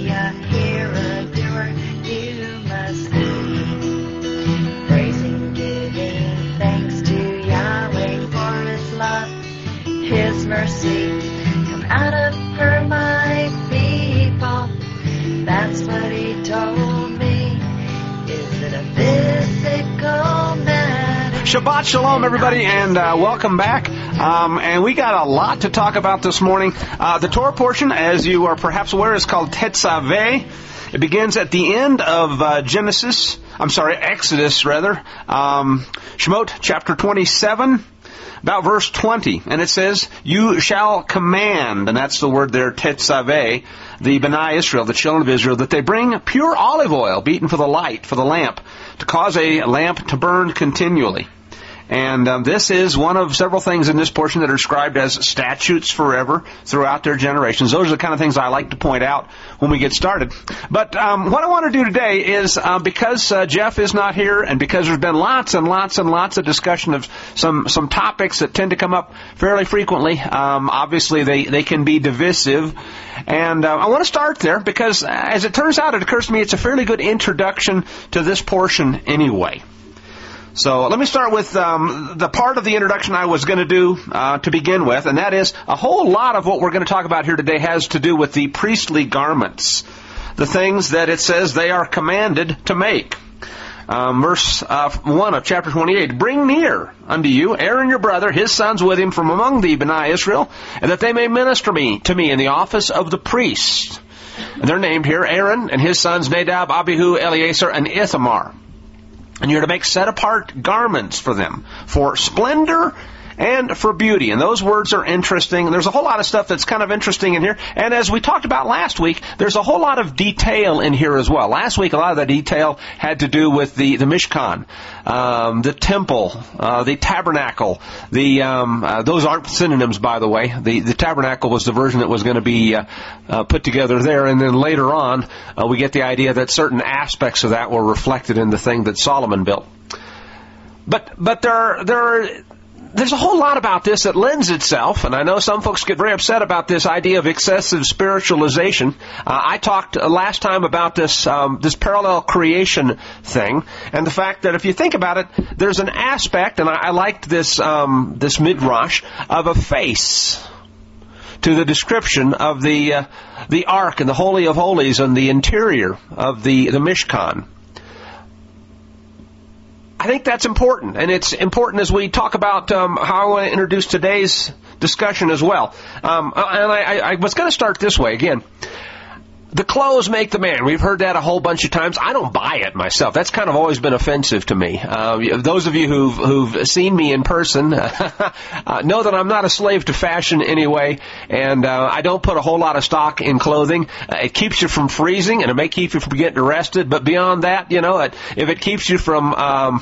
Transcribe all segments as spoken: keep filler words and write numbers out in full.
a hearer, doer, you must be. Praising, giving thanks to Yahweh for His love, His mercy. Come out of her, my people. That's what He told me. Is it a physical matter? Shabbat Shalom, everybody, and uh, welcome back. Um, and we got a lot to talk about this morning. Uh, the Torah portion, as you are perhaps aware, is called Tetzaveh. It begins at the end of uh, Genesis, I'm sorry, Exodus, rather, um, Shemot chapter twenty-seven, about verse twenty. And it says, you shall command, and that's the word there, Tetzaveh, the B'nai Israel, the children of Israel, that they bring pure olive oil, beaten for the light, for the lamp, to cause a lamp to burn continually. And um, this is one of several things in this portion that are described as statutes forever throughout their generations. Those are the kind of things I like to point out when we get started. But um, what I want to do today is, uh, because uh, Jeff is not here, and because there's been lots and lots and lots of discussion of some some topics that tend to come up fairly frequently, um, obviously they, they can be divisive. And uh, I want to start there because, as it turns out, it occurs to me it's a fairly good introduction to this portion anyway. So let me start with um, the part of the introduction I was going to do uh, to begin with, and that is a whole lot of what we're going to talk about here today has to do with the priestly garments, the things that it says they are commanded to make. Um, verse uh, one of chapter twenty-eight, bring near unto you Aaron your brother, his sons with him from among the B'nai Israel, and that they may minister me to me in the office of the priest. And they're named here Aaron and his sons Nadab, Abihu, Eleazar, and Ithamar. And you're to make set-apart garments for them, for splendor and for beauty. And those words are interesting. There's a whole lot of stuff that's kind of interesting in here. And as we talked about last week, there's a whole lot of detail in here as well. Last week, a lot of the detail had to do with the, the Mishkan, um, the temple, uh, the tabernacle. The um, uh, those aren't synonyms, by the way. The, the tabernacle was the version that was going to be uh, uh, put together there. And then later on, uh, we get the idea that certain aspects of that were reflected in the thing that Solomon built. But but there are, there are... There's a whole lot about this that lends itself, and I know some folks get very upset about this idea of excessive spiritualization. Uh, I talked uh, last time about this um, this parallel creation thing, and the fact that if you think about it, there's an aspect, and I, I liked this um, this midrash, of a face to the description of the uh, the Ark and the Holy of Holies and the interior of the, the Mishkan. I think that's important, and it's important as we talk about um, how I want to introduce today's discussion as well. Um, and I, I was going to start this way again. The clothes make the man. We've heard that a whole bunch of times. I don't buy it myself. That's kind of always been offensive to me. Uh, those of you who've, who've seen me in person uh, know that I'm not a slave to fashion anyway, and uh, I don't put a whole lot of stock in clothing. Uh, it keeps you from freezing, and it may keep you from getting arrested, but beyond that, you know, it, if it keeps you from... Um,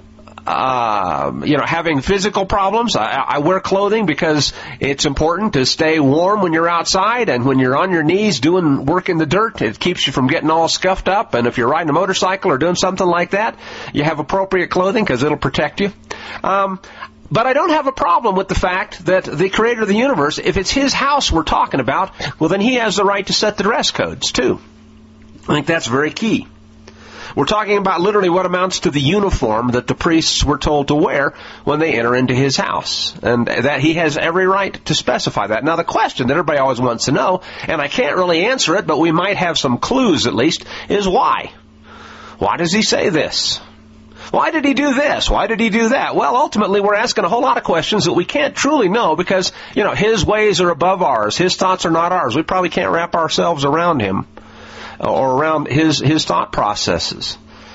Uh, you know, having physical problems. I, I wear clothing because it's important to stay warm when you're outside, and when you're on your knees doing work in the dirt, it keeps you from getting all scuffed up. And if you're riding a motorcycle or doing something like that, you have appropriate clothing because it'll protect you. Um, but I don't have a problem with the fact that the Creator of the universe, if it's His house we're talking about, well, then He has the right to set the dress codes too. I think that's very key. We're talking about literally what amounts to the uniform that the priests were told to wear when they enter into His house. And that He has every right to specify that. Now, the question that everybody always wants to know, and I can't really answer it, but we might have some clues at least, is why? Why does He say this? Why did He do this? Why did He do that? Well, ultimately, we're asking a whole lot of questions that we can't truly know because, you know, His ways are above ours. His thoughts are not ours. We probably can't wrap ourselves around Him or around his his thought processes.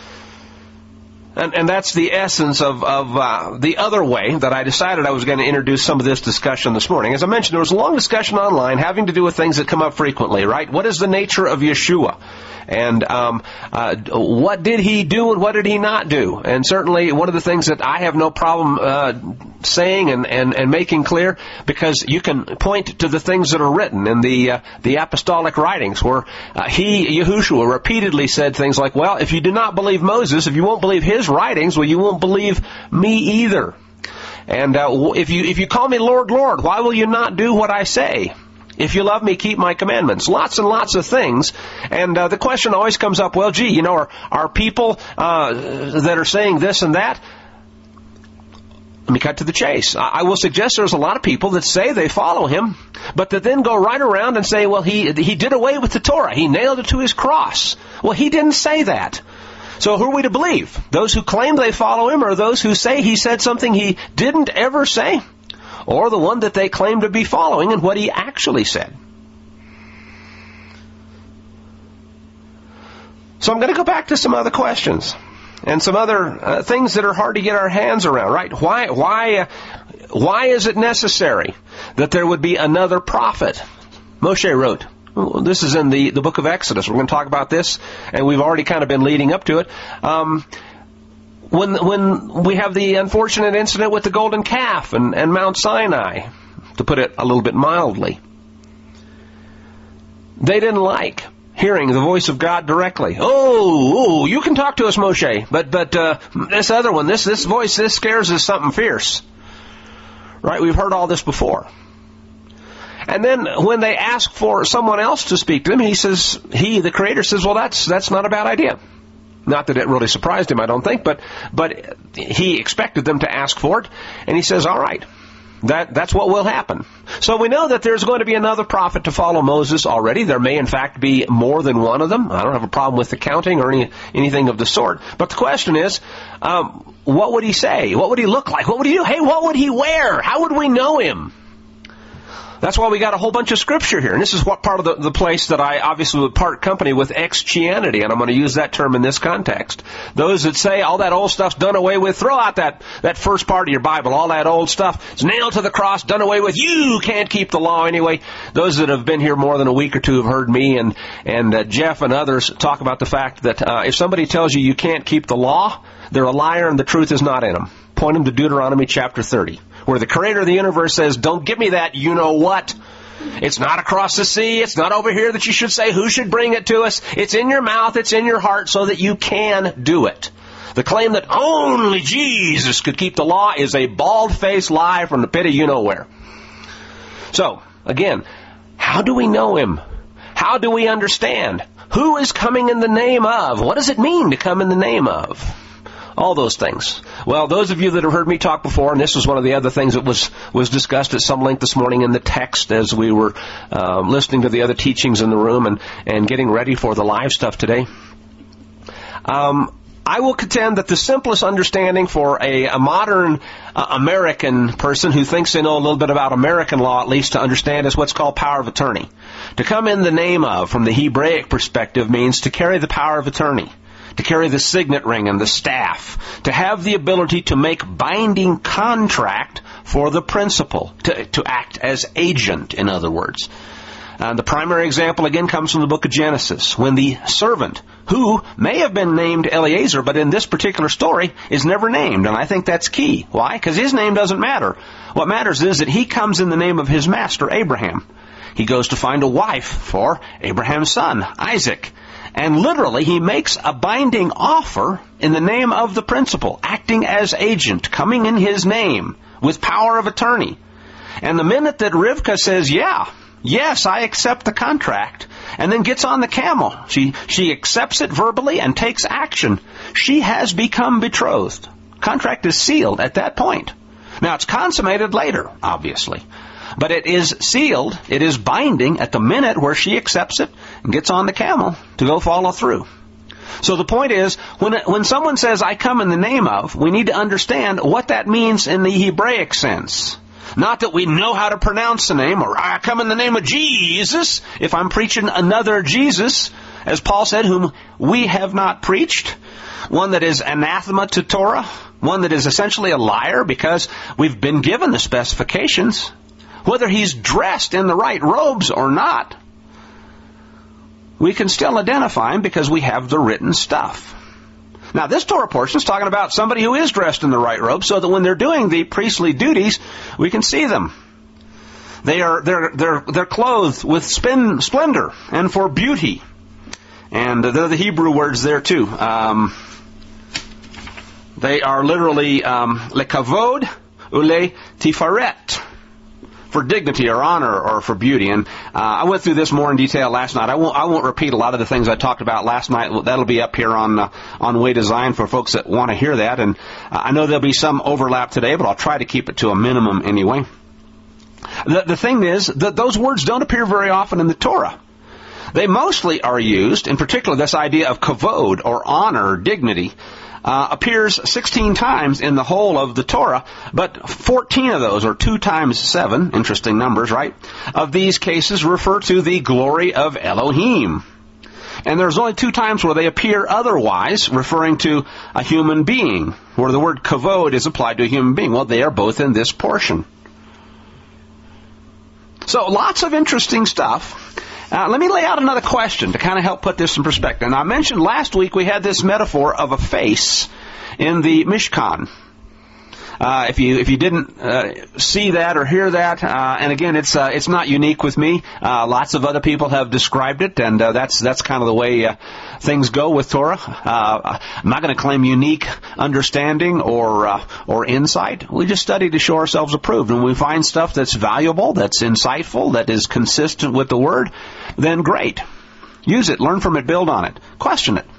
And, and that's the essence of, of uh, the other way that I decided I was going to introduce some of this discussion this morning. As I mentioned, there was a long discussion online having to do with things that come up frequently, right? What is the nature of Yeshua? And um, uh, what did He do and what did He not do? And certainly one of the things that I have no problem uh, saying and, and, and making clear, because you can point to the things that are written in the uh, the apostolic writings where uh, he, Yahushua, repeatedly said things like, well, if you do not believe Moses, if you won't believe his writings, well, you won't believe me either. And uh, if you if you call me Lord, Lord, why will you not do what I say? If you love me, keep my commandments. Lots and lots of things. And uh, the question always comes up, well, gee, you know, are, are people uh, that are saying this and that? Let me cut to the chase. I will suggest there's a lot of people that say they follow him, but that then go right around and say, well, he he did away with the Torah. He nailed it to his cross. Well, he didn't say that. So who are we to believe? Those who claim they follow him, or those who say he said something he didn't ever say? Or the one that they claim to be following and what he actually said? So I'm going to go back to some other questions. And some other uh, things that are hard to get our hands around, right? Why, why, uh, why is it necessary that there would be another prophet? Moshe wrote. Well, this is in the, the book of Exodus. We're going to talk about this, and we've already kind of been leading up to it. Um, when when we have the unfortunate incident with the golden calf and, and Mount Sinai, to put it a little bit mildly, they didn't like hearing the voice of God directly. Oh, oh, you can talk to us, Moshe, but but uh, this other one, this this voice, this scares us something fierce. Right? We've heard all this before. And then when they ask for someone else to speak to him, he says, he, the Creator, says, well, that's that's not a bad idea. Not that it really surprised him, I don't think, but but he expected them to ask for it, and he says, all right. That, that's what will happen. So we know that there's going to be another prophet to follow Moses already. There may, in fact, be more than one of them. I don't have a problem with the counting or any anything of the sort. But the question is, um, what would he say? What would he look like? What would he do? Hey, what would he wear? How would we know him? That's why we got a whole bunch of scripture here. And this is what part of the, the place that I obviously would part company with Christianity, and I'm going to use that term in this context. Those that say all that old stuff's done away with, throw out that, that first part of your Bible. All that old stuff is nailed to the cross, done away with. You can't keep the law anyway. Those that have been here more than a week or two have heard me and, and uh, Jeff and others talk about the fact that uh, if somebody tells you you can't keep the law, they're a liar and the truth is not in them. Point them to Deuteronomy chapter thirty. Where the Creator of the universe says, don't give me that you-know-what. It's not across the sea. It's not over here that you should say, who should bring it to us? It's in your mouth. It's in your heart so that you can do it. The claim that only Jesus could keep the law is a bald-faced lie from the pit of you-know-where. So, again, how do we know him? How do we understand? Who is coming in the name of? What does it mean to come in the name of? All those things. Well, those of you that have heard me talk before, and this was one of the other things that was, was discussed at some length this morning in the text as we were um, listening to the other teachings in the room and, and getting ready for the live stuff today. Um, I will contend that the simplest understanding for a, a modern uh, American person who thinks they know a little bit about American law, at least to understand, is what's called power of attorney. To come in the name of, from the Hebraic perspective, means to carry the power of attorney. To carry the signet ring and the staff, to have the ability to make binding contract for the principal, to, to act as agent, in other words. Uh, the primary example, again, comes from the book of Genesis, when the servant, who may have been named Eliezer, but in this particular story is never named, and I think that's key. Why? Because his name doesn't matter. What matters is that he comes in the name of his master, Abraham. He goes to find a wife for Abraham's son, Isaac. And literally, he makes a binding offer in the name of the principal, acting as agent, coming in his name, with power of attorney. And the minute that Rivka says, yeah, yes, I accept the contract, and then gets on the camel, she, she accepts it verbally and takes action, she has become betrothed. Contract is sealed at that point. Now, it's consummated later, obviously. But it is sealed, it is binding at the minute where she accepts it and gets on the camel to go follow through. So the point is, when when someone says, I come in the name of, we need to understand what that means in the Hebraic sense. Not that we know how to pronounce the name, or I come in the name of Jesus, if I'm preaching another Jesus, as Paul said, whom we have not preached, one that is anathema to Torah, one that is essentially a liar because we've been given the specifications. Whether he's dressed in the right robes or not, we can still identify him because we have the written stuff. Now, this Torah portion is talking about somebody who is dressed in the right robe so that when they're doing the priestly duties, we can see them. They are, they're, they're, they're clothed with spin, splendor and for beauty. And they're the Hebrew words there too. Um, they are literally um, lekavod ule tifaret. for dignity or honor or for beauty. And uh, I went through this more in detail last night. I won't I won't repeat a lot of the things I talked about last night. That'll be up here on uh, on Way Design for folks that want to hear that. And uh, I know there'll be some overlap today, but I'll try to keep it to a minimum anyway. The, the thing is that those words don't appear very often in the Torah. They mostly are used, in particular this idea of kavod, or honor, or dignity, uh, appears sixteen times in the whole of the Torah, but fourteen of those, or two times seven, interesting numbers, right, of these cases refer to the glory of Elohim. And there's only two times where they appear otherwise, referring to a human being, where the word kavod is applied to a human being. Well, they are both in this portion. So lots of interesting stuff. Uh, let me lay out another question to kind of help put this in perspective. Now, I mentioned last week we had this metaphor of a face in the Mishkan. Uh, if you if you didn't uh, see that or hear that, uh, and again, it's uh, it's not unique with me. Uh, lots of other people have described it, and uh, that's that's kind of the way uh, things go with Torah. Uh, I'm not going to claim unique understanding or uh, or insight. We just study to show ourselves approved. When we find stuff that's valuable, that's insightful, that is consistent with the Word, then great. Use it, learn from it, build on it, question it.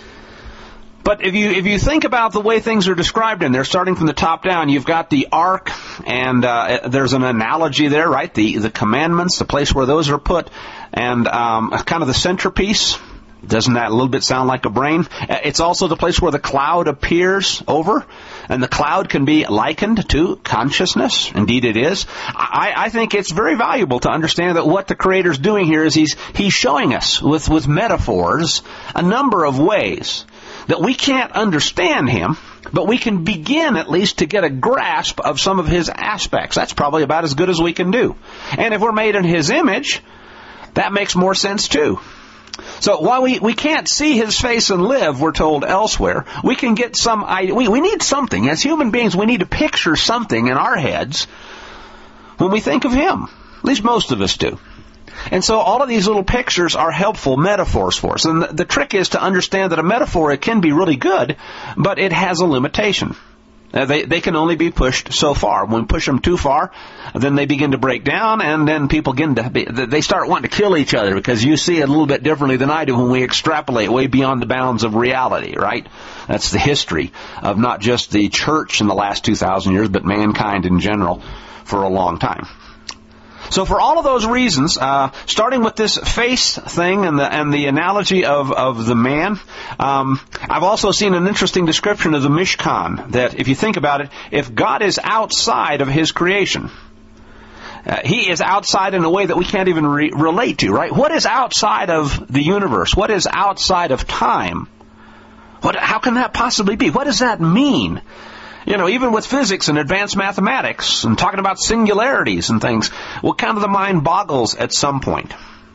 But if you if you think about the way things are described in there, starting from the top down, you've got the ark, and uh, there's an analogy there, right? The the commandments, the place where those are put, and um, kind of the centerpiece. Doesn't that a little bit sound like a brain? It's also the place where the cloud appears over, and the cloud can be likened to consciousness. Indeed it is. I, I think it's very valuable to understand that what the Creator's doing here is he's he's showing us with, with metaphors a number of ways that we can't understand Him, but we can begin at least to get a grasp of some of His aspects. That's probably about as good as we can do. And if we're made in His image, that makes more sense too. So while we, we can't see His face and live, we're told elsewhere, we can get some idea. We, we need something. As human beings, we need to picture something in our heads when we think of Him. At least most of us do. And so all of these little pictures are helpful metaphors for us. And the, the trick is to understand that a metaphor, it can be really good, but it has a limitation. Uh, they, they can only be pushed so far. When we push them too far, then they begin to break down, and then people begin to be, they start wanting to kill each other because you see it a little bit differently than I do when we extrapolate way beyond the bounds of reality, right? That's the history of not just the church in the last two thousand years, but mankind in general for a long time. So for all of those reasons, uh, starting with this face thing and the and the analogy of, of the man, um, I've also seen an interesting description of the Mishkan, that if you think about it, if God is outside of His creation, uh, He is outside in a way that we can't even re- relate to, right? What is outside of the universe? What is outside of time? What? How can that possibly be? What does that mean? You know, even with physics and advanced mathematics and talking about singularities and things, well, kind of the mind boggles at some point.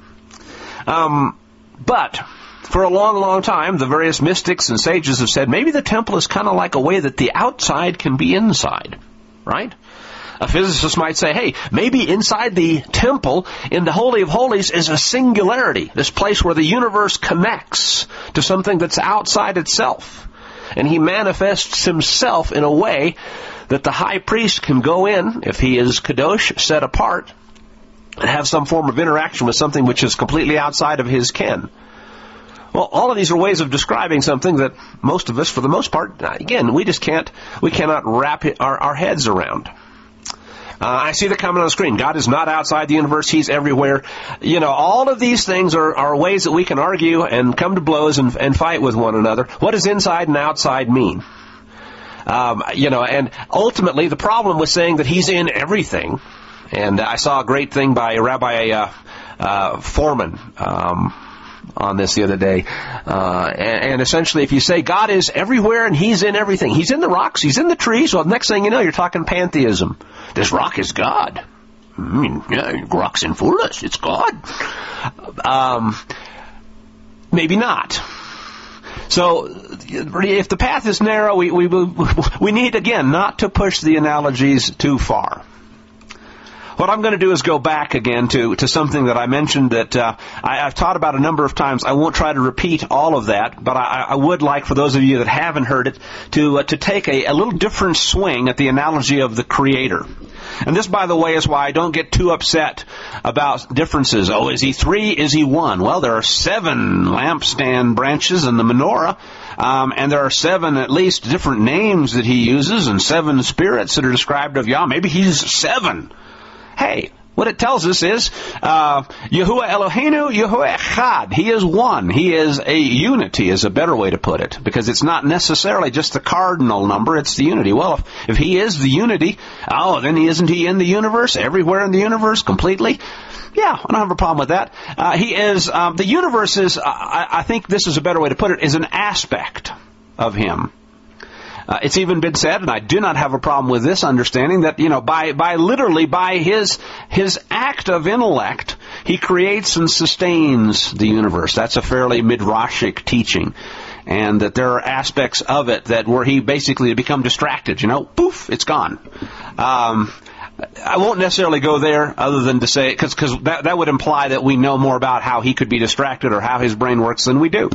Um, but for a long, long time, the various mystics and sages have said maybe the temple is kind of like a way that the outside can be inside, right? A physicist might say, hey, maybe inside the temple, in the Holy of Holies, is a singularity, this place where the universe connects to something that's outside itself. And He manifests Himself in a way that the high priest can go in, if he is kadosh, set apart, and have some form of interaction with something which is completely outside of his ken. Well, all of these are ways of describing something that most of us, for the most part, again, we just can't, we cannot wrap it, our, our heads around. Uh, I see the comment on the screen. God is not outside the universe. He's everywhere. You know, all of these things are, are ways that we can argue and come to blows and, and fight with one another. What does inside and outside mean? Um, you know, and ultimately the problem with saying that He's in everything, and I saw a great thing by Rabbi uh, uh, Foreman um, on this the other day. Uh, and, and essentially if you say God is everywhere and He's in everything, He's in the rocks, He's in the trees, well, next thing you know, you're talking pantheism. This rock is God. I mean, yeah, rock's in fullness. It's God. Um, maybe not. So, if the path is narrow, we, we, we need, again, not to push the analogies too far. what I'm going to do is go back again to, to something that I mentioned that uh, I, I've taught about a number of times. I won't try to repeat all of that, but I, I would like, for those of you that haven't heard it, to uh, to take a, a little different swing at the analogy of the Creator. And this, by the way, is why I don't get too upset about differences. Oh, is he three? Is he one? Well, there are seven lampstand branches in the menorah, um, and there are seven, at least, different names that he uses, and seven spirits that are described of Yah. Maybe he's seven. Hey, what it tells us is, uh, Yahuwah Eloheinu, Yahuwah Echad. He is one. He is a unity, is a better way to put it, because it's not necessarily just the cardinal number, it's the unity. Well, if, if he is the unity, oh, then isn't he in the universe, everywhere in the universe, completely? Yeah, I don't have a problem with that. Uh, he is, um, the universe is, uh, I, I think this is a better way to put it, is an aspect of him. Uh, it's even been said, and I do not have a problem with this understanding, that, you know, by, by literally, by his, his act of intellect, he creates and sustains the universe. That's a fairly midrashic teaching. And that there are aspects of it that where he basically become distracted, you know, poof, it's gone. Um, I won't necessarily go there other than to say, because because that, that would imply that we know more about how he could be distracted or how his brain works than we do.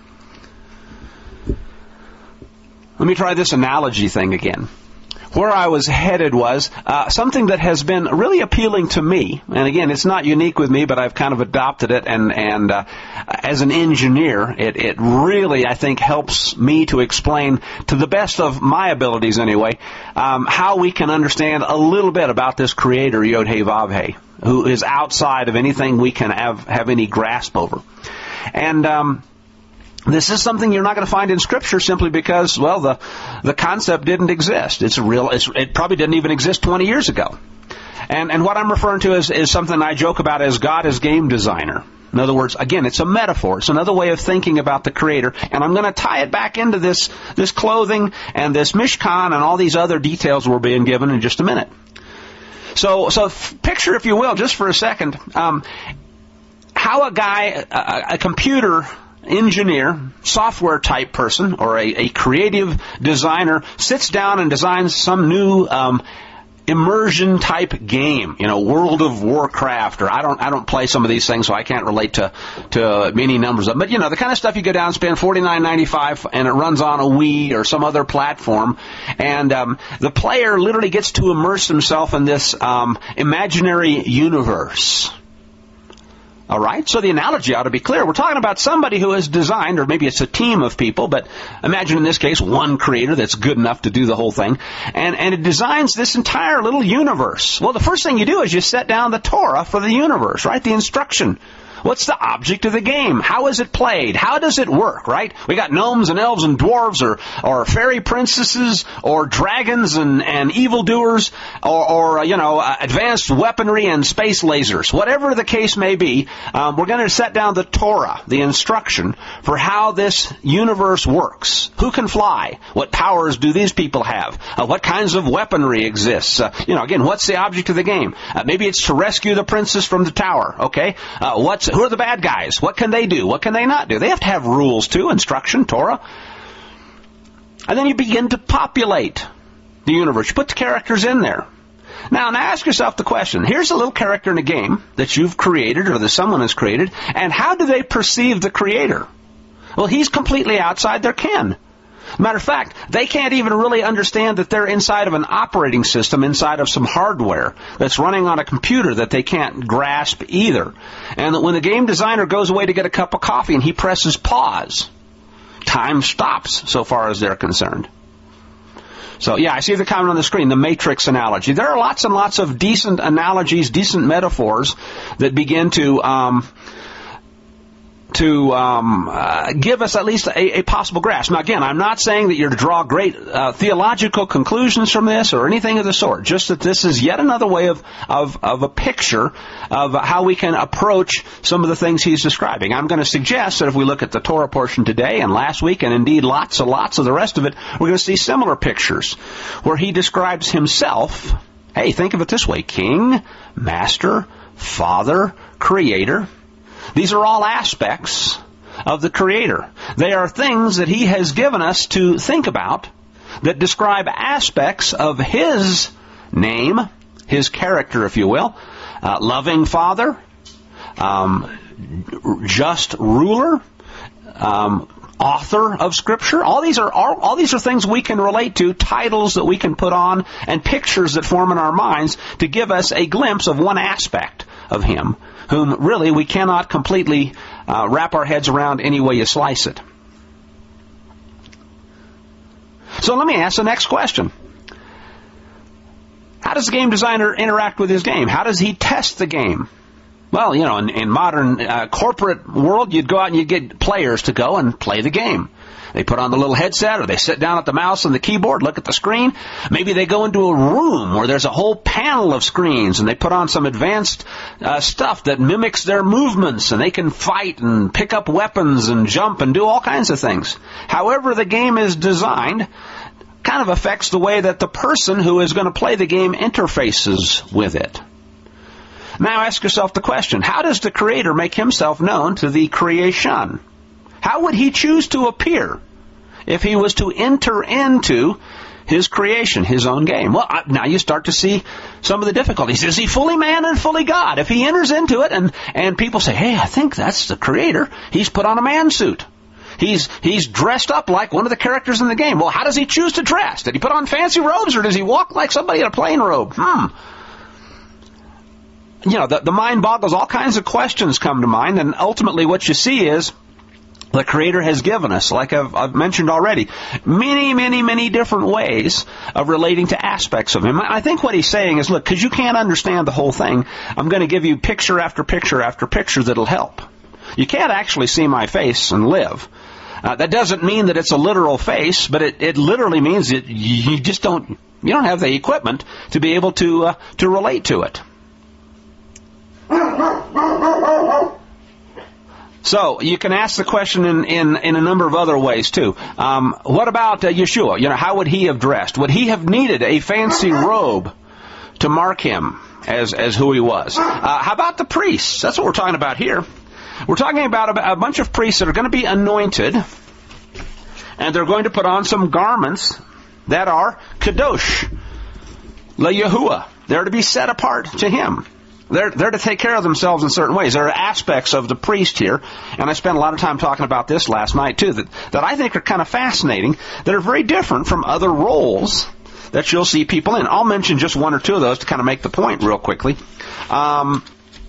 Let me try this analogy thing again. Where I was headed was uh, something that has been really appealing to me. And again, it's not unique with me, but I've kind of adopted it. And, and uh, as an engineer, it, it really, I think, helps me to explain, to the best of my abilities anyway, um, how we can understand a little bit about this Creator, Yod-Heh-Vav-Heh, who is outside of anything we can have, have any grasp over. And um this is something you're not going to find in Scripture simply because, well, the the concept didn't exist. It's a real. It's, it probably didn't even exist twenty years ago. And and what I'm referring to is is something I joke about as God as game designer. In other words, again, it's a metaphor. It's another way of thinking about the Creator. And I'm going to tie it back into this this clothing and this Mishkan and all these other details we're being given in just a minute. So so f- picture, if you will, just for a second, um, how a guy, a, a computer engineer, software type person, or a, a creative designer sits down and designs some new um, immersion type game, you know, World of Warcraft, or I don't I don't play some of these things, so I can't relate to to many numbers of them. But you know, the kind of stuff you go down and spend forty-nine ninety-five, and it runs on a Wii or some other platform, and um, the player literally gets to immerse himself in this um, imaginary universe. All right, so the analogy ought to be clear. We're talking about somebody who has designed, or maybe it's a team of people, but imagine in this case one creator that's good enough to do the whole thing, and, and it designs this entire little universe. Well, the first thing you do is you set down the Torah for the universe, right? The instruction. What's the object of the game? How is it played? How does it work, right? We got gnomes and elves and dwarves, or, or fairy princesses, or dragons and, and evildoers, or, or uh, you know, uh, advanced weaponry and space lasers. Whatever the case may be, um, we're going to set down the Torah, the instruction, for how this universe works. Who can fly? What powers do these people have? Uh, what kinds of weaponry exists? Uh, you know, again, what's the object of the game? Uh, maybe it's to rescue the princess from the tower, okay? Uh, what's Who are the bad guys? What can they do? What can they not do? They have to have rules too, instruction, Torah. And then you begin to populate the universe. You put the characters in there. Now, now ask yourself the question. Here's a little character in a game that you've created or that someone has created, and how do they perceive the Creator? Well, he's completely outside their ken. Matter of fact, they can't even really understand that they're inside of an operating system, inside of some hardware that's running on a computer that they can't grasp either. And that when the game designer goes away to get a cup of coffee and he presses pause, time stops so far as they're concerned. So, yeah, I see the comment on the screen, the Matrix analogy. There are lots and lots of decent analogies, decent metaphors that begin to um, to um, uh, give us at least a, a possible grasp. Now, again, I'm not saying that you're to draw great uh, theological conclusions from this or anything of the sort, just that this is yet another way of, of, of a picture of how we can approach some of the things he's describing. I'm going to suggest that if we look at the Torah portion today and last week, and indeed lots and lots of the rest of it, we're going to see similar pictures where he describes himself, hey, think of it this way, King, Master, Father, Creator. These are all aspects of the Creator. They are things that he has given us to think about that describe aspects of his name his character, if you will. Uh, loving Father, um, just ruler, um, author of Scripture. All these are all, all these are things we can relate to, titles that we can put on, and pictures that form in our minds to give us a glimpse of one aspect of him, whom really we cannot completely uh, wrap our heads around any way you slice it. So let me ask the next question. How does the game designer interact with his game? How does he test the game? Well, you know, in, in modern uh, corporate world, you'd go out and you'd get players to go and play the game. They put on the little headset, or they sit down at the mouse and the keyboard, look at the screen. Maybe they go into a room where there's a whole panel of screens, and they put on some advanced uh, stuff that mimics their movements, and they can fight and pick up weapons and jump and do all kinds of things. However the game is designed kind of affects the way that the person who is going to play the game interfaces with it. Now ask yourself the question, how does the Creator make himself known to the creation? How would he choose to appear if he was to enter into his creation, his own game? Well, now you start to see some of the difficulties. Is he fully man and fully God? If he enters into it and, and people say, hey, I think that's the Creator, he's put on a man suit. He's he's dressed up like one of the characters in the game. Well, how does he choose to dress? Did he put on fancy robes, or does he walk like somebody in a plain robe? Hmm. You know, the, the mind boggles. All kinds of questions come to mind, and ultimately what you see is the Creator has given us, like I've, I've mentioned already, many, many, many different ways of relating to aspects of him. I think what he's saying is, look, because you can't understand the whole thing, I'm going to give you picture after picture after picture that'll help. You can't actually see my face and live. Uh, that doesn't mean that it's a literal face, but it, it literally means that you just don't, you don't have the equipment to be able to, uh, to relate to it. So you can ask the question in, in, in a number of other ways too. Um, what about uh, Yeshua? You know, how would he have dressed? Would he have needed a fancy robe to mark him as as who he was? Uh, how about the priests? That's what we're talking about here. We're talking about a, a bunch of priests that are going to be anointed, and they're going to put on some garments that are kadosh, leYahuwah. They're to be set apart to him. They're, they're to take care of themselves in certain ways. There are aspects of the priest here, and I spent a lot of time talking about this last night too, that, that I think are kind of fascinating, that are very different from other roles that you'll see people in. I'll mention just one or two of those to kind of make the point real quickly. Um,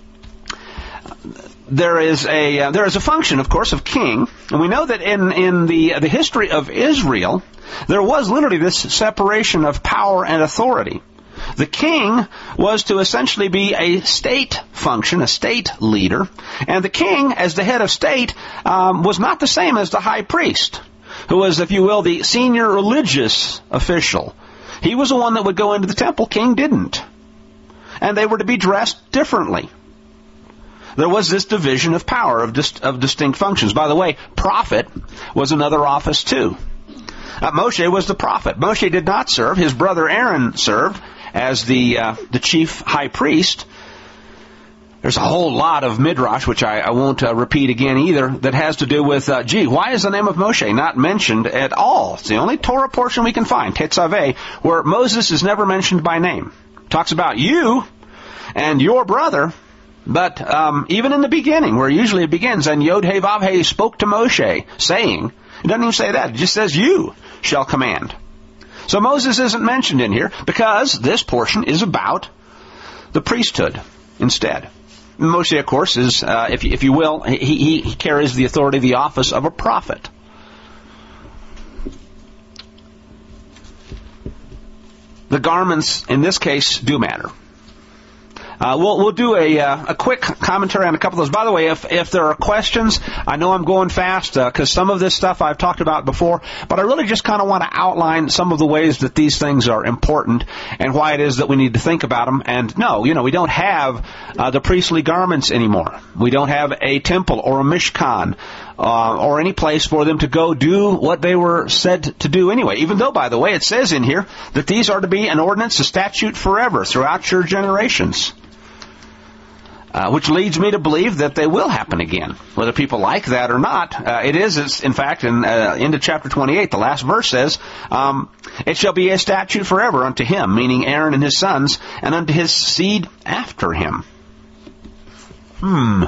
there is a uh, there is a function, of course, of king, and we know that in in the uh, the history of Israel, there was literally this separation of power and authority. The king was to essentially be a state function, a state leader, and the king, as the head of state, um, was not the same as the high priest, who was, if you will, the senior religious official. He was the one that would go into the temple. King didn't. And they were to be dressed differently. There was this division of power, of, dis- of distinct functions. By the way, prophet was another office too. Uh, Moshe was the prophet. Moshe did not serve. His brother Aaron served as the uh, the chief high priest. There's a whole lot of midrash, which I, I won't uh, repeat again either, that has to do with, uh, gee, why is the name of Moshe not mentioned at all? It's the only Torah portion we can find, Tetzaveh, where Moses is never mentioned by name. Talks about you and your brother, but um, even in the beginning, where usually it begins, and Yod He Vav He spoke to Moshe, saying, it doesn't even say that, it just says you shall command. So Moses isn't mentioned in here because this portion is about the priesthood instead. Moshe, of course, is, uh, if, if you will, he, he, he carries the authority, the office of a prophet. The garments, in this case, do matter. Uh, we'll, we'll do a, uh, a quick commentary on a couple of those. By the way, if, if there are questions, I know I'm going fast because uh, some of this stuff I've talked about before, but I really just kind of want to outline some of the ways that these things are important and why it is that we need to think about them. And no, you know, we don't have uh, the priestly garments anymore. We don't have a temple or a mishkan uh, or any place for them to go do what they were said to do anyway. Even though, by the way, it says in here that these are to be an ordinance, a statute forever throughout your generations. Uh, which leads me to believe that they will happen again, whether people like that or not. Uh, it is, it's, in fact, in uh, into chapter twenty-eight, the last verse says, um, "It shall be a statute forever unto him," meaning Aaron and his sons, "and unto his seed after him." Hmm.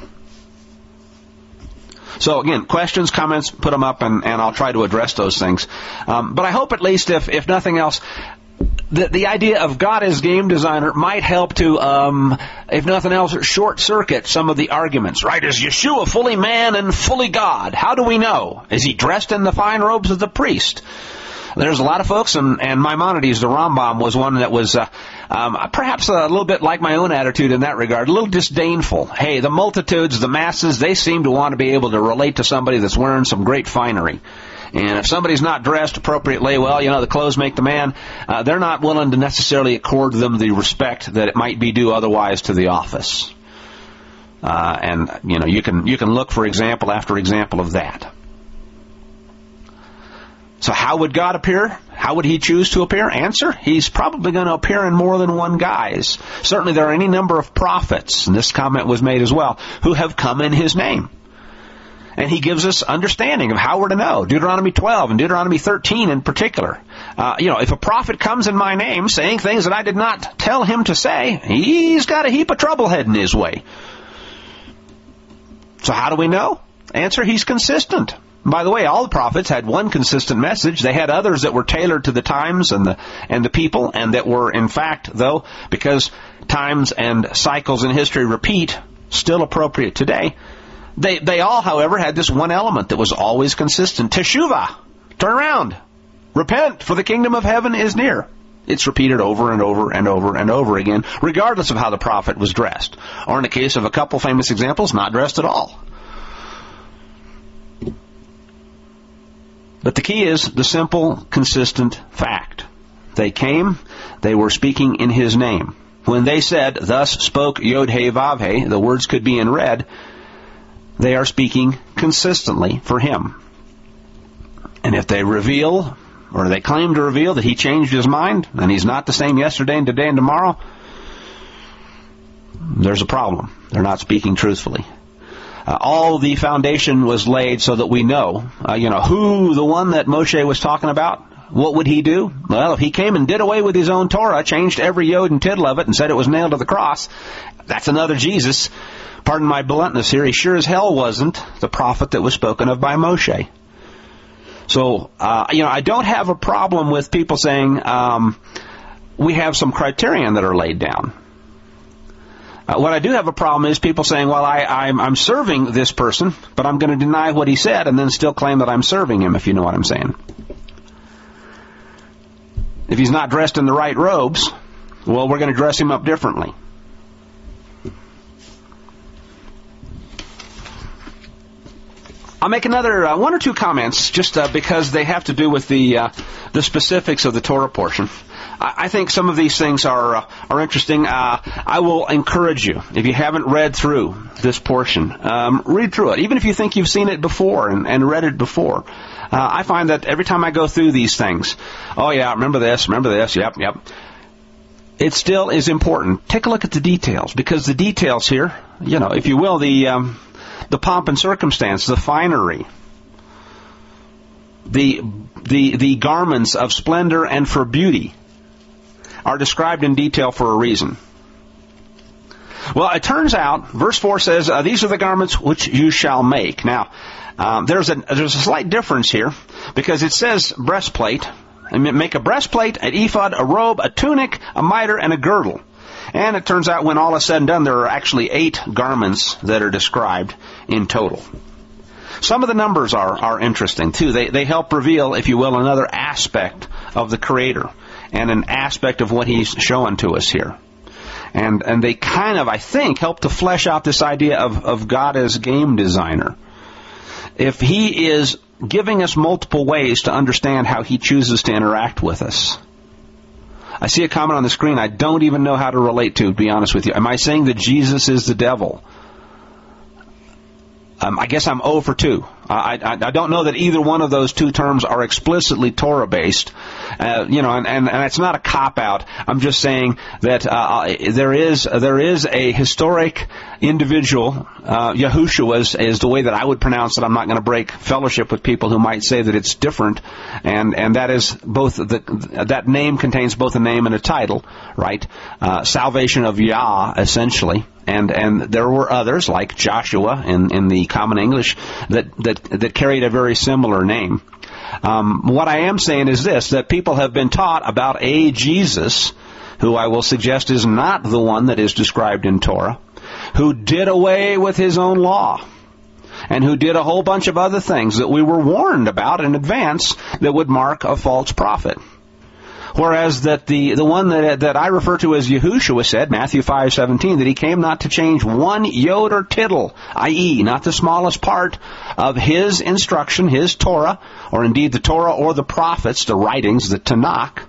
So again, questions, comments, put them up, and, and I'll try to address those things. Um, but I hope at least, if if nothing else, The, the idea of God as game designer might help to, um, if nothing else, short-circuit some of the arguments. Right? Is Yeshua fully man and fully God? How do we know? Is he dressed in the fine robes of the priest? There's a lot of folks, and, and Maimonides, the Rambam, was one that was uh, um, perhaps a little bit like my own attitude in that regard, a little disdainful. Hey, the multitudes, the masses, they seem to want to be able to relate to somebody that's wearing some great finery. And if somebody's not dressed appropriately, well, you know, the clothes make the man, uh, they're not willing to necessarily accord them the respect that it might be due otherwise to the office. Uh, and, you know, you can you can look for example after example of that. So how would God appear? How would he choose to appear? Answer, he's probably going to appear in more than one guise. Certainly there are any number of prophets, and this comment was made as well, who have come in his name. And he gives us understanding of how we're to know. Deuteronomy twelve and Deuteronomy thirteen in particular. Uh, you know, if a prophet comes in my name saying things that I did not tell him to say, he's got a heap of trouble heading his way. So how do we know? Answer, he's consistent. By the way, all the prophets had one consistent message. They had others that were tailored to the times and the and the people, and that were, in fact, though, because times and cycles in history repeat, still appropriate today. They they all, however, had this one element that was always consistent. Teshuvah, turn around, repent, for the kingdom of heaven is near. It's repeated over and over and over and over again, regardless of how the prophet was dressed. Or in the case of a couple famous examples, not dressed at all. But the key is the simple, consistent fact. They came, they were speaking in his name. When they said, "Thus spoke Yod-Heh-Vav-Heh," the words could be in red, they are speaking consistently for him. And if they reveal, or they claim to reveal, that he changed his mind, and he's not the same yesterday and today and tomorrow, there's a problem. They're not speaking truthfully. Uh, all the foundation was laid so that we know, uh, you know, who the one that Moshe was talking about, what would he do? Well, if he came and did away with his own Torah, changed every yod and tittle of it, and said it was nailed to the cross, that's another Jesus. Pardon my bluntness here, he sure as hell wasn't the prophet that was spoken of by Moshe. So, uh, you know, I don't have a problem with people saying um, we have some criterion that are laid down. Uh, what I do have a problem is people saying, well, I, I'm, I'm serving this person, but I'm going to deny what he said and then still claim that I'm serving him, if you know what I'm saying. If he's not dressed in the right robes, well, we're going to dress him up differently. I'll make another uh, one or two comments just uh, because they have to do with the uh, the specifics of the Torah portion. I, I think some of these things are uh, are interesting. Uh, I will encourage you, if you haven't read through this portion, um, read through it. Even if you think you've seen it before and, and read it before. Uh, I find that every time I go through these things, oh yeah, remember this, remember this, yep, yep. It still is important. Take a look at the details, because the details here, you know, if you will, the... Um, The pomp and circumstance, the finery, the, the, the garments of splendor and for beauty are described in detail for a reason. Well, it turns out, verse four says, uh, these are the garments which you shall make. Now, um, there's a, there's a slight difference here, because it says breastplate, and make a breastplate, an ephod, a robe, a tunic, a mitre, and a girdle. And it turns out when all is said and done, there are actually eight garments that are described in total. Some of the numbers are, are interesting, too. They, they help reveal, if you will, another aspect of the Creator and an aspect of what He's showing to us here. And and they kind of, I think, help to flesh out this idea of, of God as game designer. If He is giving us multiple ways to understand how He chooses to interact with us. I see a comment on the screen I don't even know how to relate to, to be honest with you. Am I saying that Jesus is the devil? Um, I guess I'm zero for two. I, I, I don't know that either one of those two terms are explicitly Torah-based. Uh, you know, and, and, and it's not a cop-out. I'm just saying that uh, there is there is a historic individual, uh, Yahushua is, is the way that I would pronounce it. I'm not going to break fellowship with people who might say that it's different, and and that is both the that name contains both a name and a title, right? Uh, salvation of Yah, essentially. And and there were others, like Joshua in, in the Common English, that, that, that carried a very similar name. Um, what I am saying is this, that people have been taught about a Jesus, who I will suggest is not the one that is described in Torah, who did away with his own law, and who did a whole bunch of other things that we were warned about in advance that would mark a false prophet. Whereas that the, the one that that I refer to as Yahushua said, Matthew five seventeen, that he came not to change one yod or tittle, that is, not the smallest part of his instruction, his Torah, or indeed the Torah or the prophets, the writings, the Tanakh,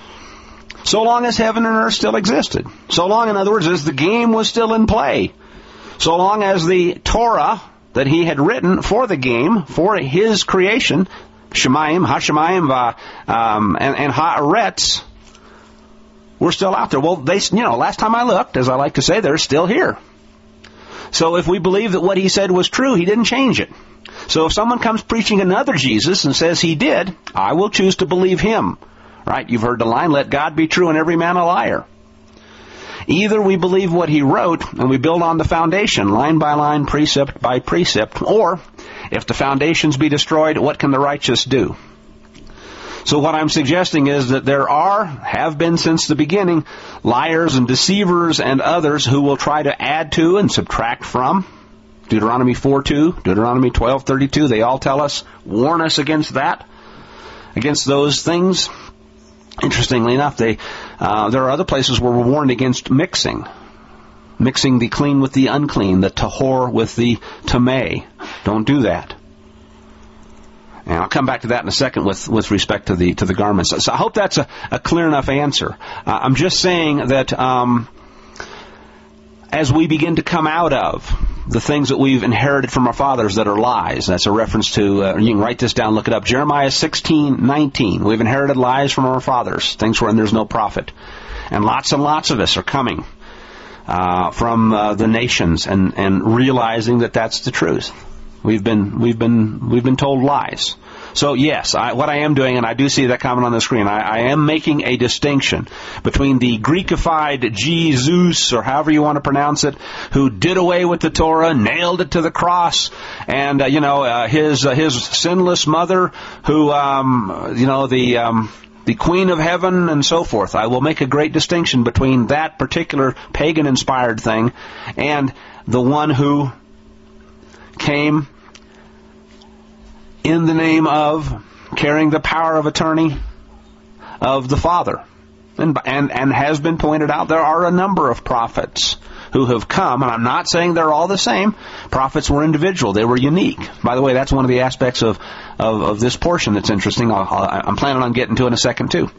so long as heaven and earth still existed. So long, in other words, as the game was still in play. So long as the Torah that he had written for the game, for his creation, Shemayim, Hashemayim, um, and, and Haaretz, we're still out there. Well, they, you know, last time I looked, as I like to say, they're still here. So if we believe that what he said was true, he didn't change it. So if someone comes preaching another Jesus and says he did, I will choose to believe him. Right? You've heard the line, let God be true and every man a liar. Either we believe what he wrote and we build on the foundation, line by line, precept by precept, or if the foundations be destroyed, what can the righteous do? So what I'm suggesting is that there are, have been since the beginning, liars and deceivers and others who will try to add to and subtract from. Deuteronomy four two, Deuteronomy twelve thirty-two, they all tell us, warn us against that, against those things. Interestingly enough, they uh, there are other places where we're warned against mixing. Mixing the clean with the unclean, the tahor with the tameh. Don't do that. And I'll come back to that in a second with, with respect to the to the garments. So I hope that's a, a clear enough answer. Uh, I'm just saying that um, as we begin to come out of the things that we've inherited from our fathers that are lies, that's a reference to, uh, you can write this down, look it up, Jeremiah sixteen nineteen. We've inherited lies from our fathers, things wherein there's no prophet. And lots and lots of us are coming Uh, from uh, the nations and, and realizing that that's the truth. We've been we've been we've been told lies. So yes, I, what I am doing, and I do see that comment on the screen, I, I am making a distinction between the Greekified Jesus, or however you want to pronounce it, who did away with the Torah, nailed it to the cross, and uh, you know uh, his uh, his sinless mother, who um, you know the um, the Queen of Heaven, and so forth. I will make a great distinction between that particular pagan-inspired thing and the one who came in the name of, carrying the power of attorney of the Father. And, and, and has been pointed out, there are a number of prophets who have come, and I'm not saying they're all the same. Prophets were individual. They were unique. By the way, that's one of the aspects of, of, of this portion that's interesting. I'll, I'll, I'm planning on getting to in a second, too.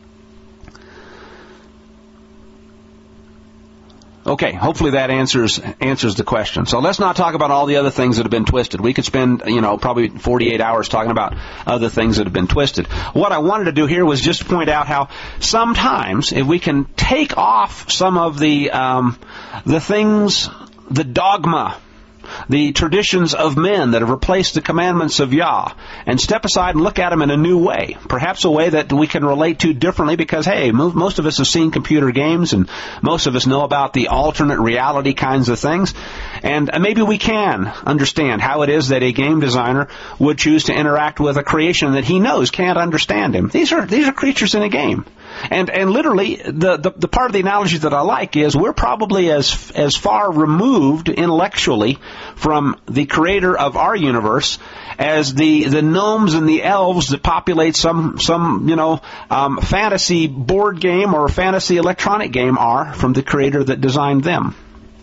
Okay, hopefully that answers answers the question. So let's not talk about all the other things that have been twisted. We could spend, you know, probably forty-eight hours talking about other things that have been twisted. What I wanted to do here was just point out how sometimes if we can take off some of the um, the things, the dogma, the traditions of men that have replaced the commandments of Yah, and step aside and look at them in a new way. Perhaps a way that we can relate to differently because, hey, most of us have seen computer games and most of us know about the alternate reality kinds of things. And maybe we can understand how it is that a game designer would choose to interact with a creation that he knows can't understand him. These are these are creatures in a game. And and literally, the, the, the part of the analogy that I like is we're probably as as far removed intellectually from the creator of our universe as the, the gnomes and the elves that populate some, some you know, um, fantasy board game or fantasy electronic game are from the creator that designed them.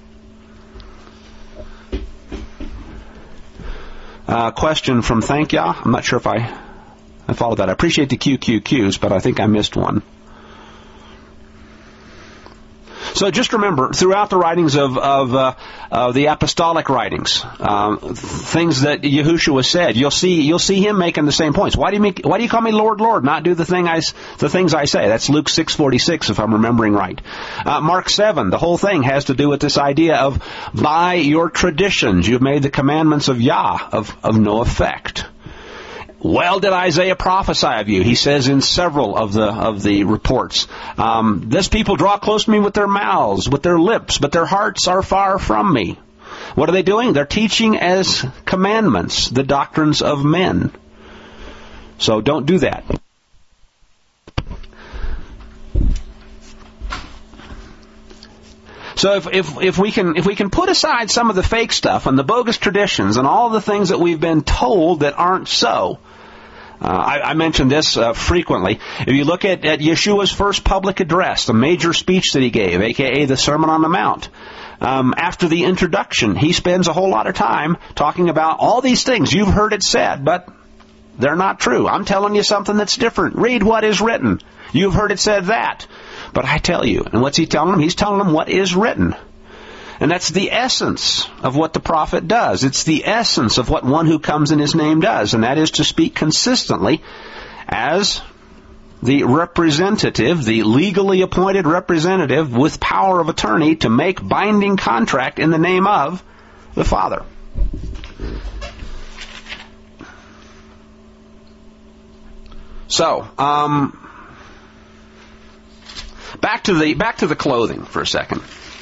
Uh, question from Thank Ya. I'm not sure if I, I followed that. I appreciate the Q Q Qs, but I think I missed one. So So just remember, throughout the writings of, of, uh, of the apostolic writings, um, things that Yahushua said, you'll see, you'll see him making the same points. Why do you make, why do you call me Lord, Lord, not do the thing I, the things I say? That's Luke six forty-six, if I'm remembering right. Uh, Mark seven, the whole thing has to do with this idea of, by your traditions, you've made the commandments of Yah of, of no effect. Well did Isaiah prophesy of you, he says in several of the of the reports. Um, this people draw close to me with their mouths, with their lips, but their hearts are far from me. What are they doing? They're teaching as commandments the doctrines of men. So don't do that. So if, if if we can if we can put aside some of the fake stuff and the bogus traditions and all the things that we've been told that aren't so, uh, I, I mention this uh, frequently. If you look at, at Yeshua's first public address, the major speech that he gave, aka the Sermon on the Mount, um, after the introduction, he spends a whole lot of time talking about all these things. You've heard it said, but they're not true. I'm telling you something that's different. Read what is written. You've heard it said that. But I tell you, and what's he telling them? He's telling them what is written. And that's the essence of what the prophet does. It's the essence of what one who comes in his name does, and that is to speak consistently as the representative, the legally appointed representative with power of attorney to make binding contract in the name of the Father. So, um... Back to the back to the clothing for a second.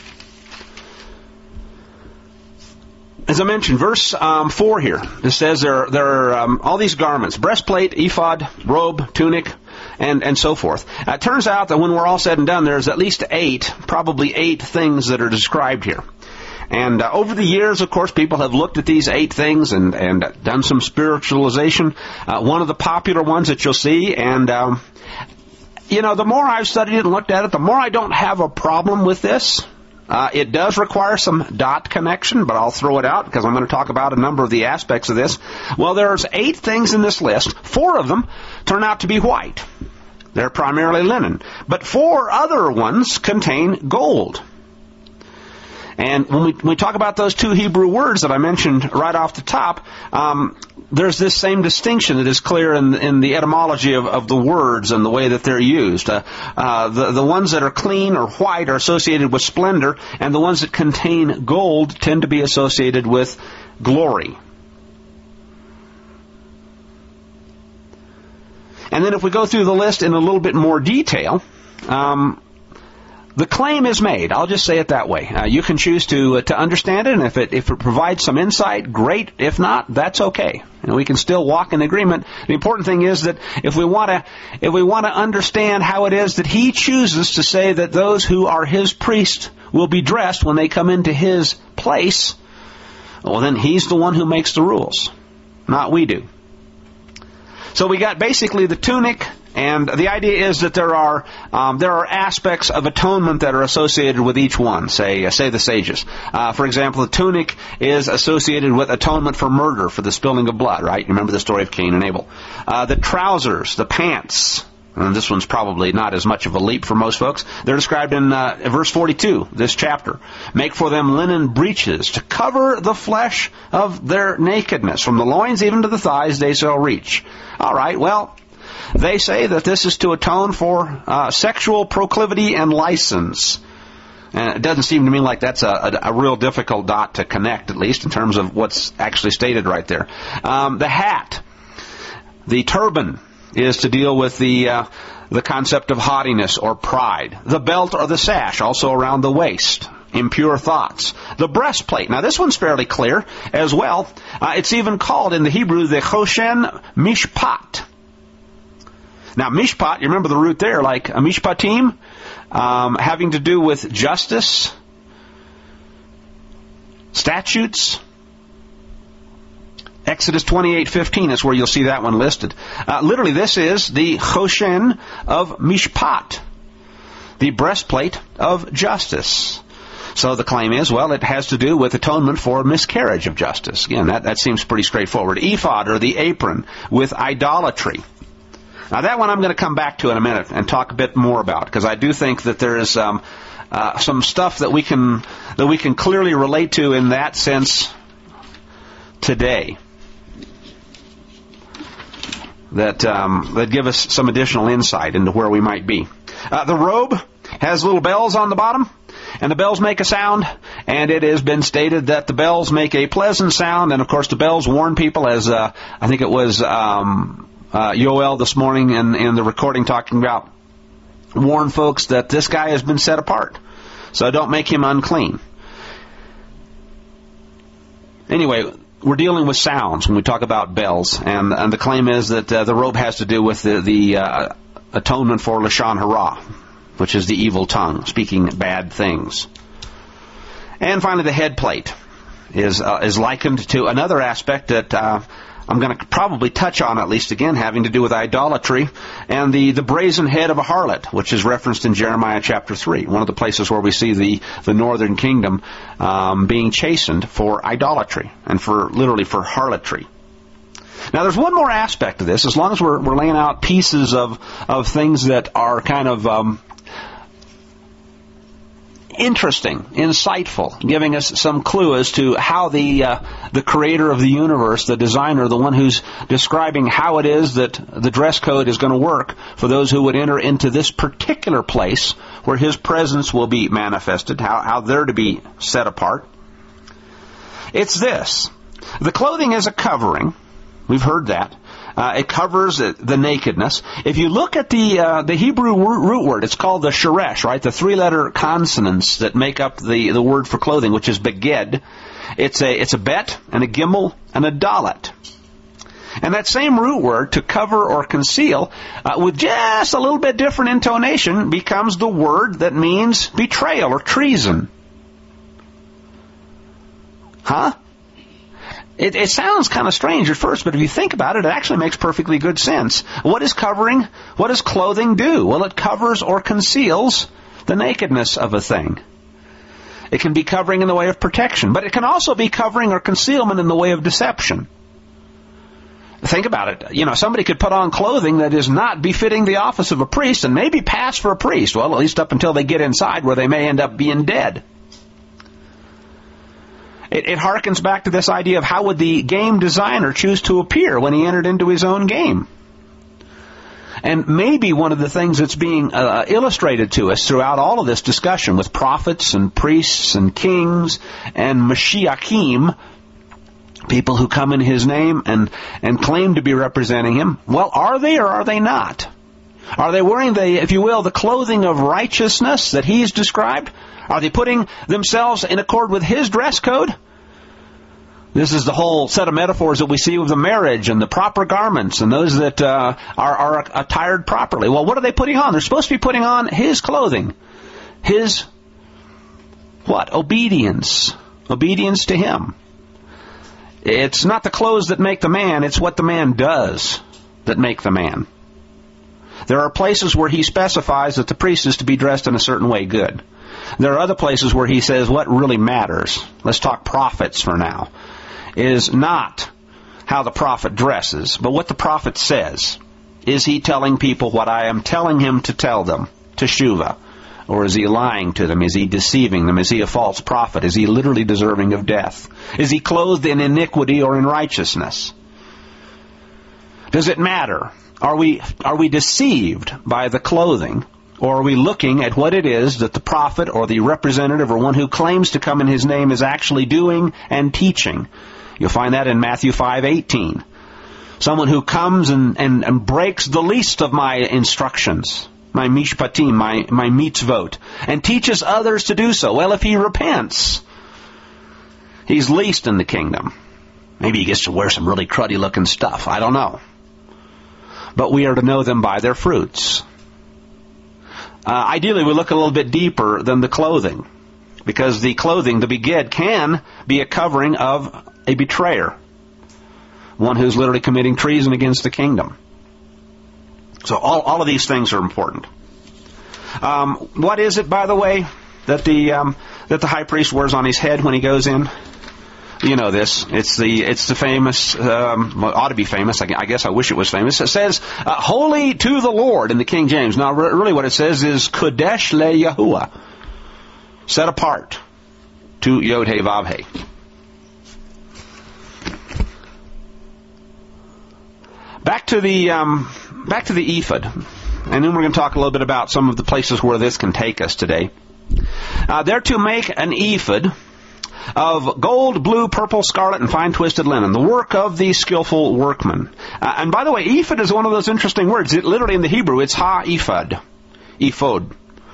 As I mentioned, verse um, four here, it says there, there are um, all these garments, breastplate, ephod, robe, tunic, and, and so forth. Uh, it turns out that when we're all said and done, there's at least eight, probably eight things that are described here. And uh, over the years, of course, people have looked at these eight things and, and done some spiritualization. Uh, one of the popular ones that you'll see, and... Um, You know, the more I've studied it and looked at it, the more I don't have a problem with this. Uh, it does require some dot connection, but I'll throw it out because I'm going to talk about a number of the aspects of this. Well, there's eight things in this list. Four of them turn out to be white. They're primarily linen. But four other ones contain gold. And when we, when we talk about those two Hebrew words that I mentioned right off the top, um, there's this same distinction that is clear in, in the etymology of, of the words and the way that they're used. Uh, uh, the, the ones that are clean or white are associated with splendor, and the ones that contain gold tend to be associated with glory. And then if we go through the list in a little bit more detail, um, the claim is made. I'll just say it that way. Uh, you can choose to uh, to understand it, and if it if it provides some insight, great. If not, that's okay. And we can still walk in agreement. The important thing is that if we want to if we want to understand how it is that he chooses to say that those who are his priests will be dressed when they come into his place, well, then he's the one who makes the rules, not we do. So we got basically the tunic. And the idea is that there are um, there are aspects of atonement that are associated with each one. Say uh, say the sages. Uh, for example, the tunic is associated with atonement for murder, for the spilling of blood. Right? You remember the story of Cain and Abel. Uh, the trousers, the pants. And this one's probably not as much of a leap for most folks. They're described in uh, verse forty-two, this chapter. Make for them linen breeches to cover the flesh of their nakedness. From the loins even to the thighs they shall reach. All right, well, they say that this is to atone for uh, sexual proclivity and license. And it doesn't seem to me like that's a, a, a real difficult dot to connect, at least in terms of what's actually stated right there. Um, the hat, the turban, is to deal with the uh, the concept of haughtiness or pride. The belt or the sash, also around the waist. Impure thoughts. The breastplate. Now, this one's fairly clear as well. Uh, it's even called in the Hebrew the Choshen Mishpat. Now, mishpat, you remember the root there, like a mishpatim, um, having to do with justice, statutes. Exodus twenty-eight fifteen is where you'll see that one listed. Uh, literally, this is the choshen of mishpat, the breastplate of justice. So the claim is, well, it has to do with atonement for miscarriage of justice. Again, that, that seems pretty straightforward. Ephod, or the apron, with idolatry. Now, that one I'm going to come back to in a minute and talk a bit more about, because I do think that there is um, uh, some stuff that we can that we can clearly relate to in that sense today. That um, that give us some additional insight into where we might be. Uh, the robe has little bells on the bottom, and the bells make a sound, and it has been stated that the bells make a pleasant sound, and of course the bells warn people, as uh, I think it was um, uh, Yoel this morning in, in the recording talking about, warn folks that this guy has been set apart, so don't make him unclean. Anyway, we're dealing with sounds when we talk about bells, and, and the claim is that uh, the robe has to do with the, the uh, atonement for Lashon Hara, which is the evil tongue, speaking bad things. And finally, the head plate is uh, is likened to another aspect that uh, I'm going to probably touch on at least again, having to do with idolatry, and the, the brazen head of a harlot, which is referenced in Jeremiah chapter three, one of the places where we see the, the northern kingdom um, being chastened for idolatry, and for literally for harlotry. Now, there's one more aspect of this, as long as we're, we're laying out pieces of, of things that are kind of um, interesting, insightful, giving us some clue as to how the uh, the creator of the universe, the designer, the one who's describing how it is that the dress code is going to work for those who would enter into this particular place where his presence will be manifested, how, how they're to be set apart. It's this. The clothing is a covering. We've heard that. Uh, it covers the nakedness. If you look at the uh, the Hebrew root word, it's called the sheresh, right? The three-letter consonants that make up the, the word for clothing, which is beged. It's a it's a bet and a gimel and a dalet. And that same root word, to cover or conceal, uh, with just a little bit different intonation, becomes the word that means betrayal or treason. Huh? It, it sounds kind of strange at first, but if you think about it, it actually makes perfectly good sense. What is covering? What does clothing do? Well, it covers or conceals the nakedness of a thing. It can be covering in the way of protection, but it can also be covering or concealment in the way of deception. Think about it. You know, somebody could put on clothing that is not befitting the office of a priest and maybe pass for a priest, well, at least up until they get inside where they may end up being dead. It, it harkens back to this idea of how would the game designer choose to appear when he entered into his own game. And maybe one of the things that's being uh, illustrated to us throughout all of this discussion with prophets and priests and kings and Mashiachim, people who come in his name and, and claim to be representing him, well, are they or are they not? Are they wearing the, if you will, the clothing of righteousness that he's described? Are they putting themselves in accord with his dress code? This is the whole set of metaphors that we see with the marriage and the proper garments and those that uh, are, are attired properly. Well, what are they putting on? They're supposed to be putting on his clothing. His, what? Obedience. Obedience to him. It's not the clothes that make the man, it's what the man does that make the man. There are places where he specifies that the priest is to be dressed in a certain way. Good. There are other places where he says what really matters, let's talk prophets for now, is not how the prophet dresses, but what the prophet says. Is he telling people what I am telling him to tell them, teshuvah? Or is he lying to them? Is he deceiving them? Is he a false prophet? Is he literally deserving of death? Is he clothed in iniquity or in righteousness? Does it matter? Are we, are we deceived by the clothing? Or are we looking at what it is that the prophet or the representative or one who claims to come in his name is actually doing and teaching? You'll find that in Matthew five eighteen. Someone who comes and, and, and breaks the least of my instructions, my mishpatim, my, my mitzvot, and teaches others to do so. Well, if he repents, he's least in the kingdom. Maybe he gets to wear some really cruddy looking stuff. I don't know. But we are to know them by their fruits. Uh, ideally, we look a little bit deeper than the clothing, because the clothing, the beged, can be a covering of a betrayer, one who's literally committing treason against the kingdom. So all, all of these things are important. Um, what is it, by the way, that the um, that the high priest wears on his head when he goes in? You know this. It's the it's the famous, um, well, ought to be famous. I, I guess I wish it was famous. It says, uh, "Holy to the Lord" in the King James. Now, re- really what it says is, "Kodesh le Yahuwah." set apart to Yod He Vav He. Back to the um, back to the ephod, and then we're going to talk a little bit about some of the places where this can take us today. Uh, they're to make an ephod of gold, blue, purple, scarlet, and fine twisted linen, the work of the skillful workman. Uh, and by the way, ephod is one of those interesting words. It, literally in the Hebrew, it's ha-ephod, ephod.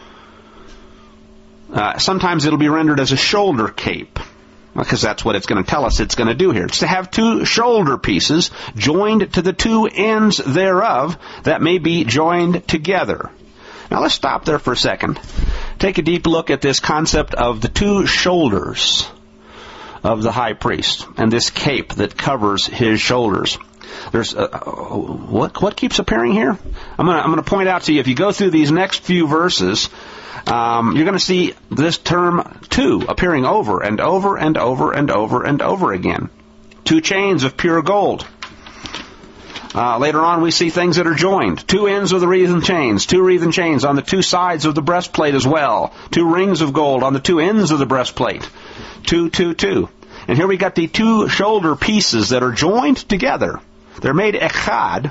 Uh, sometimes it'll be rendered as a shoulder cape, because that's what it's going to tell us it's going to do here. It's to have two shoulder pieces joined to the two ends thereof that may be joined together. Now let's stop there for a second. Take a deep look at this concept of the two shoulders of the high priest and this cape that covers his shoulders. There's uh, what what keeps appearing here? I'm going to I'm going to point out to you, if you go through these next few verses, um, you're going to see this term two appearing over and over and over and over and over again. Two chains of pure gold. Uh, later on, we see things that are joined. Two ends of the wreathen chains. Two wreathen chains on the two sides of the breastplate as well. Two rings of gold on the two ends of the breastplate. Two, two, two. And here we got the two shoulder pieces that are joined together. They're made echad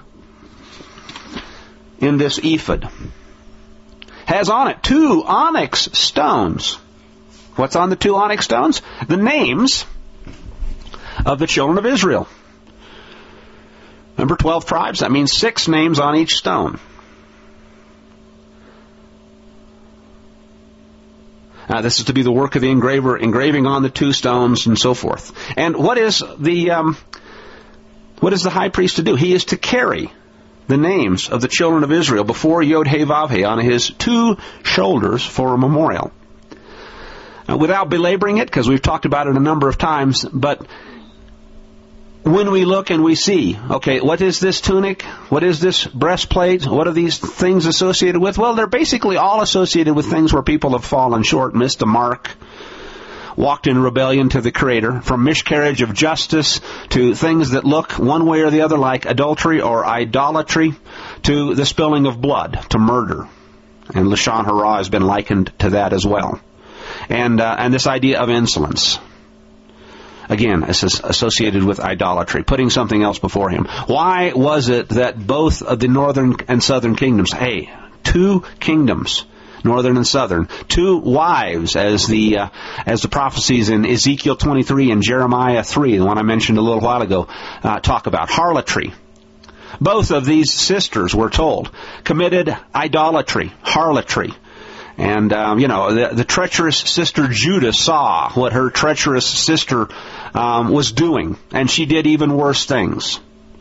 in this ephod. Has on it two onyx stones. What's on the two onyx stones? The names of the children of Israel. Remember, twelve tribes? That means six names on each stone. Uh, this is to be the work of the engraver, engraving on the two stones and so forth. And what is the um, what is the high priest to do? He is to carry the names of the children of Israel before Yod He Vav He on his two shoulders for a memorial. Uh, without belaboring it, because we've talked about it a number of times, but when we look and we see, okay, what is this tunic? What is this breastplate? What are these things associated with? Well, they're basically all associated with things where people have fallen short, missed the mark, walked in rebellion to the Creator, from miscarriage of justice to things that look one way or the other like adultery or idolatry, to the spilling of blood, to murder. And Lashon Hara has been likened to that as well. And, uh, and this idea of insolence. Again, it's associated with idolatry, putting something else before him. Why was it that both of the northern and southern kingdoms, hey, two kingdoms, northern and southern, two wives, as the uh, as the prophecies in Ezekiel twenty-three and Jeremiah three, the one I mentioned a little while ago, uh, talk about harlotry. Both of these sisters, we're told, committed idolatry, harlotry. And, um, you know, the, the treacherous sister Judah saw what her treacherous sister um, was doing, and she did even worse things.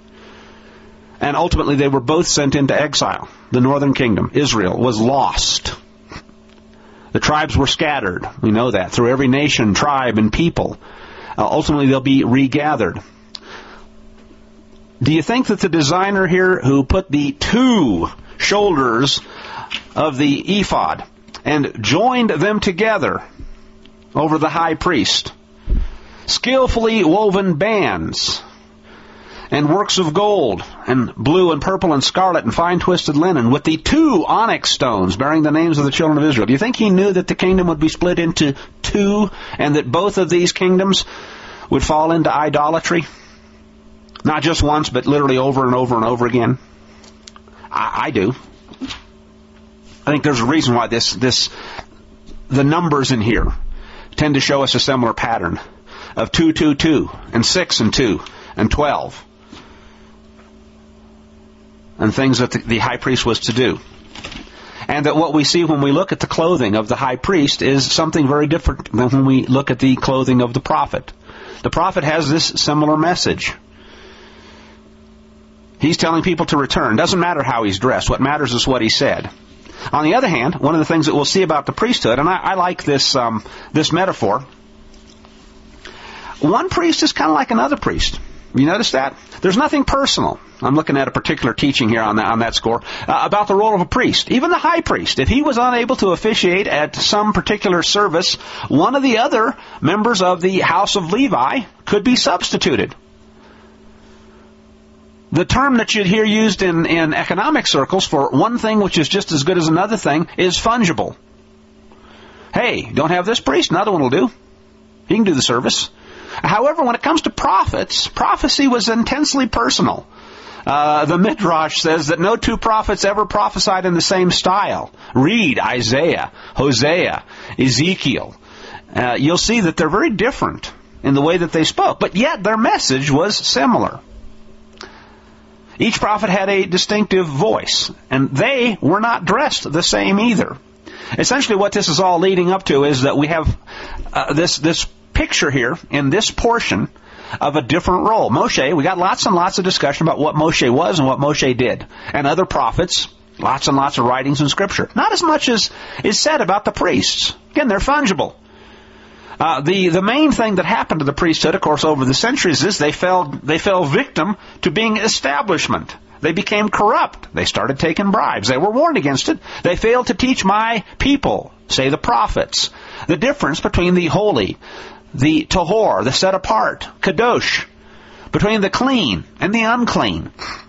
And ultimately they were both sent into exile. The northern kingdom, Israel, was lost. The tribes were scattered. We know that, through every nation, tribe, and people. Uh, ultimately they'll be regathered. Do you think that the designer here who put the two shoulders of the ephod and joined them together over the high priest, skillfully woven bands and works of gold and blue and purple and scarlet and fine twisted linen with the two onyx stones bearing the names of the children of Israel? Do you think he knew that the kingdom would be split into two and that both of these kingdoms would fall into idolatry? Not just once, but literally over and over and over again. I, I do. I think there's a reason why this, this, the numbers in here tend to show us a similar pattern of two, two, two, and six and two, and twelve, and things that the, the high priest was to do. And that what we see when we look at the clothing of the high priest is something very different than when we look at the clothing of the prophet. The prophet has this similar message. He's telling people to return. Doesn't matter how he's dressed. What matters is what he said. On the other hand, one of the things that we'll see about the priesthood, and I, I like this um, this metaphor, one priest is kind of like another priest. You notice that? There's nothing personal. I'm looking at a particular teaching here on that, on that score, uh, about the role of a priest. Even the high priest, if he was unable to officiate at some particular service, one of the other members of the house of Levi could be substituted. The term that you'd hear used in, in economic circles for one thing which is just as good as another thing is fungible. Hey, don't have this priest? Another one will do. He can do the service. However, when it comes to prophets, prophecy was intensely personal. Uh, the Midrash says that no two prophets ever prophesied in the same style. Read Isaiah, Hosea, Ezekiel. Uh, you'll see that they're very different in the way that they spoke, but yet their message was similar. Each prophet had a distinctive voice, and they were not dressed the same either. Essentially what this is all leading up to is that we have uh, this this picture here in this portion of a different role. Moshe, we got lots and lots of discussion about what Moshe was and what Moshe did. And other prophets, lots and lots of writings in Scripture. Not as much as is said about the priests. Again, they're fungible. Uh, the, the main thing that happened to the priesthood, of course, over the centuries is they fell, they fell victim to being establishment. They became corrupt. They started taking bribes. They were warned against it. They failed to teach my people, say the prophets, the difference between the holy, the tahor, the set apart, kadosh, between the clean and the unclean.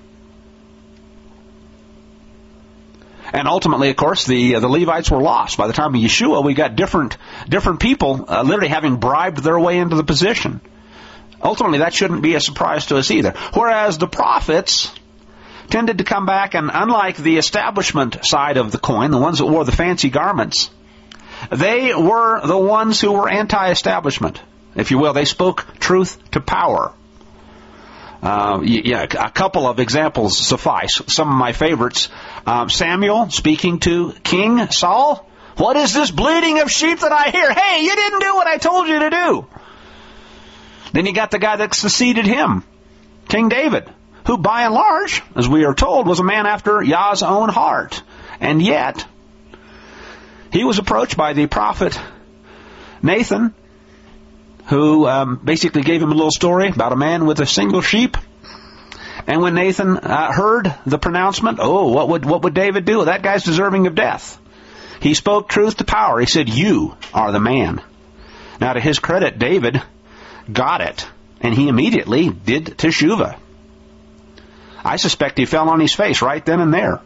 And ultimately, of course, the uh, the Levites were lost. By the time of Yeshua, we got different different people uh, literally having bribed their way into the position. Ultimately, that shouldn't be a surprise to us either. Whereas the prophets tended to come back, and unlike the establishment side of the coin, the ones that wore the fancy garments, they were the ones who were anti-establishment, if you will. They spoke truth to power. Uh, yeah, a couple of examples suffice. Some of my favorites. Um, Samuel speaking to King Saul. What is this bleating of sheep that I hear? Hey, you didn't do what I told you to do. Then you got the guy that succeeded him, King David, who by and large, as we are told, was a man after Yah's own heart. And yet, he was approached by the prophet Nathan, who um, basically gave him a little story about a man with a single sheep. And when Nathan uh, heard the pronouncement, oh, what would what would David do? That guy's deserving of death. He spoke truth to power. He said, you are the man. Now, to his credit, David got it, and he immediately did teshuvah. I suspect he fell on his face right then and there.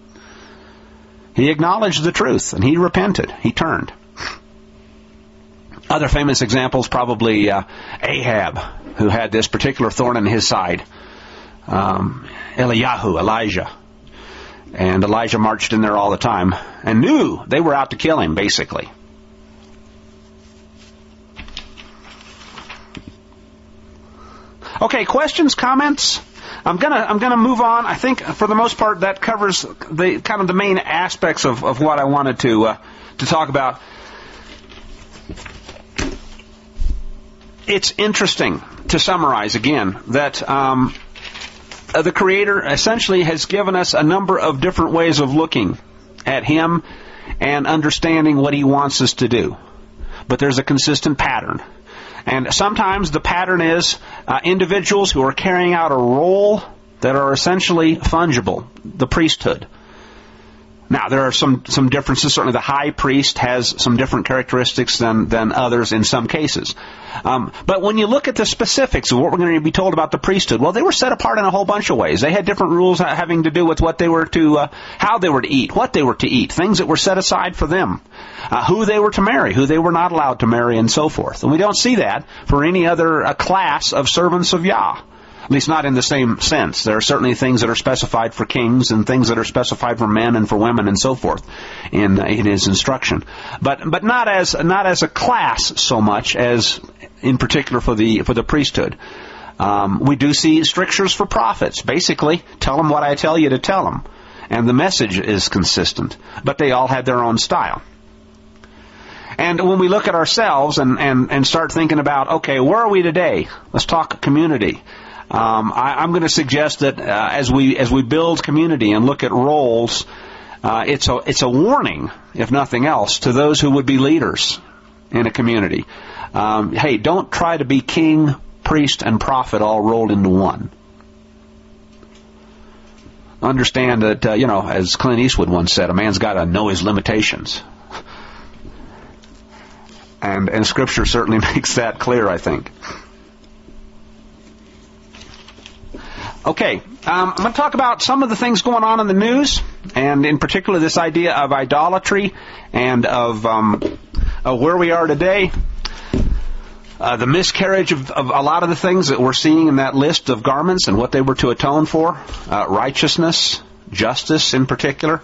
He acknowledged the truth, and he repented. He turned. Other famous examples, probably uh, Ahab, who had this particular thorn in his side. Um, Eliyahu, Elijah. And Elijah marched in there all the time and knew they were out to kill him, basically. Okay, questions, comments? I'm gonna I'm gonna move on. I think for the most part that covers the kind of the main aspects of, of what I wanted to uh, to talk about. It's interesting to summarize again that um, the Creator essentially has given us a number of different ways of looking at Him and understanding what He wants us to do. But there's a consistent pattern. And sometimes the pattern is uh, individuals who are carrying out a role that are essentially fungible, the priesthood. Now, there are some, some differences. Certainly the high priest has some different characteristics than, than others in some cases. Um, but when you look at the specifics of what we're going to be told about the priesthood, well, they were set apart in a whole bunch of ways. They had different rules having to do with what they were to, uh, how they were to eat, what they were to eat, things that were set aside for them, uh, who they were to marry, who they were not allowed to marry, and so forth. And we don't see that for any other uh, class of servants of Yah. At least not in the same sense. There are certainly things that are specified for kings and things that are specified for men and for women and so forth in, in his instruction. But but not as not as a class so much as in particular for the for the priesthood. Um, we do see strictures for prophets. Basically, tell them what I tell you to tell them. And the message is consistent. But they all had their own style. And when we look at ourselves and, and, and start thinking about, okay, where are we today? Let's talk community. Um, I, I'm going to suggest that uh, as we as we build community and look at roles, uh, it's a it's a warning, if nothing else, to those who would be leaders in a community. Um, hey, don't try to be king, priest, and prophet all rolled into one. Understand that, uh, you know, as Clint Eastwood once said, a man's got to know his limitations. And and Scripture certainly makes that clear, I think. Okay, um, I'm going to talk about some of the things going on in the news, and in particular this idea of idolatry and of um, uh, where we are today, uh, the miscarriage of, of a lot of the things that we're seeing in that list of garments and what they were to atone for, uh, righteousness, justice in particular.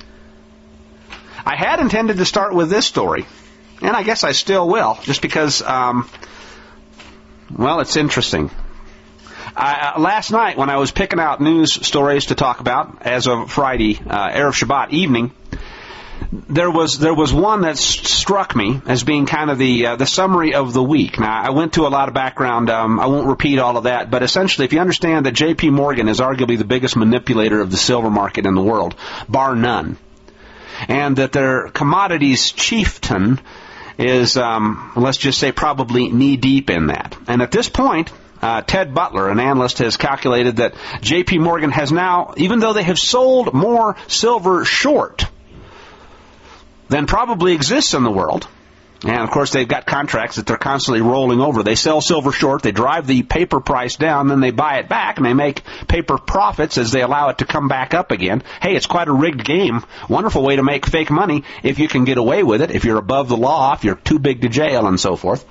I had intended to start with this story, and I guess I still will, just because, um, well, it's interesting. I, uh, last night, when I was picking out news stories to talk about as of Friday, uh, Erev Shabbat evening, there was there was one that s- struck me as being kind of the uh, the summary of the week. Now, I went to a lot of background. Um, I won't repeat all of that, but essentially, if you understand that J P. Morgan is arguably the biggest manipulator of the silver market in the world, bar none, and that their commodities chieftain is, um, let's just say, probably knee-deep in that. And at this point, uh, Ted Butler, an analyst, has calculated that J P. Morgan has now, even though they have sold more silver short than probably exists in the world, and of course they've got contracts that they're constantly rolling over. They sell silver short, they drive the paper price down, then they buy it back, and they make paper profits as they allow it to come back up again. Hey, it's quite a rigged game. Wonderful way to make fake money if you can get away with it, if you're above the law, if you're too big to jail, and so forth.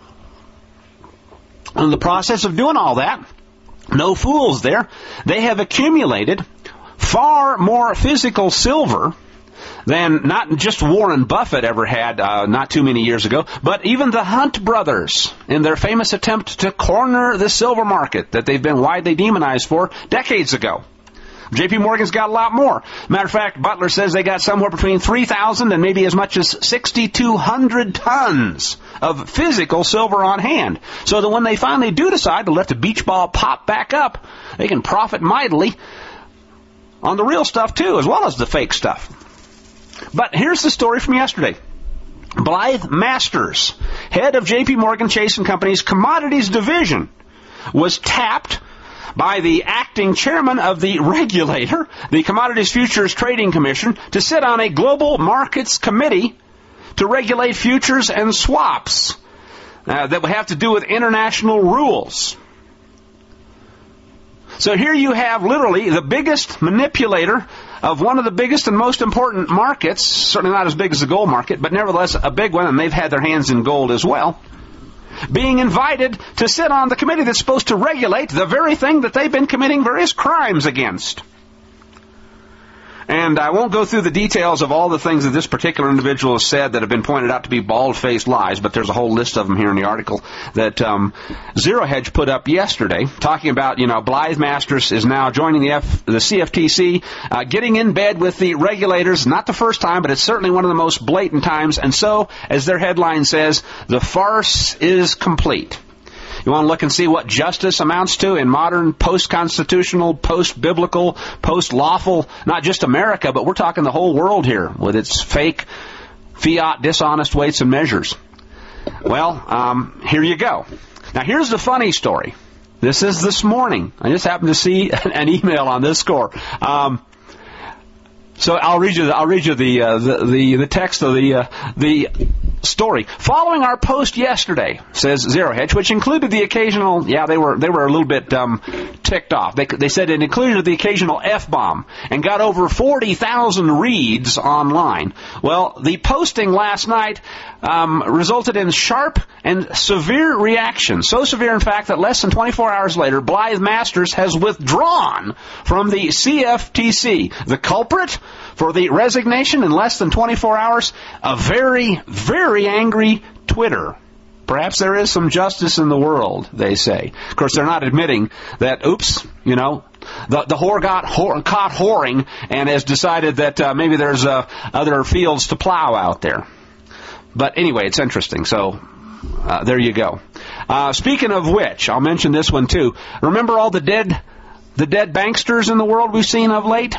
In the process of doing all that, no fools there, they have accumulated far more physical silver than not just Warren Buffett ever had uh, not too many years ago, but even the Hunt brothers in their famous attempt to corner the silver market that they've been widely demonized for decades ago. J P. Morgan's got a lot more. Matter of fact, Butler says they got somewhere between three thousand and maybe as much as six thousand two hundred tons of physical silver on hand. So that when they finally do decide to let the beach ball pop back up, they can profit mightily on the real stuff too, as well as the fake stuff. But here's the story from yesterday. Blythe Masters, head of J P. Morgan Chase and Company's Commodities Division, was tapped by the acting chairman of the regulator, the Commodities Futures Trading Commission, to sit on a global markets committee to regulate futures and swaps uh, that would have to do with international rules. So here you have literally the biggest manipulator of one of the biggest and most important markets, certainly not as big as the gold market, but nevertheless a big one, and they've had their hands in gold as well, being invited to sit on the committee that's supposed to regulate the very thing that they've been committing various crimes against. And I won't go through the details of all the things that this particular individual has said that have been pointed out to be bald-faced lies, but there's a whole list of them here in the article that um, Zero Hedge put up yesterday, talking about, you know, Blythe Masters is now joining the, F, the C F T C, uh, getting in bed with the regulators, not the first time, but it's certainly one of the most blatant times, and so, as their headline says, the farce is complete. You want to look and see what justice amounts to in modern, post-constitutional, post-biblical, post-lawful, not just America, but we're talking the whole world here with its fake, fiat, dishonest weights and measures. Well, um, here you go. Now, here's the funny story. This is this morning. I just happened to see an email on this score. Um, so I'll read you. The, I'll read you the uh, the, the the text of the uh, the story. Following our post yesterday, says Zero Hedge, which included the occasional. Yeah, they were they were a little bit um, ticked off. They they said it included the occasional F-bomb and got over forty thousand reads online. Well, the posting last night um, resulted in sharp and severe reaction. So severe, in fact, that less than twenty-four hours later, Blythe Masters has withdrawn from the C F T C. The culprit for the resignation in less than twenty-four hours, a very, very angry Twitter. Perhaps there is some justice in the world, they say. Of course, they're not admitting that, oops, you know, the, the whore got whore, caught whoring and has decided that uh, maybe there's uh, other fields to plow out there. But anyway, it's interesting. So uh, there you go. Uh, speaking of which, I'll mention this one too. Remember all the dead, the dead banksters in the world we've seen of late?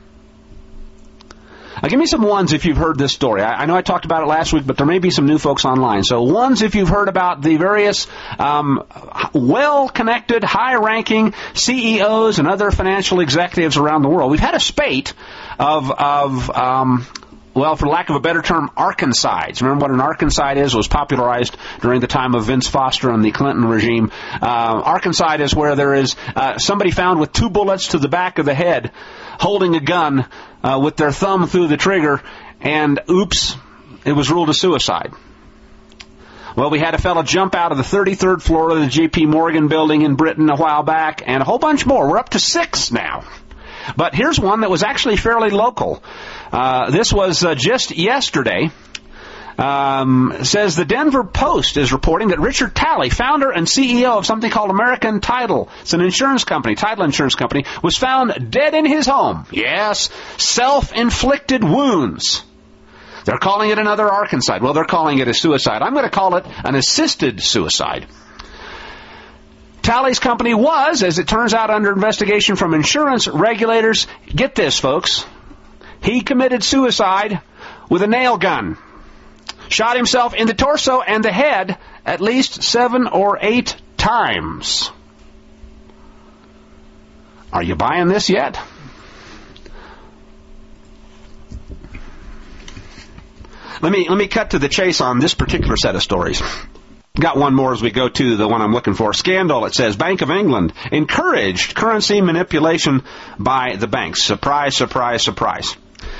Uh, give me some ones if you've heard this story. I, I know I talked about it last week, but there may be some new folks online. So ones if you've heard about the various um, well-connected, high-ranking C E Os and other financial executives around the world. We've had a spate of, of um, well, for lack of a better term, Arkancides. Remember what an Arkancide is? It was popularized during the time of Vince Foster and the Clinton regime. Uh, Arkancide is where there is uh, somebody found with two bullets to the back of the head, holding a gun uh, with their thumb through the trigger, and oops, it was ruled a suicide. Well, we had a fellow jump out of the thirty-third floor of the J P Morgan building in Britain a while back, and a whole bunch more. We're up to six now. But here's one that was actually fairly local. Uh, this was uh, just yesterday. Um, says the Denver Post is reporting that Richard Talley, founder and C E O of something called American Title, it's an insurance company, title insurance company, was found dead in his home. Yes, self-inflicted wounds. They're calling it another arkancide. Well, they're calling it a suicide. I'm going to call it an assisted suicide. Talley's company was, as it turns out, under investigation from insurance regulators. Get this, folks. He committed suicide with a nail gun. Shot himself in the torso and the head at least seven or eight times. Are you buying this yet? Let me let me cut to the chase on this particular set of stories. Got one more as we go to the one I'm looking for. Scandal, it says, Bank of England encouraged currency manipulation by the banks. Surprise, surprise, surprise.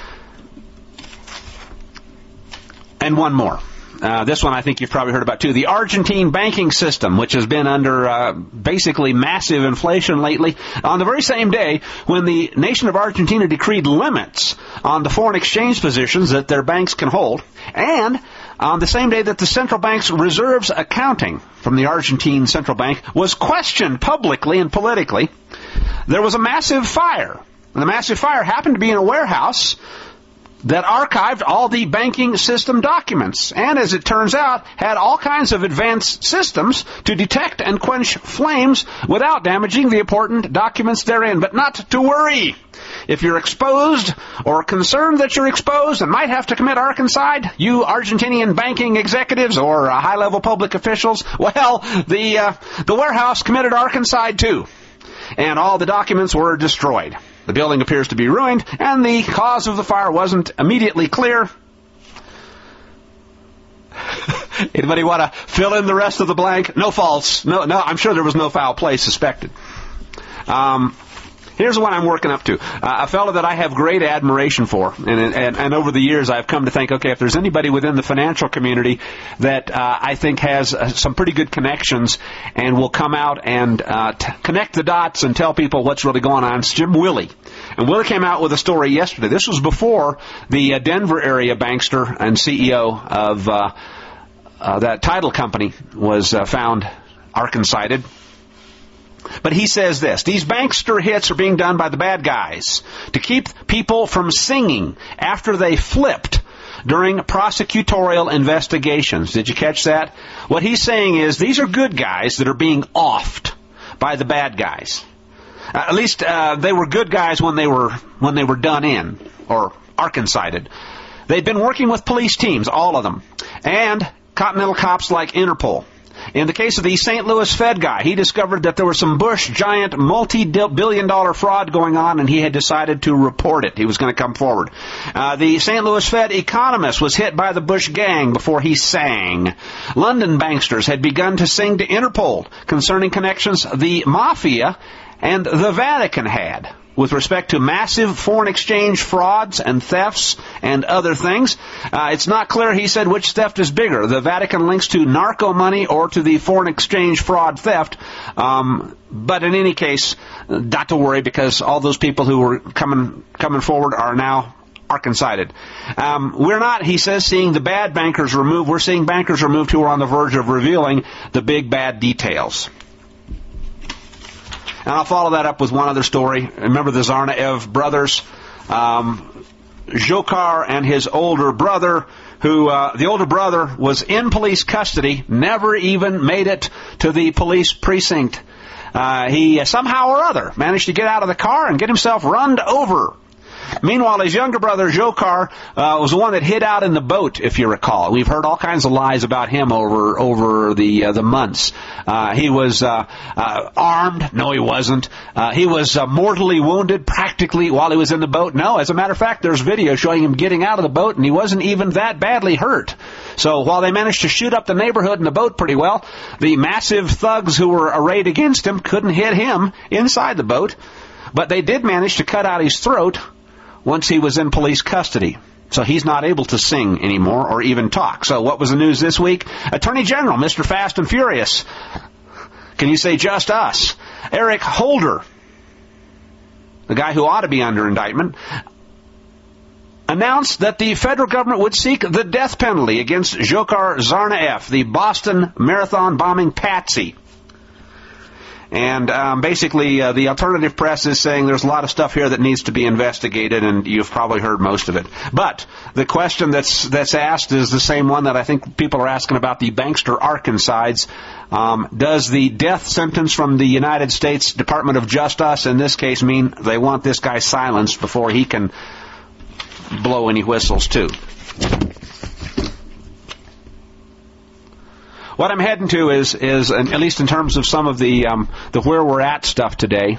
And one more. Uh, this one I think you've probably heard about too. The Argentine banking system, which has been under uh, basically massive inflation lately, on the very same day when the nation of Argentina decreed limits on the foreign exchange positions that their banks can hold, and on the same day that the central bank's reserves accounting from the Argentine central bank was questioned publicly and politically, there was a massive fire. And the massive fire happened to be in a warehouse that archived all the banking system documents, and as it turns out, had all kinds of advanced systems to detect and quench flames without damaging the important documents therein. But not to worry. If you're exposed or concerned that you're exposed and might have to commit arkancide, you Argentinian banking executives or uh, high-level public officials, well, the uh, the warehouse committed arkancide too, and all the documents were destroyed. The building appears to be ruined, and the cause of the fire wasn't immediately clear. Anybody want to fill in the rest of the blank? No false. No, no. I'm sure there was no foul play suspected. Um, here's the one I'm working up to. Uh, a fellow that I have great admiration for, and, and and over the years I've come to think, okay, if there's anybody within the financial community that uh, I think has uh, some pretty good connections and will come out and uh, t- connect the dots and tell people what's really going on, it's Jim Willie. And Willie came out with a story yesterday. This was before the uh, Denver area bankster and C E O of uh, uh, that title company was uh, found arkancided. But he says this: these bankster hits are being done by the bad guys to keep people from singing after they flipped during prosecutorial investigations. Did you catch that? What he's saying is these are good guys that are being offed by the bad guys. Uh, at least uh, they were good guys when they were when they were done in or arkancided. They'd been working with police teams, all of them, and continental cops like Interpol. In the case of the Saint Louis Fed guy, he discovered that there was some Bush giant multi-billion dollar fraud going on, and he had decided to report it. He was going to come forward. Uh, the Saint Louis Fed economist was hit by the Bush gang before he sang. London banksters had begun to sing to Interpol concerning connections the mafia and the Vatican had with respect to massive foreign exchange frauds and thefts and other things. Uh, it's not clear, he said, which theft is bigger, the Vatican links to narco money or to the foreign exchange fraud theft. Um, but in any case, not to worry, because all those people who were coming coming forward are now arkancided. Um, we're not, he says, seeing the bad bankers removed. We're seeing bankers removed who are on the verge of revealing the big bad details. And I'll follow that up with one other story. Remember the Tsarnaev brothers? Um, Dzhokhar and his older brother, who, uh, the older brother was in police custody, never even made it to the police precinct. Uh, he uh, somehow or other managed to get out of the car and get himself run over. Meanwhile, his younger brother, Dzhokhar, uh, was the one that hid out in the boat, if you recall. We've heard all kinds of lies about him over over the uh, the months. Uh, he was uh, uh, armed. No, he wasn't. Uh, he was uh, mortally wounded practically while he was in the boat. No, as a matter of fact, there's video showing him getting out of the boat, and he wasn't even that badly hurt. So while they managed to shoot up the neighborhood in the boat pretty well, the massive thugs who were arrayed against him couldn't hit him inside the boat. But they did manage to cut out his throat once he was in police custody. So he's not able to sing anymore or even talk. So what was the news this week? Attorney General, Mister Fast and Furious. Can you say just us? Eric Holder, the guy who ought to be under indictment, announced that the federal government would seek the death penalty against Dzhokhar Tsarnaev, the Boston Marathon bombing patsy. And um, basically, uh, the alternative press is saying there's a lot of stuff here that needs to be investigated, and you've probably heard most of it. But the question that's that's asked is the same one that I think people are asking about the Bankster Arkancides. Um, does the death sentence from the United States Department of Justice, in this case, mean they want this guy silenced before he can blow any whistles, too? What I'm heading to is, is at least in terms of some of the um, the where we're at stuff today,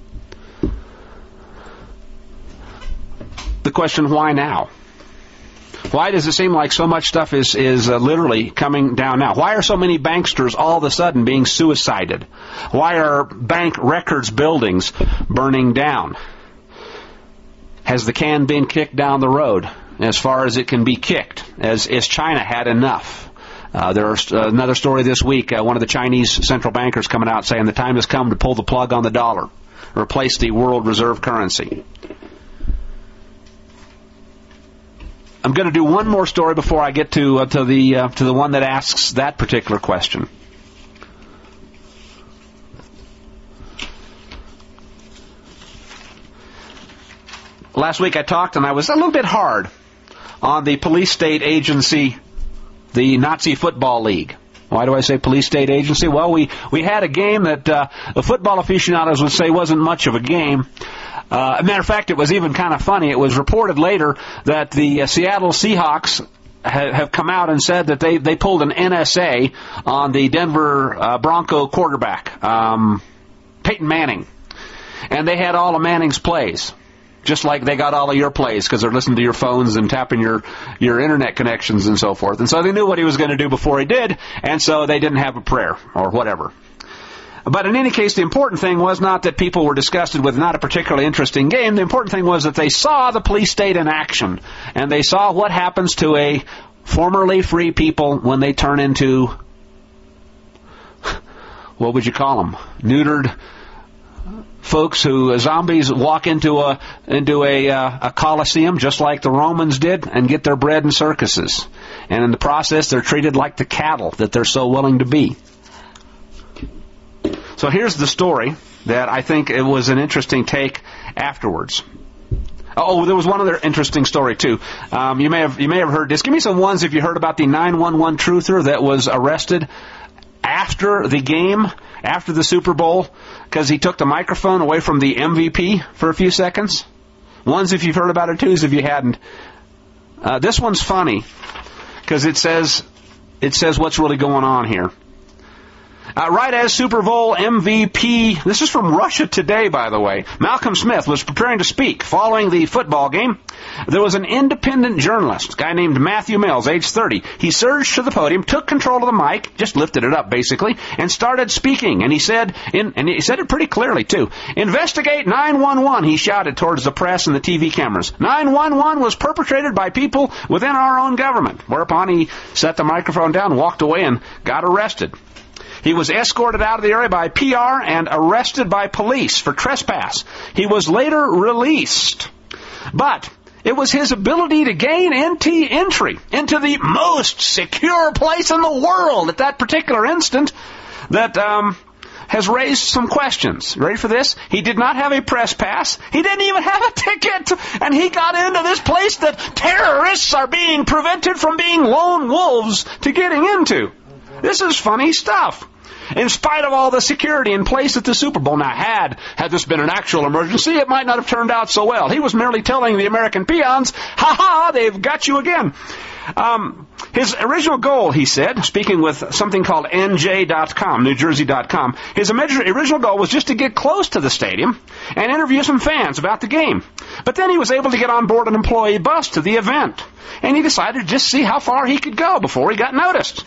the question, why now? Why does it seem like so much stuff is, is uh, literally coming down now? Why are so many banksters all of a sudden being suicided? Why are bank records buildings burning down? Has the can been kicked down the road as far as it can be kicked? As, as China had enough? Uh, there's uh, another story this week, uh, one of the Chinese central bankers coming out saying the time has come to pull the plug on the dollar, replace the world reserve currency. I'm going to do one more story before I get to uh, to the uh, to the one that asks that particular question. Last week I talked, and I was a little bit hard on the police state agency, the Nazi Football League. Why do I say police state agency? Well, we, we had a game that uh, the football aficionados would say wasn't much of a game. Uh, as a matter of fact, it was even kind of funny. It was reported later that the uh, Seattle Seahawks ha- have come out and said that they, they pulled an N S A on the Denver uh, Bronco quarterback, um, Peyton Manning. And they had all of Manning's plays. Just like they got all of your plays because they're listening to your phones and tapping your, your internet connections and so forth. And so they knew what he was going to do before he did, and so they didn't have a prayer or whatever. But in any case, the important thing was not that people were disgusted with not a particularly interesting game. The important thing was that they saw the police state in action, and they saw what happens to a formerly free people when they turn into, what would you call them, neutered folks who, uh, zombies, walk into a into a, uh, a coliseum just like the Romans did and get their bread in circuses. And in the process, they're treated like the cattle that they're so willing to be. So here's the story that I think it was an interesting take afterwards. Oh, there was one other interesting story too. Um, you may have you may have heard this. Give me some ones if you heard about the nine one one truther that was arrested after the game, after the Super Bowl, because he took the microphone away from the M V P for a few seconds. Ones if you've heard about it, twos if you hadn't. Uh, this one's funny because it says it says what's really going on here. Uh, right as Super Bowl M V P, this is from Russia Today, by the way, Malcolm Smith was preparing to speak following the football game. There was an independent journalist, a guy named Matthew Mills, age thirty. He surged to the podium, took control of the mic, just lifted it up basically, and started speaking. And he said, in, and he said it pretty clearly too. Investigate nine one one, he shouted towards the press and the T V cameras. nine one one was perpetrated by people within our own government. Whereupon he set the microphone down, walked away, and got arrested. He was escorted out of the area by P R and arrested by police for trespass. He was later released. But it was his ability to gain entry into the most secure place in the world at that particular instant that um, has raised some questions. Ready for this? He did not have a press pass. He didn't even have a ticket. And he got into this place that terrorists are being prevented from being lone wolves to getting into. This is funny stuff. In spite of all the security in place at the Super Bowl. Now, had, had this been an actual emergency, it might not have turned out so well. He was merely telling the American peons, ha-ha, they've got you again. Um, his original goal, he said, speaking with something called N J dot com, New Jersey dot com, his original goal was just to get close to the stadium and interview some fans about the game. But then he was able to get on board an employee bus to the event. And he decided to just see how far he could go before he got noticed.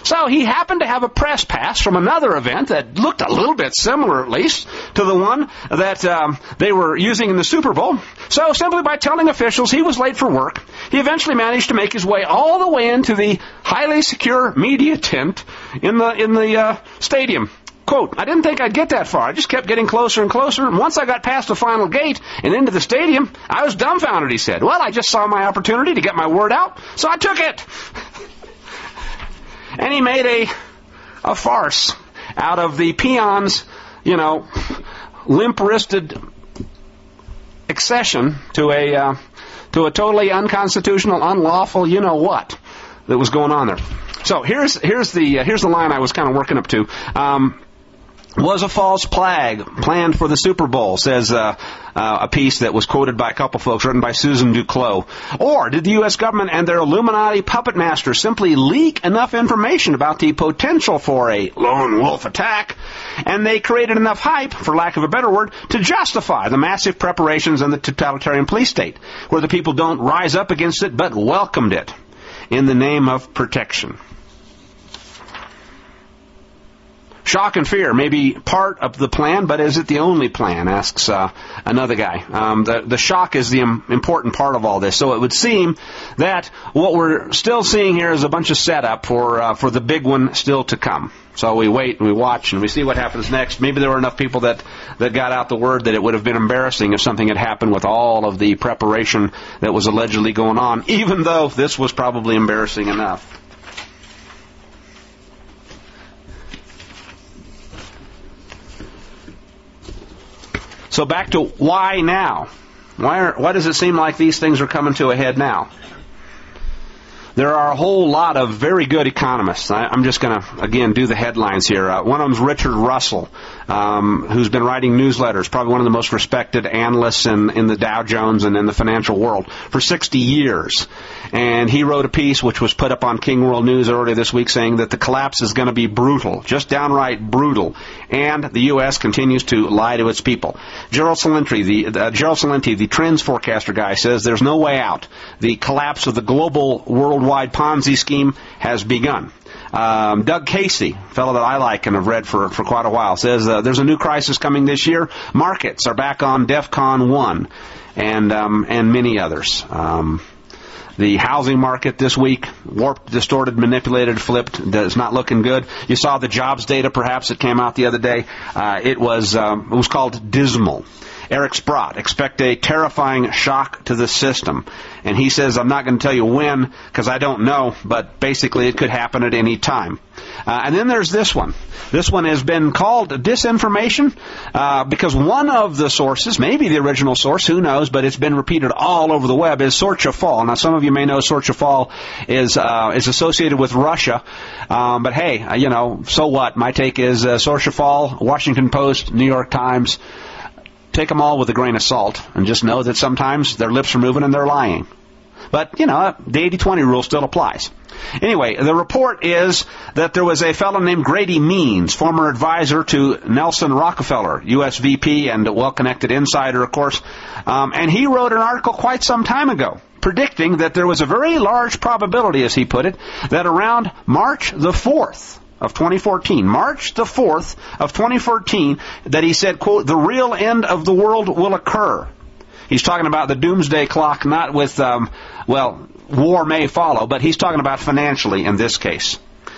So he happened to have a press pass from another event that looked a little bit similar, at least, to the one that um, they were using in the Super Bowl. So simply by telling officials he was late for work, he eventually managed to make his way all the way into the highly secure media tent in the in the uh, stadium. Quote, I didn't think I'd get that far. I just kept getting closer and closer, and once I got past the final gate and into the stadium, I was dumbfounded, he said. Well, I just saw my opportunity to get my word out, so I took it. And he made a a farce out of the peons, you know, limp-wristed accession to a uh, to a totally unconstitutional, unlawful, you know what, that was going on there. So here's here's the uh, here's the line I was kind of working up to. Um, was a false flag planned for the Super Bowl, says uh, uh, a piece that was quoted by a couple folks, written by Susan Duclos. Or did the U S government and their Illuminati puppet masters simply leak enough information about the potential for a lone wolf attack, and they created enough hype, for lack of a better word, to justify the massive preparations in the totalitarian police state, where the people don't rise up against it, but welcomed it in the name of protection? Shock and fear may be part of the plan, but is it the only plan, asks uh, another guy. Um, the, the shock is the um, important part of all this. So it would seem that what we're still seeing here is a bunch of setup for uh, for the big one still to come. So we wait and we watch and we see what happens next. Maybe there were enough people that, that got out the word that it would have been embarrassing if something had happened with all of the preparation that was allegedly going on, even though this was probably embarrassing enough. So back to why now? Why, are, why does it seem like these things are coming to a head now? There are a whole lot of very good economists. I, I'm just going to, again, do the headlines here. Uh, one of them is Richard Russell, um, who's been writing newsletters, probably one of the most respected analysts in, in the Dow Jones and in the financial world for sixty years. And he wrote a piece which was put up on King World News earlier this week saying that the collapse is going to be brutal, just downright brutal, and the U S continues to lie to its people. Gerald Celente, the, uh, Gerald Celente, the trends forecaster guy, says there's no way out. The collapse of the global worldwide Ponzi scheme has begun. Um, Doug Casey, a fellow that I like and have read for, for quite a while, says uh, there's a new crisis coming this year. Markets are back on DEFCON one, and um, and many others. Um, The housing market this week, warped, distorted, manipulated, flipped, is not looking good. You saw the jobs data, perhaps, that came out the other day. Uh, it was um, it was called dismal. Eric Sprott, expect a terrifying shock to the system. And he says, I'm not going to tell you when, because I don't know, but basically it could happen at any time. Uh, and then there's this one. This one has been called disinformation uh, because one of the sources, maybe the original source, who knows, but it's been repeated all over the web, is Sorcha-Fall. Now, some of you may know Sorcha-Fall is uh, is associated with Russia. Um, but, hey, uh, you know, so what? My take is uh, Sorcha-Fall, Washington Post, New York Times, take them all with a grain of salt and just know that sometimes their lips are moving and they're lying. But, you know, the eighty twenty rule still applies. Anyway, the report is that there was a fellow named Grady Means, former advisor to Nelson Rockefeller, U S V P and a well-connected insider, of course, um, and he wrote an article quite some time ago predicting that there was a very large probability, as he put it, that around March the fourth of twenty fourteen, March the fourth of twenty fourteen, that he said, quote, the real end of the world will occur. He's talking about the doomsday clock, not with, um, well, war may follow, but he's talking about financially in this case.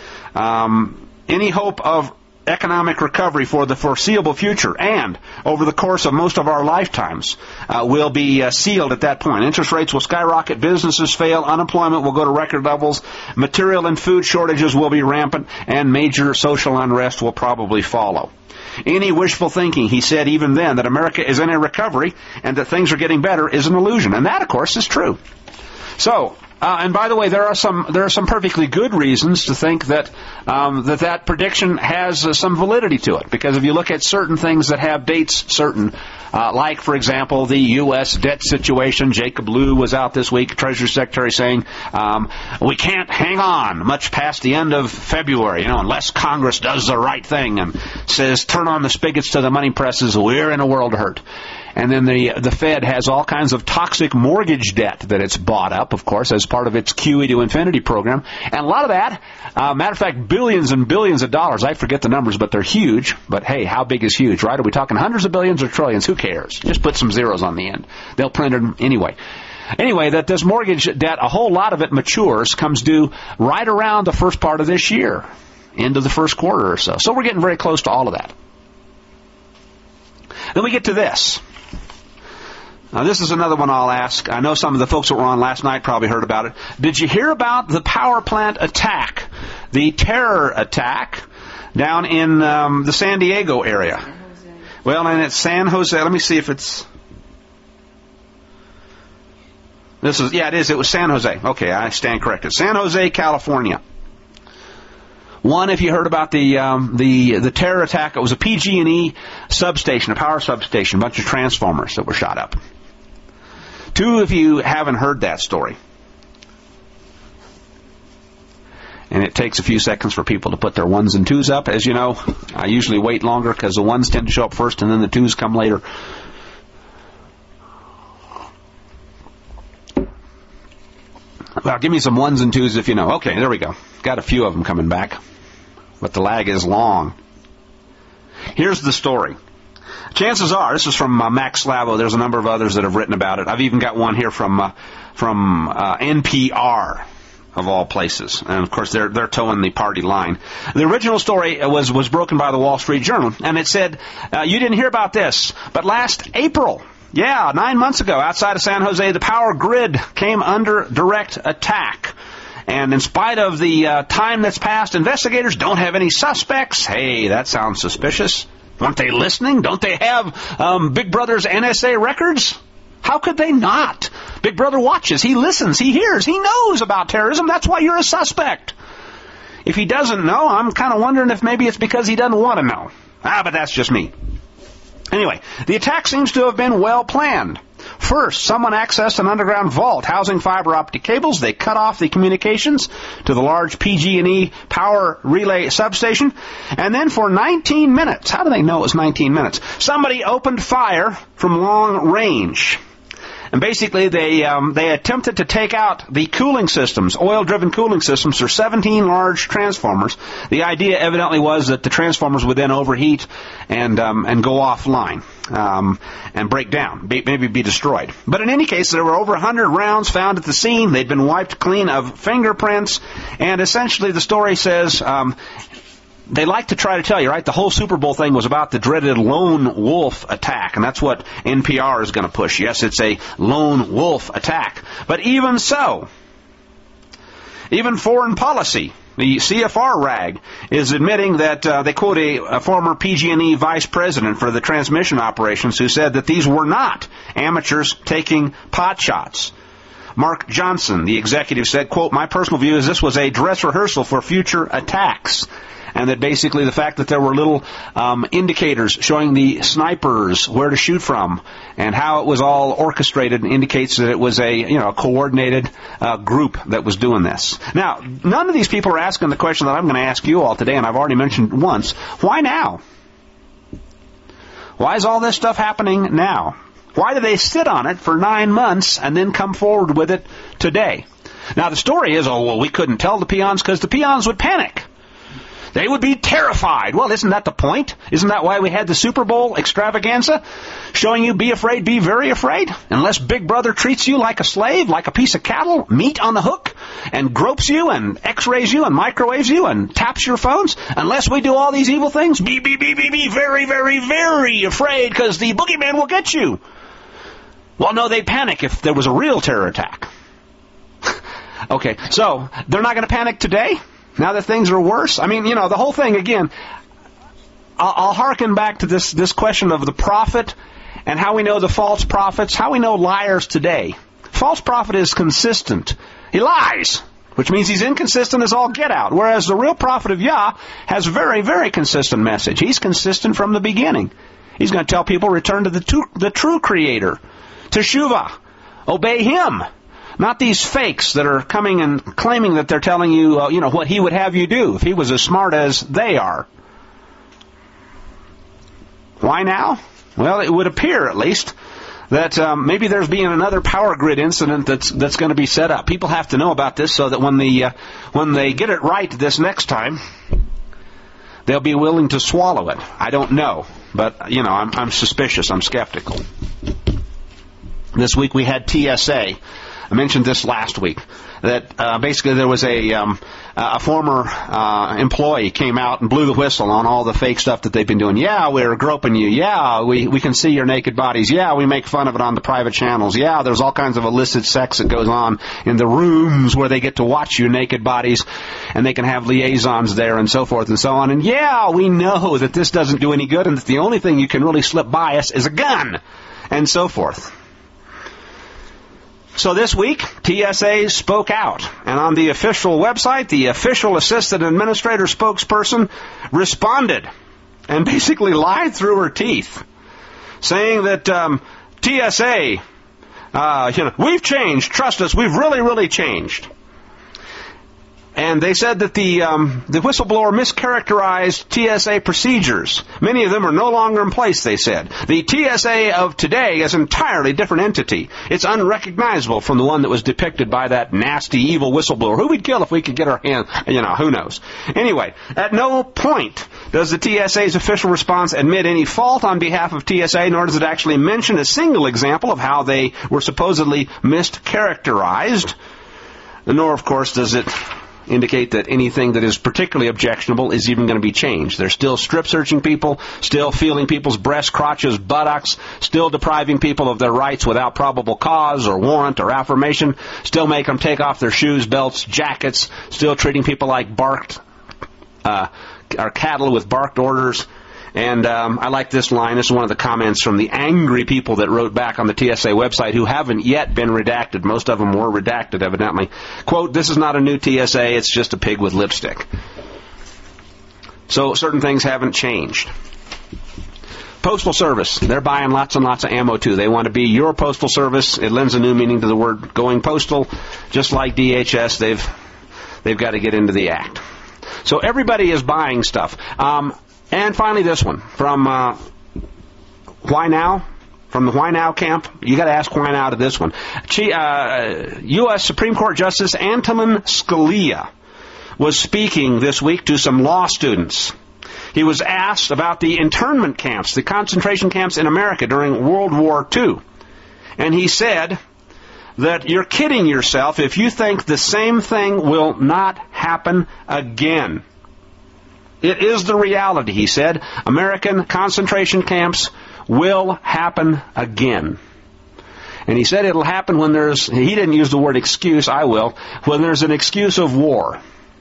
Um, any hope of economic recovery for the foreseeable future and over the course of most of our lifetimes uh, will be uh, sealed at that point. Interest rates will skyrocket, businesses fail, unemployment will go to record levels, material and food shortages will be rampant, and major social unrest will probably follow. Any wishful thinking, he said even then, that America is in a recovery and that things are getting better is an illusion. And that, of course, is true. So, uh, and by the way, there are some there are some perfectly good reasons to think that um, that that prediction has uh, some validity to it. Because if you look at certain things that have dates certain, Uh, like, for example, the U S debt situation. Jacob Lew was out this week, Treasury Secretary, saying um, we can't hang on much past the end of February, you know, unless Congress does the right thing and says turn on the spigots to the money presses. We're in a world of hurt. And then the the Fed has all kinds of toxic mortgage debt that it's bought up, of course, as part of its Q E to infinity program. And a lot of that, uh, matter of fact, billions and billions of dollars. I forget the numbers, but they're huge. But hey, how big is huge, right? Are we talking hundreds of billions or trillions? Who cares? Just put some zeros on the end. They'll print it anyway. Anyway, that this mortgage debt, a whole lot of it matures, comes due right around the first part of this year, into the first quarter or so. So we're getting very close to all of that. Then we get to this. Now, this is another one I'll ask. I know some of the folks that were on last night probably heard about it. Did you hear about the power plant attack, the terror attack down in um, the San Diego area? Well, and it's San Jose. Let me see if it's... This is, yeah, it is. It was San Jose. Okay, I stand corrected. San Jose, California. One, if you heard about the um, the the terror attack, it was a P G and E substation, a power substation, a bunch of transformers that were shot up. Two, if you haven't heard that story. And it takes a few seconds for people to put their ones and twos up. As you know, I usually wait longer because the ones tend to show up first and then the twos come later. Well, give me some ones and twos if you know. Okay, there we go. Got a few of them coming back. But the lag is long. Here's the story. Chances are, this is from uh, Max Slavo. There's a number of others that have written about it. I've even got one here from uh, from uh, N P R, of all places. And, of course, they're they're towing the party line. The original story was, was broken by the Wall Street Journal, and it said, uh, you didn't hear about this, but last April, yeah, nine months ago, outside of San Jose, the power grid came under direct attack. And in spite of the uh, time that's passed, investigators don't have any suspects. Hey, that sounds suspicious. Aren't they listening? Don't they have um, Big Brother's N S A records? How could they not? Big Brother watches. He listens. He hears. He knows about terrorism. That's why you're a suspect. If he doesn't know, I'm kind of wondering if maybe it's because he doesn't want to know. Ah, but that's just me. Anyway, the attack seems to have been well planned. First, someone accessed an underground vault housing fiber optic cables. They cut off the communications to the large P G and E power relay substation. And then for nineteen minutes, how do they know it was nineteen minutes? Somebody opened fire from long range. And basically, they um, they attempted to take out the cooling systems, oil-driven cooling systems, for seventeen large transformers. The idea evidently was that the transformers would then overheat and um, and go offline um, and break down, be, maybe be destroyed. But in any case, there were over one hundred rounds found at the scene. They'd been wiped clean of fingerprints, and essentially the story says... Um, They like to try to tell you, right, the whole Super Bowl thing was about the dreaded lone wolf attack, and that's what N P R is going to push. Yes, it's a lone wolf attack. But even so, even foreign policy, the C F R rag, is admitting that, uh, they quote a, a former P G and E vice president for the transmission operations who said that these were not amateurs taking pot shots. Mark Johnson, the executive, said, quote, my personal view is this was a dress rehearsal for future attacks. And that basically the fact that there were little um, indicators showing the snipers where to shoot from and how it was all orchestrated indicates that it was a, you know, a coordinated uh, group that was doing this. Now, none of these people are asking the question that I'm going to ask you all today, and I've already mentioned once. Why now? Why is all this stuff happening now? Why do they sit on it for nine months and then come forward with it today? Now, the story is, oh, well, we couldn't tell the peons because the peons would panic. They would be terrified. Well, isn't that the point? Isn't that why we had the Super Bowl extravaganza? Showing you be afraid, be very afraid. Unless Big Brother treats you like a slave, like a piece of cattle, meat on the hook, and gropes you and x-rays you and microwaves you and taps your phones. Unless we do all these evil things, be, be, be, be, be very, very, very afraid because the boogeyman will get you. Well, no, they'd panic if there was a real terror attack. Okay, so they're not going to panic today? Now that things are worse? I mean, you know, the whole thing, again, I'll, I'll hearken back to this, this question of the prophet and how we know the false prophets, how we know liars today. False prophet is consistent. He lies, which means he's inconsistent as all get out, whereas the real prophet of Yah has very, very consistent message. He's consistent from the beginning. He's going to tell people return to the, tu- the true Creator, Teshuvah. Obey Him, not these fakes that are coming and claiming that they're telling you, uh, you know, what He would have you do if He was as smart as they are. Why now? Well, it would appear, at least, that um, maybe there's being another power grid incident that's that's going to be set up. People have to know about this so that when the uh, when they get it right this next time, they'll be willing to swallow it. I don't know, but you know, I'm, I'm suspicious. I'm skeptical. This week we had T S A. I mentioned this last week, that uh, basically there was a um, a former uh, employee came out and blew the whistle on all the fake stuff that they've been doing. Yeah, we're groping you. Yeah, we, we can see your naked bodies. Yeah, we make fun of it on the private channels. Yeah, there's all kinds of illicit sex that goes on in the rooms where they get to watch your naked bodies, and they can have liaisons there and so forth and so on. And yeah, we know that this doesn't do any good and that the only thing you can really slip by us is a gun, and so forth. So this week, T S A spoke out, and on the official website, the official assistant administrator spokesperson responded and basically lied through her teeth, saying that um, T S A, uh, you know, we've changed, trust us, we've really, really changed. And they said that the um, the whistleblower mischaracterized T S A procedures. Many of them are no longer in place, they said. The T S A of today is an entirely different entity. It's unrecognizable from the one that was depicted by that nasty, evil whistleblower, who we'd kill if we could get our hand, you know, who knows. Anyway, at no point does the T S A's official response admit any fault on behalf of T S A, nor does it actually mention a single example of how they were supposedly mischaracterized. Nor, of course, does it indicate that anything that is particularly objectionable is even going to be changed. They're still strip-searching people, still feeling people's breasts, crotches, buttocks, still depriving people of their rights without probable cause or warrant or affirmation, still make them take off their shoes, belts, jackets, still treating people like barked, uh, or cattle with barked orders. And um, I like this line. This is one of the comments from the angry people that wrote back on the T S A website who haven't yet been redacted. Most of them were redacted, evidently. Quote, "This is not a new T S A. It's just a pig with lipstick." So certain things haven't changed. Postal Service. They're buying lots and lots of ammo, too. They want to be your postal service. It lends a new meaning to the word going postal. Just like D H S, they've they've got to get into the act. So everybody is buying stuff. Um... And finally, this one from uh, Why Now, from the Why Now camp. You got to ask why now to this one. Uh, U S Supreme Court Justice Antonin Scalia was speaking this week to some law students. He was asked about the internment camps, the concentration camps in America during World War Two, and he said that you're kidding yourself if you think the same thing will not happen again. It is the reality, he said. American concentration camps will happen again. And he said it'll happen when there's, he didn't use the word excuse, I will, when there's an excuse of war.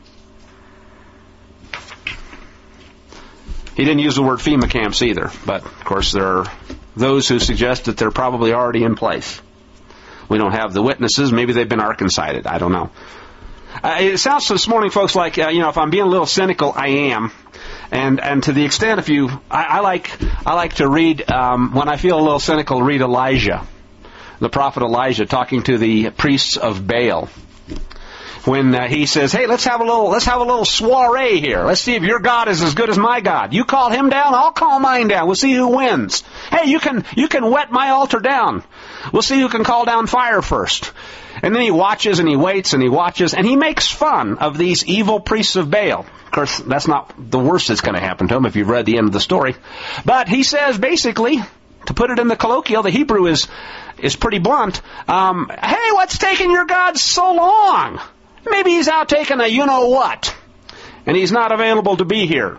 He didn't use the word FEMA camps either, but of course there are those who suggest that they're probably already in place. We don't have the witnesses. Maybe they've been Arkansided. I don't know. Uh, it sounds this morning, folks, like, uh, you know, if I'm being a little cynical, I am. And and to the extent, if you, I, I like I like to read, um, when I feel a little cynical, read Elijah, the prophet Elijah, talking to the priests of Baal. When uh, he says, hey, let's have a little, let's have a little soiree here. Let's see if your God is as good as my God. You call him down, I'll call mine down. We'll see who wins. Hey, you can you can wet my altar down. We'll see who can call down fire first. And then he watches and he waits and he watches and he makes fun of these evil priests of Baal. Of course, that's not the worst that's going to happen to him if you've read the end of the story. But he says, basically, to put it in the colloquial, the Hebrew is is pretty blunt. Um, hey, what's taking your God so long? Maybe he's out taking a you-know-what, and he's not available to be here.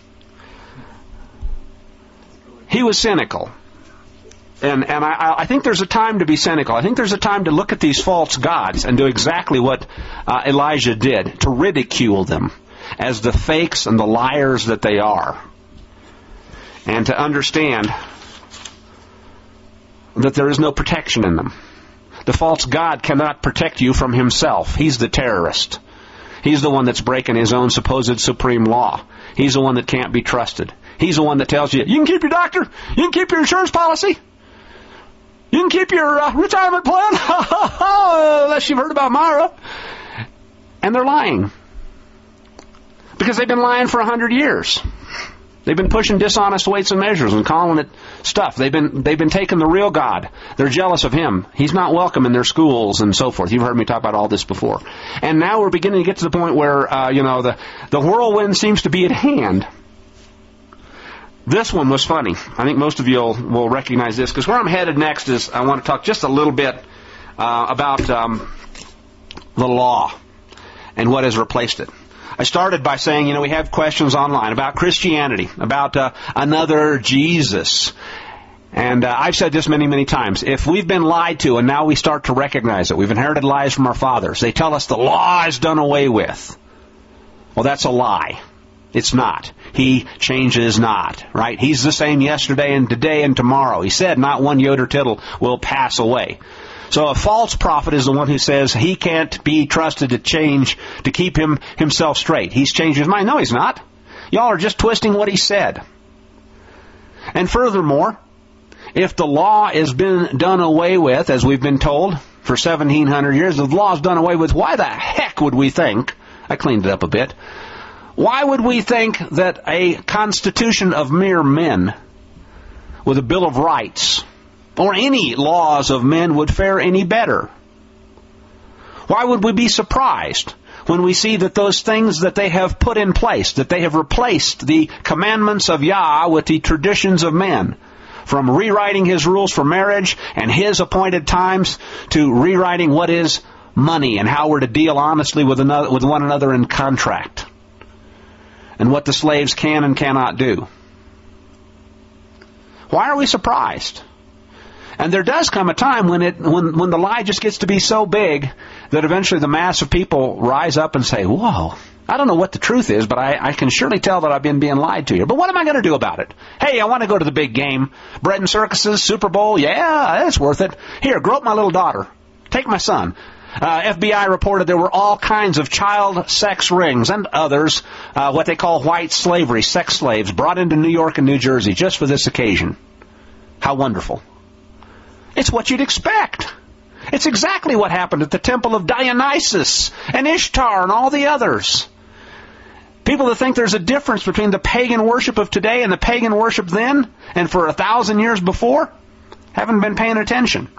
He was cynical. And and I, I think there's a time to be cynical. I think there's a time to look at these false gods and do exactly what uh, Elijah did, to ridicule them as the fakes and the liars that they are. And to understand that there is no protection in them. The false god cannot protect you from himself. He's the terrorist. He's the one that's breaking his own supposed supreme law. He's the one that can't be trusted. He's the one that tells you, you can keep your doctor, you can keep your insurance policy, you can keep your uh, retirement plan, unless you've heard about Myra. And they're lying. Because they've been lying for a hundred years. They've been pushing dishonest weights and measures and calling it stuff. They've been they've been taking the real God. They're jealous of Him. He's not welcome in their schools and so forth. You've heard me talk about all this before. And now we're beginning to get to the point where, uh, you know, the, the whirlwind seems to be at hand. This one was funny. I think most of you will, will recognize this, because where I'm headed next is I want to talk just a little bit uh, about um, the law and what has replaced it. I started by saying, you know, we have questions online about Christianity, about uh, another Jesus. And uh, I've said this many, many times. If we've been lied to and now we start to recognize it, we've inherited lies from our fathers. They tell us the law is done away with. Well, that's a lie. It's not. He changes not, right? He's the same yesterday and today and tomorrow. He said not one jot or tittle will pass away. So a false prophet is the one who says he can't be trusted to change, to keep him himself straight. He's changed his mind. No, he's not. Y'all are just twisting what he said. And furthermore, if the law has been done away with, as we've been told, for seventeen hundred years, if the law is done away with, why the heck would we think, I cleaned it up a bit, why would we think that a constitution of mere men with a Bill of Rights or any laws of men would fare any better? Why would we be surprised when we see that those things that they have put in place, that they have replaced the commandments of Yah with the traditions of men, from rewriting His rules for marriage and His appointed times to rewriting what is money and how we're to deal honestly with another, with one another in contract, and what the slaves can and cannot do? Why are we surprised? And there does come a time when it when when the lie just gets to be so big that eventually the mass of people rise up and say, whoa, I don't know what the truth is, but I, I can surely tell that I've been being lied to here. But what am I going to do about it? Hey, I want to go to the big game. Bread and circuses, Super Bowl, yeah, it's worth it. Here, grow up my little daughter. Take my son. Uh, F B I reported there were all kinds of child sex rings and others, uh, what they call white slavery, sex slaves, brought into New York and New Jersey just for this occasion. How wonderful. It's what you'd expect. It's exactly what happened at the temple of Dionysus and Ishtar and all the others. People that think there's a difference between the pagan worship of today and the pagan worship then and for a thousand years before haven't been paying attention.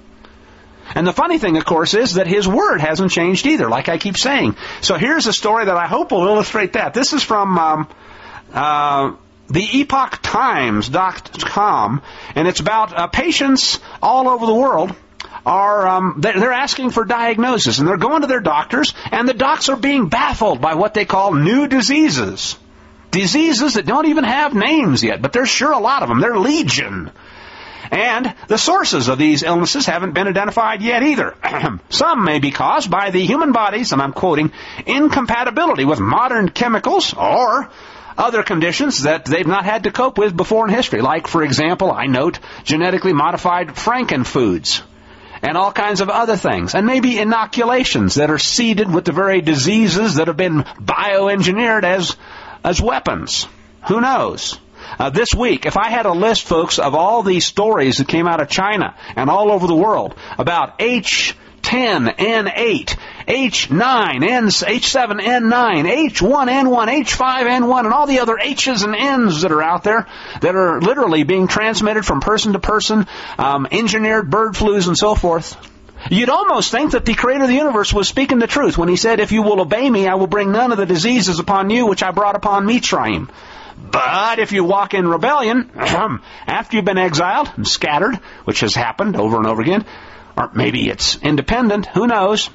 And the funny thing, of course, is that His Word hasn't changed either, like I keep saying. So here's a story that I hope will illustrate that. This is from um, uh, the epoch times dot com, and it's about uh, patients all over the world are um, they're, they're asking for diagnosis, and they're going to their doctors, and the docs are being baffled by what they call new diseases. Diseases that don't even have names yet, but there's sure a lot of them. They're legion. And the sources of these illnesses haven't been identified yet either. Some may be caused by the human body's, and I'm quoting, incompatibility with modern chemicals or other conditions that they've not had to cope with before in history. Like, for example, I note genetically modified frankenfoods and all kinds of other things. And maybe inoculations that are seeded with the very diseases that have been bioengineered as, as weapons. Who knows? Uh, this week, if I had a list, folks, of all these stories that came out of China and all over the world about H ten N eight, H nine, N, H seven N nine, H one N one, H five N one, and all the other H's and N's that are out there that are literally being transmitted from person to person, um, engineered bird flus and so forth, you'd almost think that the Creator of the universe was speaking the truth when He said, if you will obey me, I will bring none of the diseases upon you which I brought upon Mitzrayim. But if you walk in rebellion, after you've been exiled and scattered, which has happened over and over again, or maybe it's independent, who knows,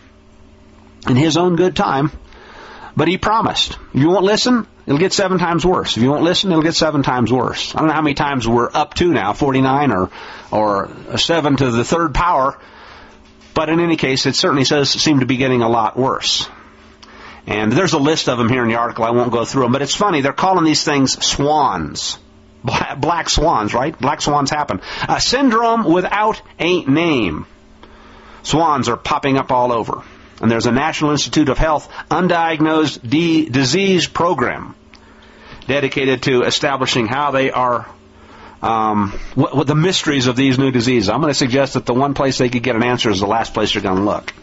in His own good time. But He promised, if you won't listen, it'll get seven times worse. If you won't listen, it'll get seven times worse. I don't know how many times we're up to now, forty-nine or or seven to the third power. But in any case, it certainly does seem to be getting a lot worse. And there's a list of them here in the article. I won't go through them. But it's funny. They're calling these things swans. Black swans, right? Black swans happen. A syndrome without a name. Swans are popping up all over. And there's a National Institute of Health undiagnosed D- disease program dedicated to establishing how they are, um, what, what the mysteries of these new diseases. I'm going to suggest that the one place they could get an answer is the last place you're going to look.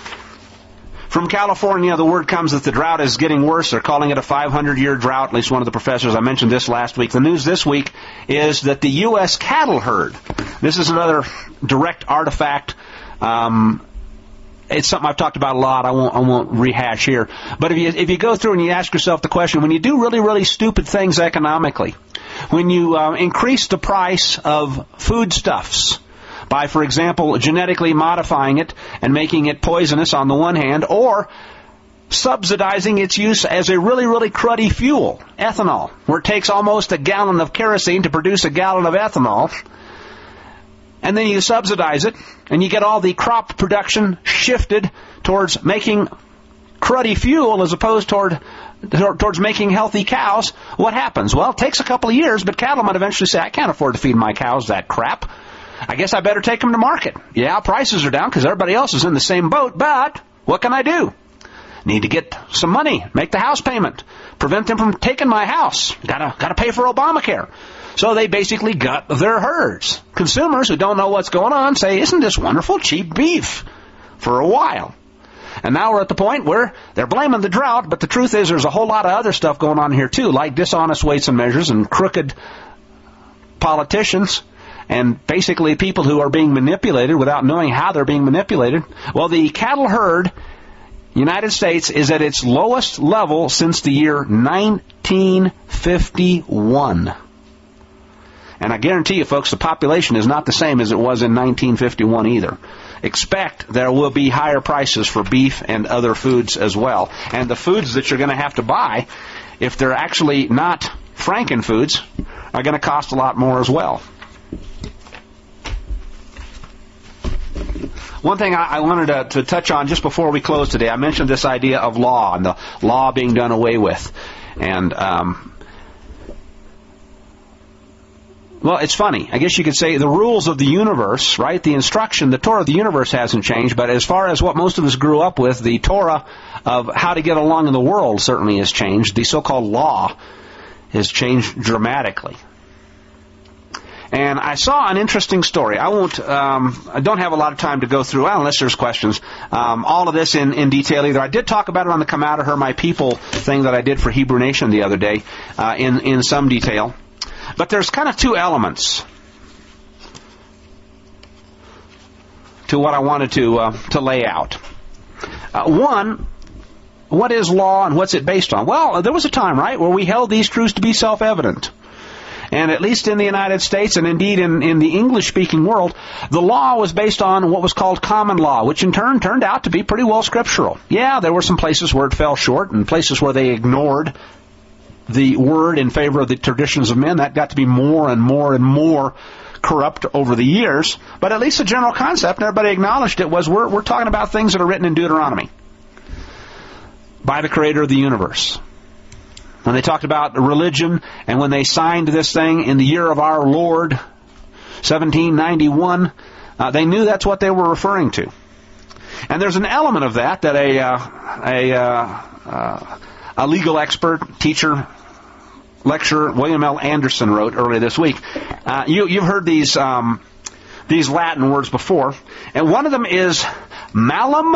From California, the word comes that the drought is getting worse. They're calling it a five hundred year drought, at least one of the professors. I mentioned this last week. The news this week is that the U S cattle herd, this is another direct artifact. Um, it's something I've talked about a lot. I won't, I won't rehash here. But if you, if you go through and you ask yourself the question, when you do really, really stupid things economically, when you uh, increase the price of foodstuffs, by, for example, genetically modifying it and making it poisonous on the one hand, or subsidizing its use as a really, really cruddy fuel, ethanol, where it takes almost a gallon of kerosene to produce a gallon of ethanol, and then you subsidize it, and you get all the crop production shifted towards making cruddy fuel as opposed toward towards making healthy cows. What happens? Well, it takes a couple of years, but cattlemen eventually say, I can't afford to feed my cows that crap. I guess I better take them to market. Yeah, prices are down because everybody else is in the same boat, but what can I do? Need to get some money, make the house payment, prevent them from taking my house. Gotta, gotta pay for Obamacare. So they basically gut their herds. Consumers who don't know what's going on say, isn't this wonderful, cheap beef? For a while. And now we're at the point where they're blaming the drought, but the truth is there's a whole lot of other stuff going on here too, like dishonest weights and measures and crooked politicians. And basically people who are being manipulated without knowing how they're being manipulated. Well, the cattle herd, United States, is at its lowest level since the year nineteen fifty-one. And I guarantee you, folks, the population is not the same as it was in nineteen fifty-one either. Expect there will be higher prices for beef and other foods as well. And the foods that you're going to have to buy, if they're actually not Frankenfoods, are going to cost a lot more as well. One thing I, I wanted to, to touch on just before we close today, I mentioned this idea of law and the law being done away with. And, um, well, it's funny. I guess you could say the rules of the universe, right? The instruction, the Torah of the universe hasn't changed, but as far as what most of us grew up with, the Torah of how to get along in the world certainly has changed. The so-called law has changed dramatically. And I saw an interesting story. I won't, um, I don't have a lot of time to go through, unless there's questions, um, all of this in, in detail either. I did talk about it on the Come Out of Her, My People thing that I did for Hebrew Nation the other day, uh, in, in some detail. But there's kind of two elements to what I wanted to, uh, to lay out. Uh, one, what is law and what's it based on? Well, there was a time, right, where we held these truths to be self-evident. And at least in the United States, and indeed in, in the English-speaking world, the law was based on what was called common law, which in turn turned out to be pretty well scriptural. Yeah, there were some places where it fell short, and places where they ignored the word in favor of the traditions of men. That got to be more and more and more corrupt over the years. But at least the general concept, and everybody acknowledged it, was we're, we're talking about things that are written in Deuteronomy by the Creator of the universe. When they talked about religion, and when they signed this thing in the year of our Lord, seventeen ninety-one, uh, they knew that's what they were referring to. And there's an element of that that a uh, a uh, uh, a legal expert, teacher, lecturer, William L. Anderson wrote earlier this week. Uh, you, you've heard these um, these Latin words before, and one of them is malum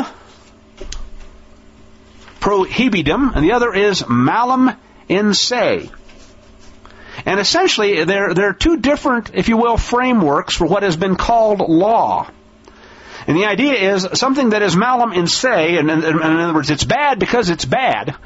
prohibidum, and the other is malum in se. And essentially, there, there are two different, if you will, frameworks for what has been called law. And the idea is something that is malum in se, and, and, and in other words, it's bad because it's bad,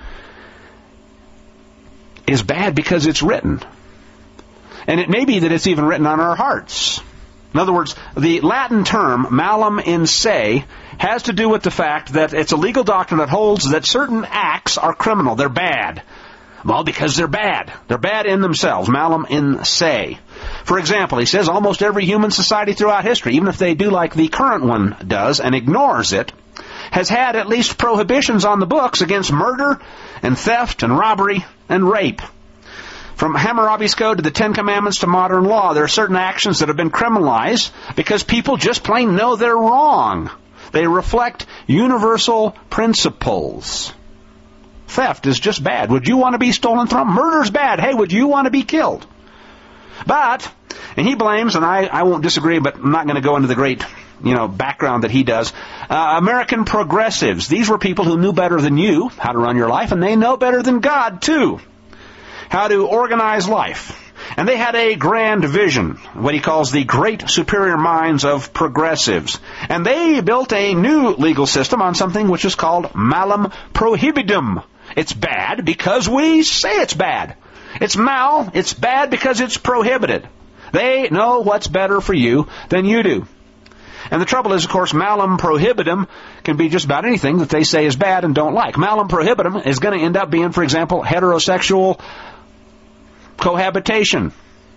is bad because it's written. And it may be that it's even written on our hearts. In other words, the Latin term, malum in se, has to do with the fact that it's a legal doctrine that holds that certain acts are criminal, they're bad. Well, because they're bad. They're bad in themselves. Malum in se. For example, he says almost every human society throughout history, even if they do like the current one does and ignores it, has had at least prohibitions on the books against murder and theft and robbery and rape. From Hammurabi's Code to the Ten Commandments to modern law, there are certain actions that have been criminalized because people just plain know they're wrong. They reflect universal principles. Theft is just bad. Would you want to be stolen from? Murder's bad. Hey, would you want to be killed? But, and he blames, and I, I won't disagree, but I'm not going to go into the great, you know, background that he does. Uh, American progressives. These were people who knew better than you how to run your life, and they know better than God, too, how to organize life. And they had a grand vision, what he calls the great superior minds of progressives. And they built a new legal system on something which is called malum prohibitum. It's bad because we say it's bad. It's mal, it's bad because it's prohibited. They know what's better for you than you do. And the trouble is, of course, malum prohibitum can be just about anything that they say is bad and don't like. Malum prohibitum is going to end up being, for example, heterosexual cohabitation.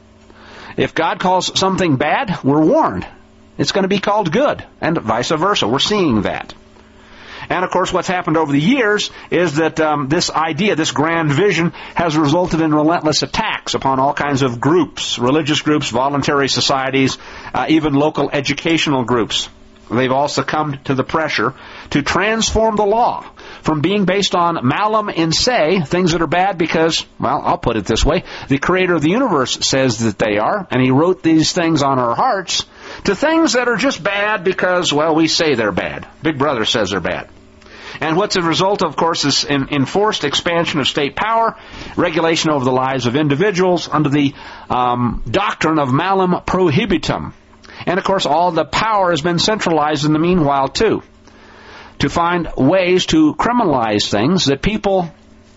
If God calls something bad, we're warned. It's going to be called good, and vice versa. We're seeing that. And, of course, what's happened over the years is that um, this idea, this grand vision, has resulted in relentless attacks upon all kinds of groups, religious groups, voluntary societies, uh, even local educational groups. They've all succumbed to the pressure to transform the law from being based on malum in se, things that are bad because, well, I'll put it this way, the creator of the universe says that they are, and he wrote these things on our hearts, to things that are just bad because, well, we say they're bad. Big Brother says they're bad. And what's the result, of course, is in enforced expansion of state power, regulation over the lives of individuals under the um, doctrine of malum prohibitum. And, of course, all the power has been centralized in the meanwhile, too, to find ways to criminalize things that people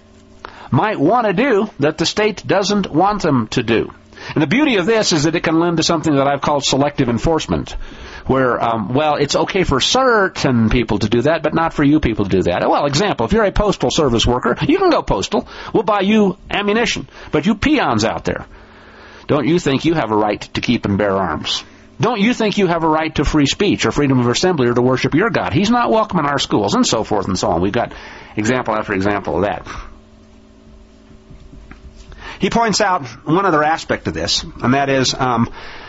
might want to do that the state doesn't want them to do. And the beauty of this is that it can lend to something that I've called selective enforcement, where, um, well, it's okay for certain people to do that, but not for you people to do that. Well, example, if you're a postal service worker, you can go postal. We'll buy you ammunition. But you peons out there, don't you think you have a right to keep and bear arms? Don't you think you have a right to free speech or freedom of assembly or to worship your God? He's not welcome in our schools, and so forth and so on. We've got example after example of that. He points out one other aspect of this, and that is, um,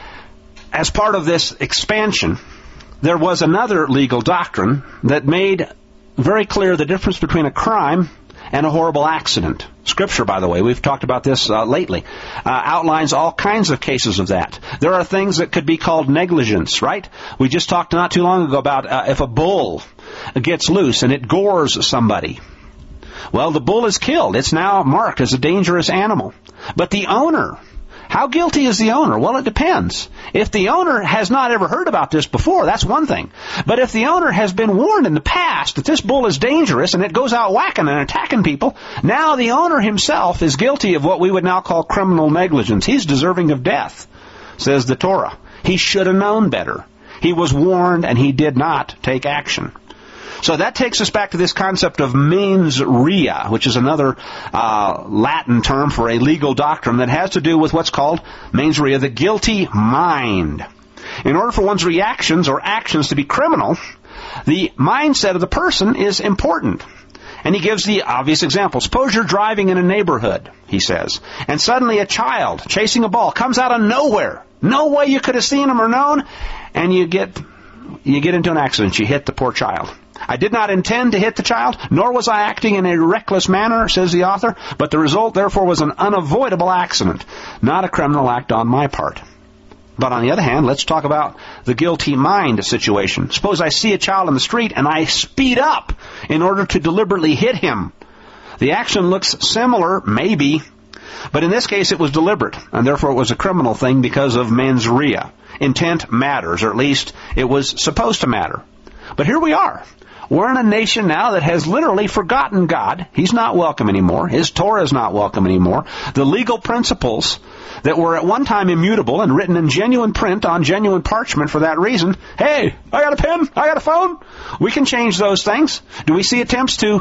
as part of this expansion, there was another legal doctrine that made very clear the difference between a crime and a horrible accident. Scripture, by the way, we've talked about this uh, lately, uh, outlines all kinds of cases of that. There are things that could be called negligence, right? We just talked not too long ago about uh, if a bull gets loose and it gores somebody. Well, the bull is killed. It's now marked as a dangerous animal. But the owner, how guilty is the owner? Well, it depends. If the owner has not ever heard about this before, that's one thing. But if the owner has been warned in the past that this bull is dangerous and it goes out whacking and attacking people, now the owner himself is guilty of what we would now call criminal negligence. He's deserving of death, says the Torah. He should have known better. He was warned and he did not take action. So that takes us back to this concept of mens rea, which is another uh, Latin term for a legal doctrine that has to do with what's called mens rea, the guilty mind. In order for one's reactions or actions to be criminal, the mindset of the person is important. And he gives the obvious example. Suppose you're driving in a neighborhood, he says, and suddenly a child chasing a ball comes out of nowhere. No way you could have seen him or known, and you get you get into an accident. You hit the poor child. I did not intend to hit the child, nor was I acting in a reckless manner, says the author, but the result, therefore, was an unavoidable accident, not a criminal act on my part. But on the other hand, let's talk about the guilty mind situation. Suppose I see a child in the street and I speed up in order to deliberately hit him. The action looks similar, maybe, but in this case it was deliberate, and therefore it was a criminal thing because of mens rea. Intent matters, or at least it was supposed to matter. But here we are. We're in a nation now that has literally forgotten God. He's not welcome anymore. His Torah is not welcome anymore. The legal principles that were at one time immutable and written in genuine print on genuine parchment for that reason, hey, I got a pen, I got a phone. We can change those things. Do we see attempts to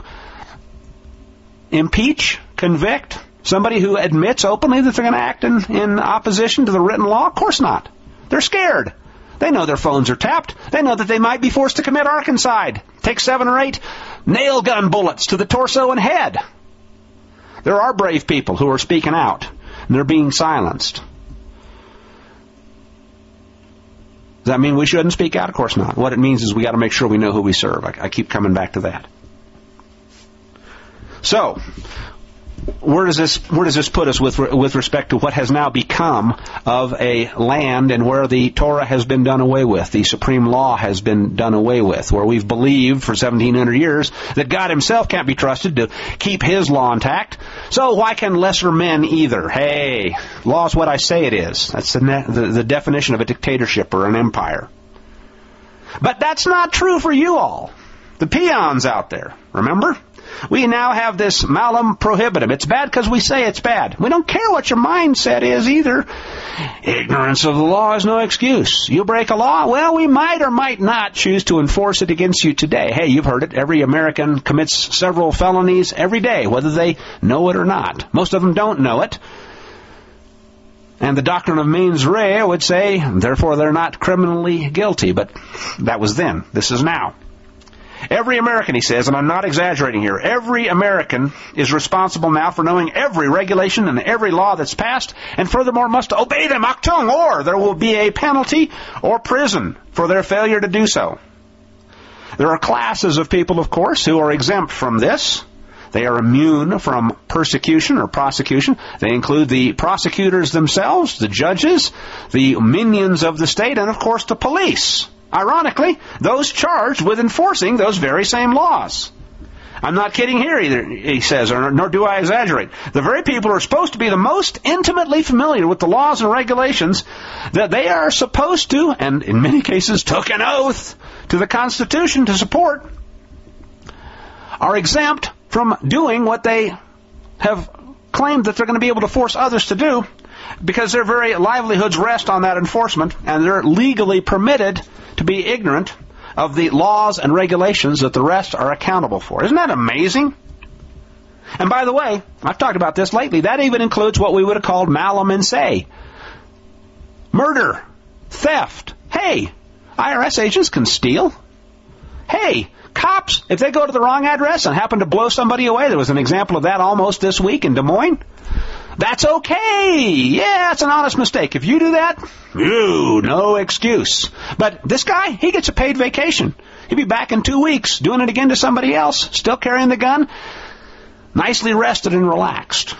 impeach, convict somebody who admits openly that they're going to act in, in opposition to the written law? Of course not. They're scared. They know their phones are tapped. They know that they might be forced to commit arkancide. Take seven or eight nail gun bullets to the torso and head. There are brave people who are speaking out, and they're being silenced. Does that mean we shouldn't speak out? Of course not. What it means is we got to make sure we know who we serve. I, I keep coming back to that. So, where does this where does this put us with with respect to what has now become of a land and where the Torah has been done away with, the supreme law has been done away with, where we've believed for seventeen hundred years that God himself can't be trusted to keep his law intact. So why can lesser men either? Hey, law is what I say it is. That's the, ne- the, the definition of a dictatorship or an empire. But that's not true for you all, the peons out there. Remember? We now have this malum prohibitum. It's bad because we say it's bad. We don't care what your mindset is either. Ignorance of the law is no excuse. You break a law, well, we might or might not choose to enforce it against you today. Hey, you've heard it. Every American commits several felonies every day, whether they know it or not. Most of them don't know it. And the doctrine of mens rea would say, therefore they're not criminally guilty. But that was then. This is now. Every American, he says, and I'm not exaggerating here, every American is responsible now for knowing every regulation and every law that's passed, and furthermore must obey them, Achtung, or there will be a penalty or prison for their failure to do so. There are classes of people, of course, who are exempt from this. They are immune from persecution or prosecution. They include the prosecutors themselves, the judges, the minions of the state, and of course the police. Ironically, those charged with enforcing those very same laws. I'm not kidding here either, he says, or nor do I exaggerate. The very people who are supposed to be the most intimately familiar with the laws and regulations that they are supposed to, and in many cases took an oath to the Constitution to support, are exempt from doing what they have claimed that they're going to be able to force others to do, because their very livelihoods rest on that enforcement, and they're legally permitted to be ignorant of the laws and regulations that the rest are accountable for. Isn't that amazing? And by the way, I've talked about this lately, that even includes what we would have called malum in se. Murder, theft. Hey, I R S agents can steal. Hey, cops, if they go to the wrong address and happen to blow somebody away, there was an example of that almost this week in Des Moines. That's okay. Yeah, it's an honest mistake. If you do that, ew, no excuse. But this guy, he gets a paid vacation. He'll be back in two weeks doing it again to somebody else, still carrying the gun, nicely rested and relaxed.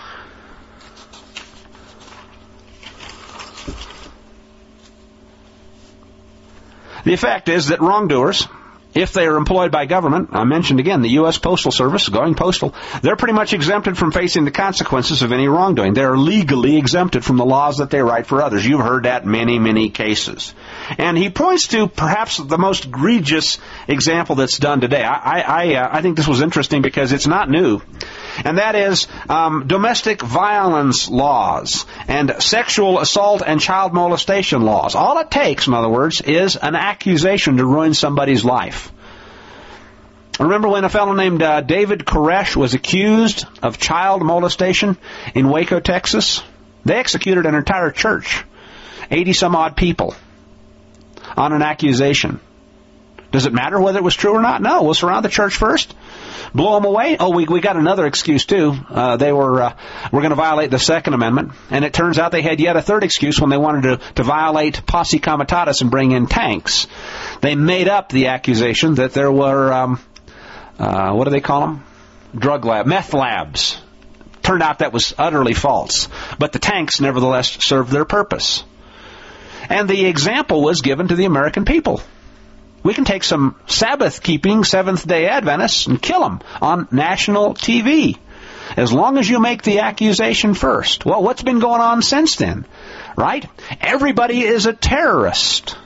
The effect is that wrongdoers, if they are employed by government, I mentioned again the U S Postal Service, going postal, they're pretty much exempted from facing the consequences of any wrongdoing. They're legally exempted from the laws that they write for others. You've heard that in many, many cases. And he points to perhaps the most egregious example that's done today. I, I, I, uh, I think this was interesting because it's not new. And that is um, domestic violence laws and sexual assault and child molestation laws. All it takes, in other words, is an accusation to ruin somebody's life. Remember when a fellow named uh, David Koresh was accused of child molestation in Waco, Texas? They executed an entire church, eighty some odd people, on an accusation. Does it matter whether it was true or not? No. We'll surround the church first, blow them away. Oh, we we got another excuse too. Uh, they were uh, were going to violate the Second Amendment, and it turns out they had yet a third excuse when they wanted to to violate posse comitatus and bring in tanks. They made up the accusation that there were um, uh, what do they call them? Drug lab, meth labs. Turned out that was utterly false, but the tanks nevertheless served their purpose. And the example was given to the American people. We can take some Sabbath-keeping Seventh-day Adventists and kill them on national T V, as long as you make the accusation first. Well, what's been going on since then, right? Everybody is a terrorist.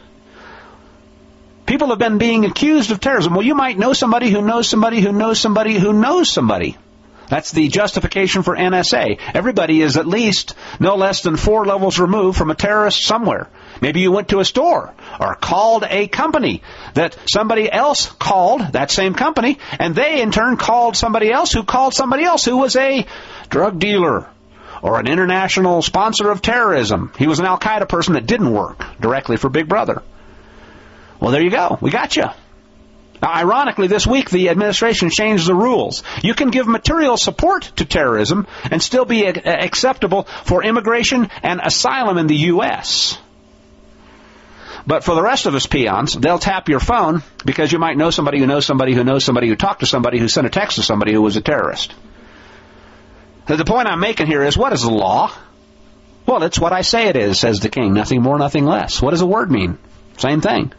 People have been being accused of terrorism. Well, you might know somebody who knows somebody who knows somebody who knows somebody. That's the justification for N S A. Everybody is at least no less than four levels removed from a terrorist somewhere. Maybe you went to a store or called a company that somebody else called, that same company, and they in turn called somebody else who called somebody else who was a drug dealer or an international sponsor of terrorism. He was an Al-Qaeda person that didn't work directly for Big Brother. Well, there you go. We got you. Now, ironically, this week the administration changed the rules. You can give material support to terrorism and still be a- acceptable for immigration and asylum in the U S But for the rest of us peons, they'll tap your phone because you might know somebody who knows somebody who knows somebody who talked to somebody who sent a text to somebody who was a terrorist. The point I'm making here is, what is the law? Well, it's what I say it is, says the king. Nothing more, nothing less. What does a word mean? Same thing.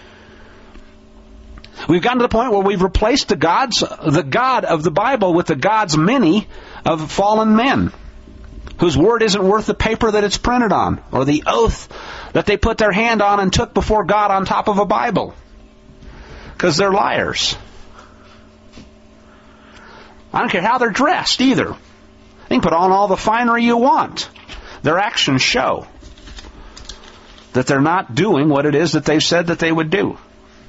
We've gotten to the point where we've replaced the gods, the God of the Bible with the gods many of fallen men, whose word isn't worth the paper that it's printed on, or the oath that they put their hand on and took before God on top of a Bible, because they're liars. I don't care how they're dressed either. They can put on all the finery you want. Their actions show that they're not doing what it is that they've said that they would do.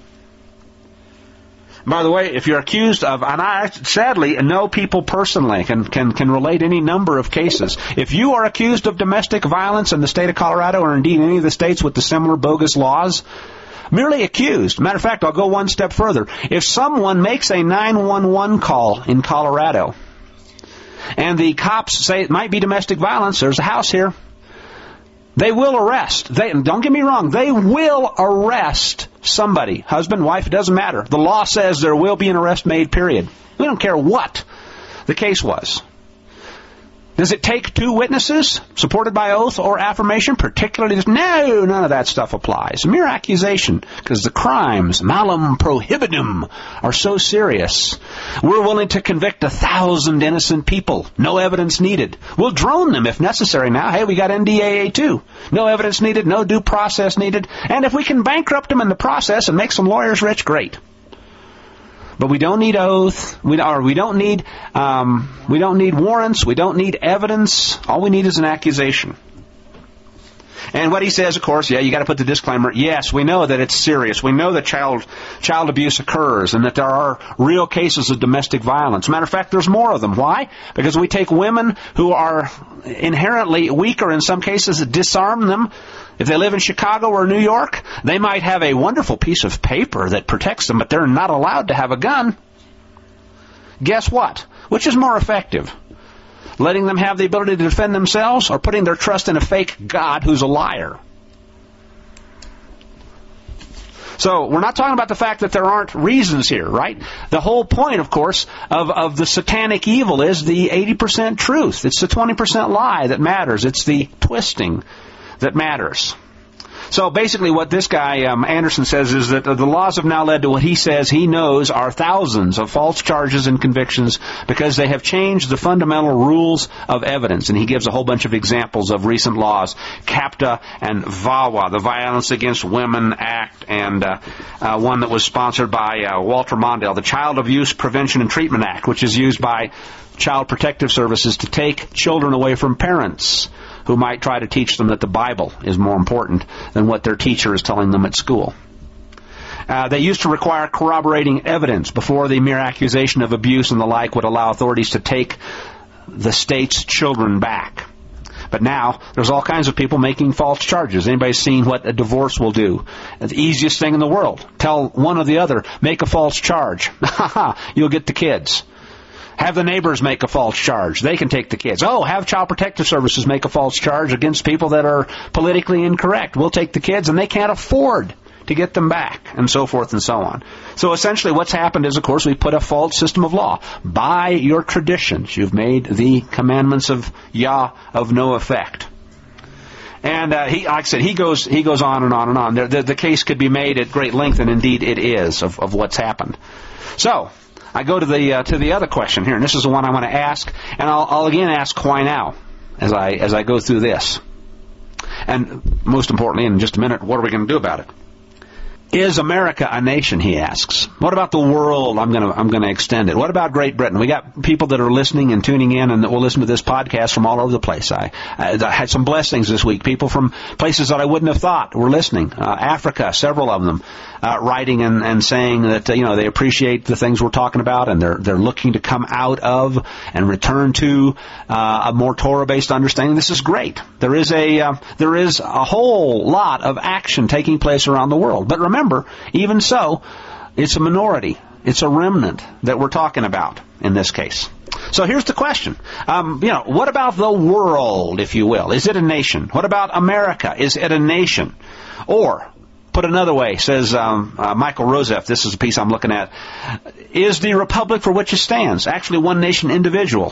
By the way, if you're accused of, and I sadly know people personally, can, can, can relate any number of cases. If you are accused of domestic violence in the state of Colorado, or indeed any of the states with the similar bogus laws, merely accused. Matter of fact, I'll go one step further. If someone makes a nine one one call in Colorado, and the cops say it might be domestic violence, there's a house here, they will arrest. They, don't get me wrong, they will arrest somebody. Husband, wife, it doesn't matter. The law says there will be an arrest made, period. We don't care what the case was. Does it take two witnesses supported by oath or affirmation? Particularly, no, none of that stuff applies. A mere accusation, because the crimes, malum prohibitum, are so serious. We're willing to convict a thousand innocent people. No evidence needed. We'll drone them if necessary now. Hey, we got N D A A too. No evidence needed, no due process needed. And if we can bankrupt them in the process and make some lawyers rich, great. But we don't need oath, we, or we don't need um, we don't need warrants, we don't need evidence. All we need is an accusation. And what he says, of course, yeah, you got to put the disclaimer. Yes, we know that it's serious. We know that child child abuse occurs, and that there are real cases of domestic violence. Matter of fact, there's more of them. Why? Because we take women who are inherently weaker in some cases, disarm them. If they live in Chicago or New York, they might have a wonderful piece of paper that protects them, but they're not allowed to have a gun. Guess what? Which is more effective? Letting them have the ability to defend themselves, or putting their trust in a fake God who's a liar? So we're not talking about the fact that there aren't reasons here, right? The whole point, of course, of, of the satanic evil is the eighty percent truth. It's the twenty percent lie that matters. It's the twisting that matters. So basically what this guy, um, Anderson, says is that the laws have now led to what he says he knows are thousands of false charges and convictions because they have changed the fundamental rules of evidence. And he gives a whole bunch of examples of recent laws, CAPTA and VAWA, the Violence Against Women Act, and uh, uh, one that was sponsored by uh, Walter Mondale, the Child Abuse Prevention and Treatment Act, which is used by Child Protective Services to take children away from parents who might try to teach them that the Bible is more important than what their teacher is telling them at school. Uh, they used to require corroborating evidence before the mere accusation of abuse and the like would allow authorities to take the state's children back. But now, there's all kinds of people making false charges. Anybody seen what a divorce will do? The easiest thing in the world. Tell one or the other, make a false charge. Ha ha, you'll get the kids. Have the neighbors make a false charge. They can take the kids. Oh, have Child Protective Services make a false charge against people that are politically incorrect. We'll take the kids, and they can't afford to get them back, and so forth and so on. So essentially what's happened is, of course, we put a false system of law. By your traditions, you've made the commandments of Yah of no effect. And uh, he, like I said, he goes he goes on and on and on. The, the, the case could be made at great length, and indeed it is, of, of what's happened. So I go to the uh, to the other question here, and this is the one I want to ask, and I'll, I'll again ask why now as I as I go through this. And most importantly, in just a minute, what are we going to do about it? Is America a nation, he asks. What about the world? I'm going to I'm going to extend it. What about Great Britain? We got people that are listening and tuning in and that will listen to this podcast from all over the place. I, I, I had some blessings this week. People from places that I wouldn't have thought were listening. Uh, Africa, several of them, uh, writing and, and saying that, uh, you know, they appreciate the things we're talking about, and they're they're looking to come out of and return to uh, a more Torah-based understanding. This is great. There is a uh, there is a whole lot of action taking place around the world. But remember, Remember, even so, it's a minority. It's a remnant that we're talking about in this case. So here's the question. Um, you know, what about the world, if you will? Is it a nation? What about America? Is it a nation? Or, put another way, says um, uh, Michael Rosef, this is a piece I'm looking at, is the republic for which it stands actually one nation individual?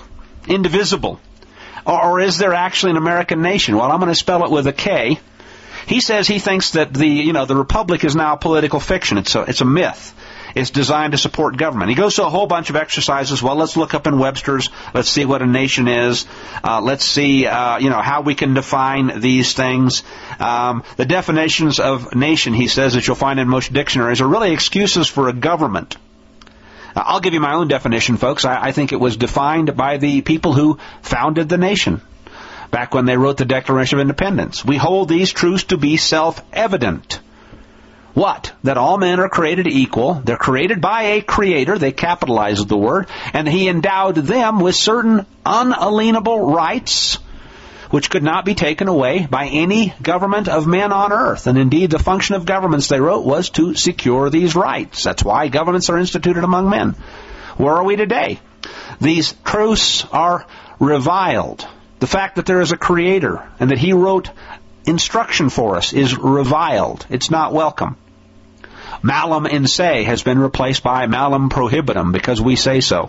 indivisible? Or, or is there actually an American nation? Well, I'm going to spell it with a K. He says he thinks that the, you know, the republic is now a political fiction. It's a, it's a myth. It's designed to support government. He goes to a whole bunch of exercises. Well, let's look up in Webster's. Let's see what a nation is. Uh, let's see, uh, you know, how we can define these things. Um, the definitions of nation, he says, that you'll find in most dictionaries are really excuses for a government. Uh, I'll give you my own definition, folks. I, I think it was defined by the people who founded the nation back when they wrote the Declaration of Independence. We hold these truths to be self-evident. What? That all men are created equal. They're created by a creator. They capitalized the word. And he endowed them with certain unalienable rights, which could not be taken away by any government of men on earth. And indeed, the function of governments, they wrote, was to secure these rights. That's why governments are instituted among men. Where are we today? These truths are reviled. The fact that there is a creator and that he wrote instruction for us is reviled. It's not welcome. Malum in se has been replaced by malum prohibitum because we say so.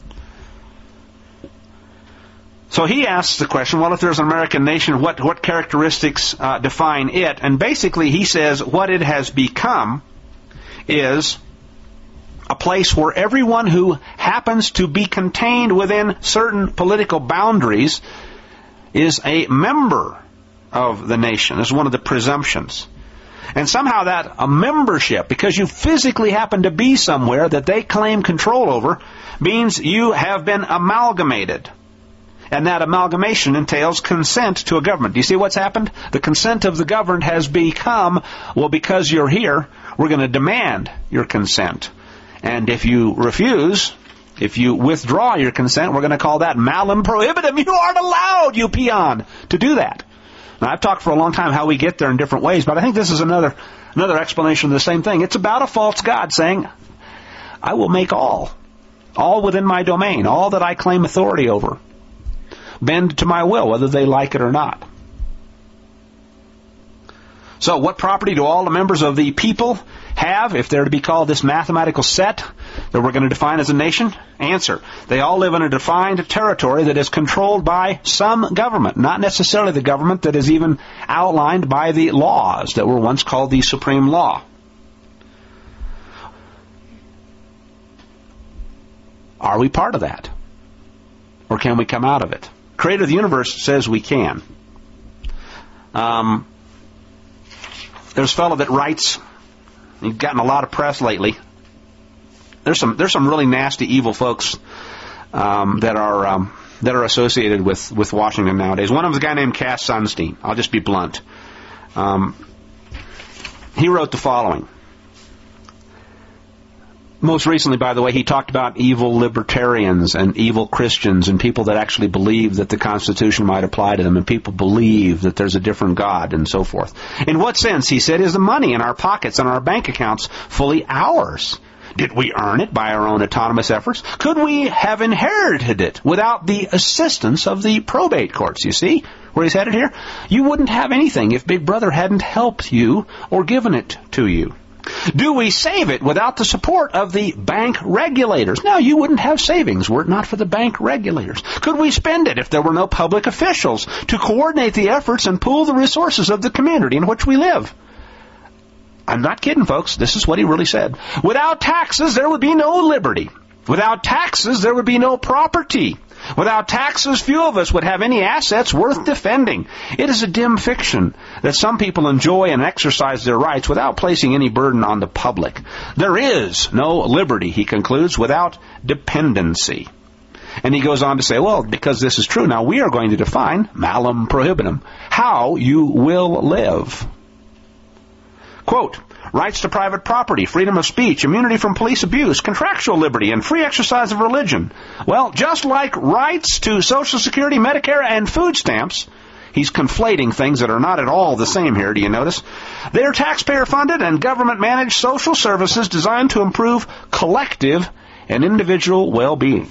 So he asks the question, well, if there's an American nation, what, what characteristics uh, define it? And basically he says what it has become is a place where everyone who happens to be contained within certain political boundaries is a member of the nation. This is one of the presumptions. And somehow that a membership, because you physically happen to be somewhere that they claim control over, means you have been amalgamated. And that amalgamation entails consent to a government. Do you see what's happened? The consent of the governed has become, well, because you're here, we're going to demand your consent. And if you refuse, if you withdraw your consent, we're going to call that malum prohibitum. You aren't allowed, you peon, to do that. Now, I've talked for a long time how we get there in different ways, but I think this is another another explanation of the same thing. It's about a false God saying, I will make all, all within my domain, all that I claim authority over, bend to my will, whether they like it or not. So what property do all the members of the people have if they're to be called this mathematical set that we're going to define as a nation? Answer. They all live in a defined territory that is controlled by some government, not necessarily the government that is even outlined by the laws that were once called the supreme law. Are we part of that? Or can we come out of it? Creator of the universe says we can. Um, there's a fellow that writes, he's gotten a lot of press lately. There's some there's some really nasty, evil folks um, that are um, that are associated with, with Washington nowadays. One of them is a guy named Cass Sunstein. I'll just be blunt. Um, he wrote the following. Most recently, by the way, he talked about evil libertarians and evil Christians and people that actually believe that the Constitution might apply to them, and people believe that there's a different God and so forth. In what sense, he said, is the money in our pockets and our bank accounts fully ours? Did we earn it by our own autonomous efforts? Could we have inherited it without the assistance of the probate courts? You see where he's headed here? You wouldn't have anything if Big Brother hadn't helped you or given it to you. Do we save it without the support of the bank regulators? No, you wouldn't have savings were it not for the bank regulators. Could we spend it if there were no public officials to coordinate the efforts and pool the resources of the community in which we live? I'm not kidding, folks. This is what he really said. Without taxes, there would be no liberty. Without taxes, there would be no property. Without taxes, few of us would have any assets worth defending. It is a dim fiction that some people enjoy and exercise their rights without placing any burden on the public. There is no liberty, he concludes, without dependency. And he goes on to say, well, because this is true, now we are going to define malum prohibitum, how you will live. Quote, rights to private property, freedom of speech, immunity from police abuse, contractual liberty, and free exercise of religion. Well, just like rights to Social Security, Medicare, and food stamps, he's conflating things that are not at all the same here, do you notice? They are taxpayer-funded and government-managed social services designed to improve collective and individual well-being.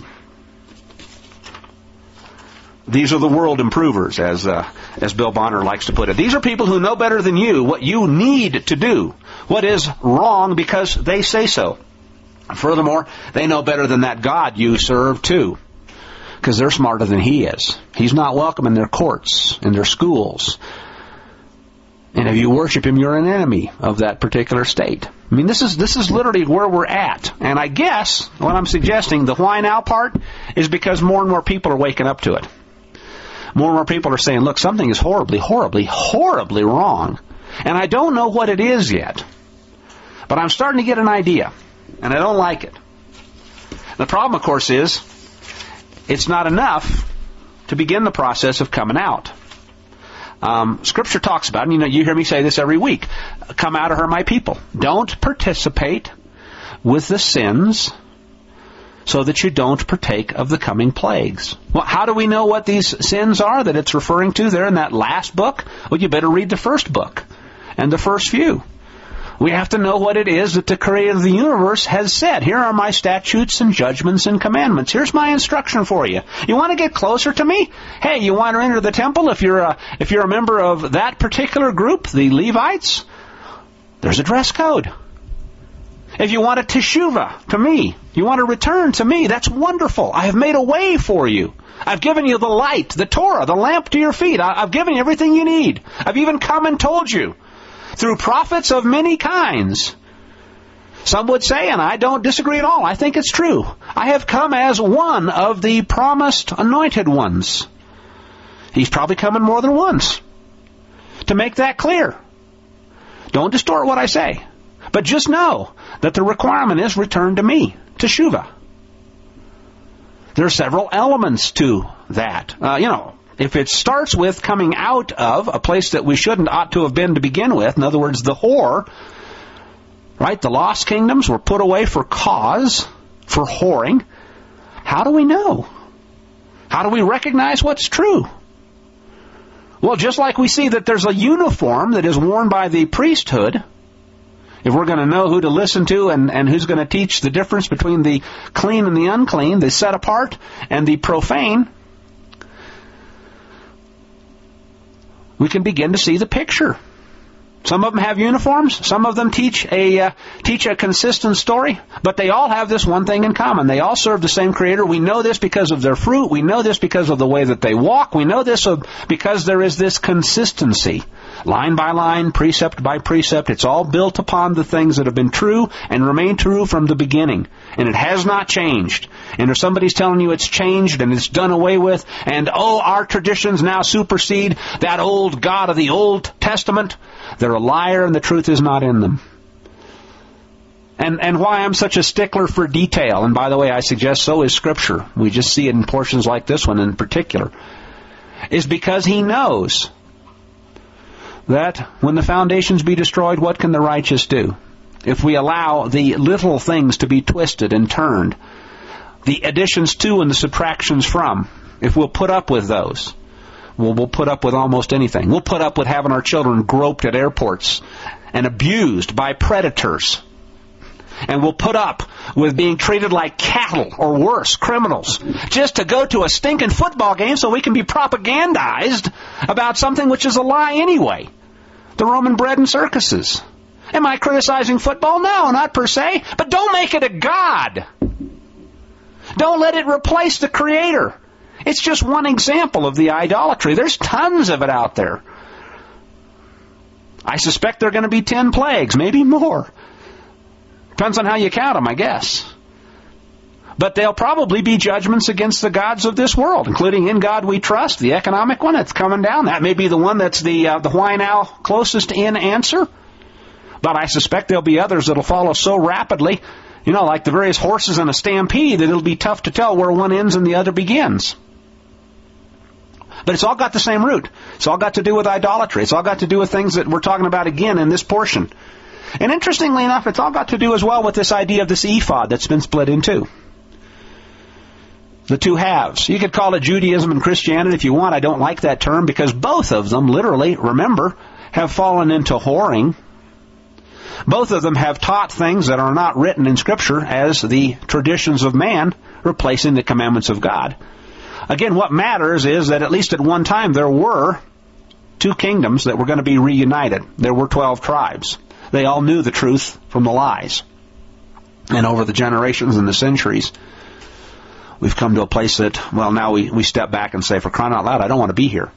These are the world improvers, as uh, as Bill Bonner likes to put it. These are people who know better than you what you need to do, what is wrong because they say so. Furthermore, they know better than that God you serve, too. because they're smarter than he is. He's not welcome in their courts, in their schools. And if you worship him, you're an enemy of that particular state. I mean, this is this is literally where we're at. And I guess what I'm suggesting, the why now part, is because more and more people are waking up to it. More and more people are saying, look, something is horribly, horribly, horribly wrong. And I don't know what it is yet. But I'm starting to get an idea. And I don't like it. The problem, of course, is it's not enough to begin the process of coming out. Um, Scripture talks about, and you know, you hear me say this every week, come out of her, my people. Don't participate with the sins so that you don't partake of the coming plagues. Well, how do we know what these sins are that it's referring to there in that last book? Well, you better read the first book and the first few. We have to know what it is that the Creator of the universe has said. Here are my statutes and judgments and commandments. Here's my instruction for you. You want to get closer to me? Hey, you want to enter the temple if you're a, if you're a member of that particular group, the Levites? There's a dress code. If you want a teshuvah to me, you want to return to me, that's wonderful. I have made a way for you. I've given you the light, the Torah, the lamp to your feet. I've given you everything you need. I've even come and told you through prophets of many kinds. Some would say, and I don't disagree at all, I think it's true, I have come as one of the promised anointed ones. He's probably coming more than once. To make that clear, don't distort what I say, but just know that the requirement is return to me, teshuvah. There are several elements to that. Uh, you know, if it starts with coming out of a place that we shouldn't ought to have been to begin with, in other words, the whore, right? The lost kingdoms were put away for cause, for whoring. How do we know? How do we recognize what's true? Well, just like we see that there's a uniform that is worn by the priesthood, if we're going to know who to listen to and, and who's going to teach the difference between the clean and the unclean, the set apart and the profane, we can begin to see the picture. Some of them have uniforms. Some of them teach a uh, teach a consistent story. But they all have this one thing in common. They all serve the same Creator. We know this because of their fruit. We know this because of the way that they walk. We know this because there is this consistency. Line by line, precept by precept. It's all built upon the things that have been true and remain true from the beginning. And it has not changed. And if somebody's telling you it's changed and it's done away with, and oh, our traditions now supersede that old God of the Old Testament, they're a liar and the truth is not in them. And and why I'm such a stickler for detail, and by the way, I suggest so is Scripture. We just see it in portions like this one in particular, is because He knows that when the foundations be destroyed, what can the righteous do? If we allow the little things to be twisted and turned, the additions to and the subtractions from, if we'll put up with those, well, we'll put up with almost anything. We'll put up with having our children groped at airports and abused by predators. And we'll put up with being treated like cattle or worse, criminals, just to go to a stinking football game so we can be propagandized about something which is a lie anyway. The Roman bread and circuses. Am I criticizing football? No, not per se. But don't make it a god. Don't let it replace the Creator. It's just one example of the idolatry. There's tons of it out there. I suspect there are going to be ten plagues, maybe more. Depends on how you count them, I guess. But they'll probably be judgments against the gods of this world, including In God We Trust, the economic one that's coming down. That may be the one that's the uh, the why now closest in answer. But I suspect there'll be others that'll follow so rapidly, you know, like the various horses in a stampede, that it'll be tough to tell where one ends and the other begins. But it's all got the same root. It's all got to do with idolatry. It's all got to do with things that we're talking about again in this portion. And interestingly enough, it's all got to do as well with this idea of this ephod that's been split in two. The two halves. You could call it Judaism and Christianity if you want. I don't like that term because both of them, literally, remember, have fallen into whoring. Both of them have taught things that are not written in Scripture as the traditions of man, replacing the commandments of God. Again, what matters is that at least at one time there were two kingdoms that were going to be reunited. There were twelve tribes. They all knew the truth from the lies. And over the generations and the centuries, we've come to a place that, well, now we, we step back and say, for crying out loud, I don't want to be here.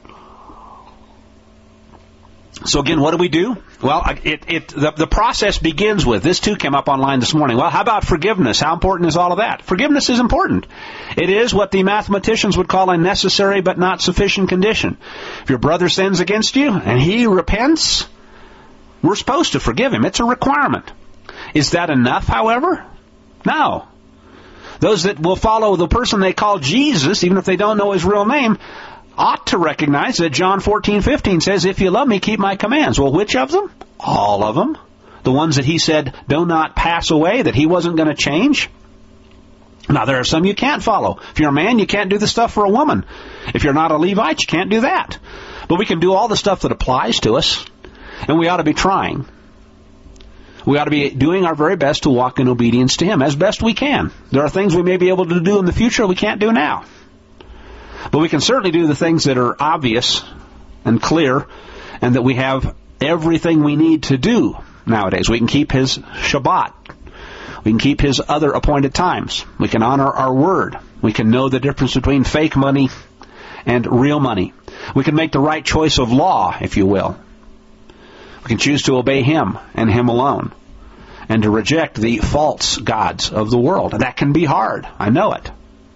So again, what do we do? Well, it, it, the, the process begins with, this too came up online this morning. Well, how about forgiveness? How important is all of that? Forgiveness is important. It is what the mathematicians would call a necessary but not sufficient condition. If your brother sins against you and he repents, we're supposed to forgive him. It's a requirement. Is that enough, however? No. Those that will follow the person they call Jesus, even if they don't know his real name, ought to recognize that John fourteen fifteen says, if you love me, keep my commands. Well, which of them? All of them. The ones that he said, do not pass away, that he wasn't going to change. Now, there are some you can't follow. If you're a man, you can't do the stuff for a woman. If you're not a Levite, you can't do that. But we can do all the stuff that applies to us, and we ought to be trying. We ought to be doing our very best to walk in obedience to him as best we can. There are things we may be able to do in the future we can't do now. But we can certainly do the things that are obvious and clear and that we have everything we need to do nowadays. We can keep his Shabbat. We can keep his other appointed times. We can honor our word. We can know the difference between fake money and real money. We can make the right choice of law, if you will. We can choose to obey him and him alone and to reject the false gods of the world. That can be hard. I know it.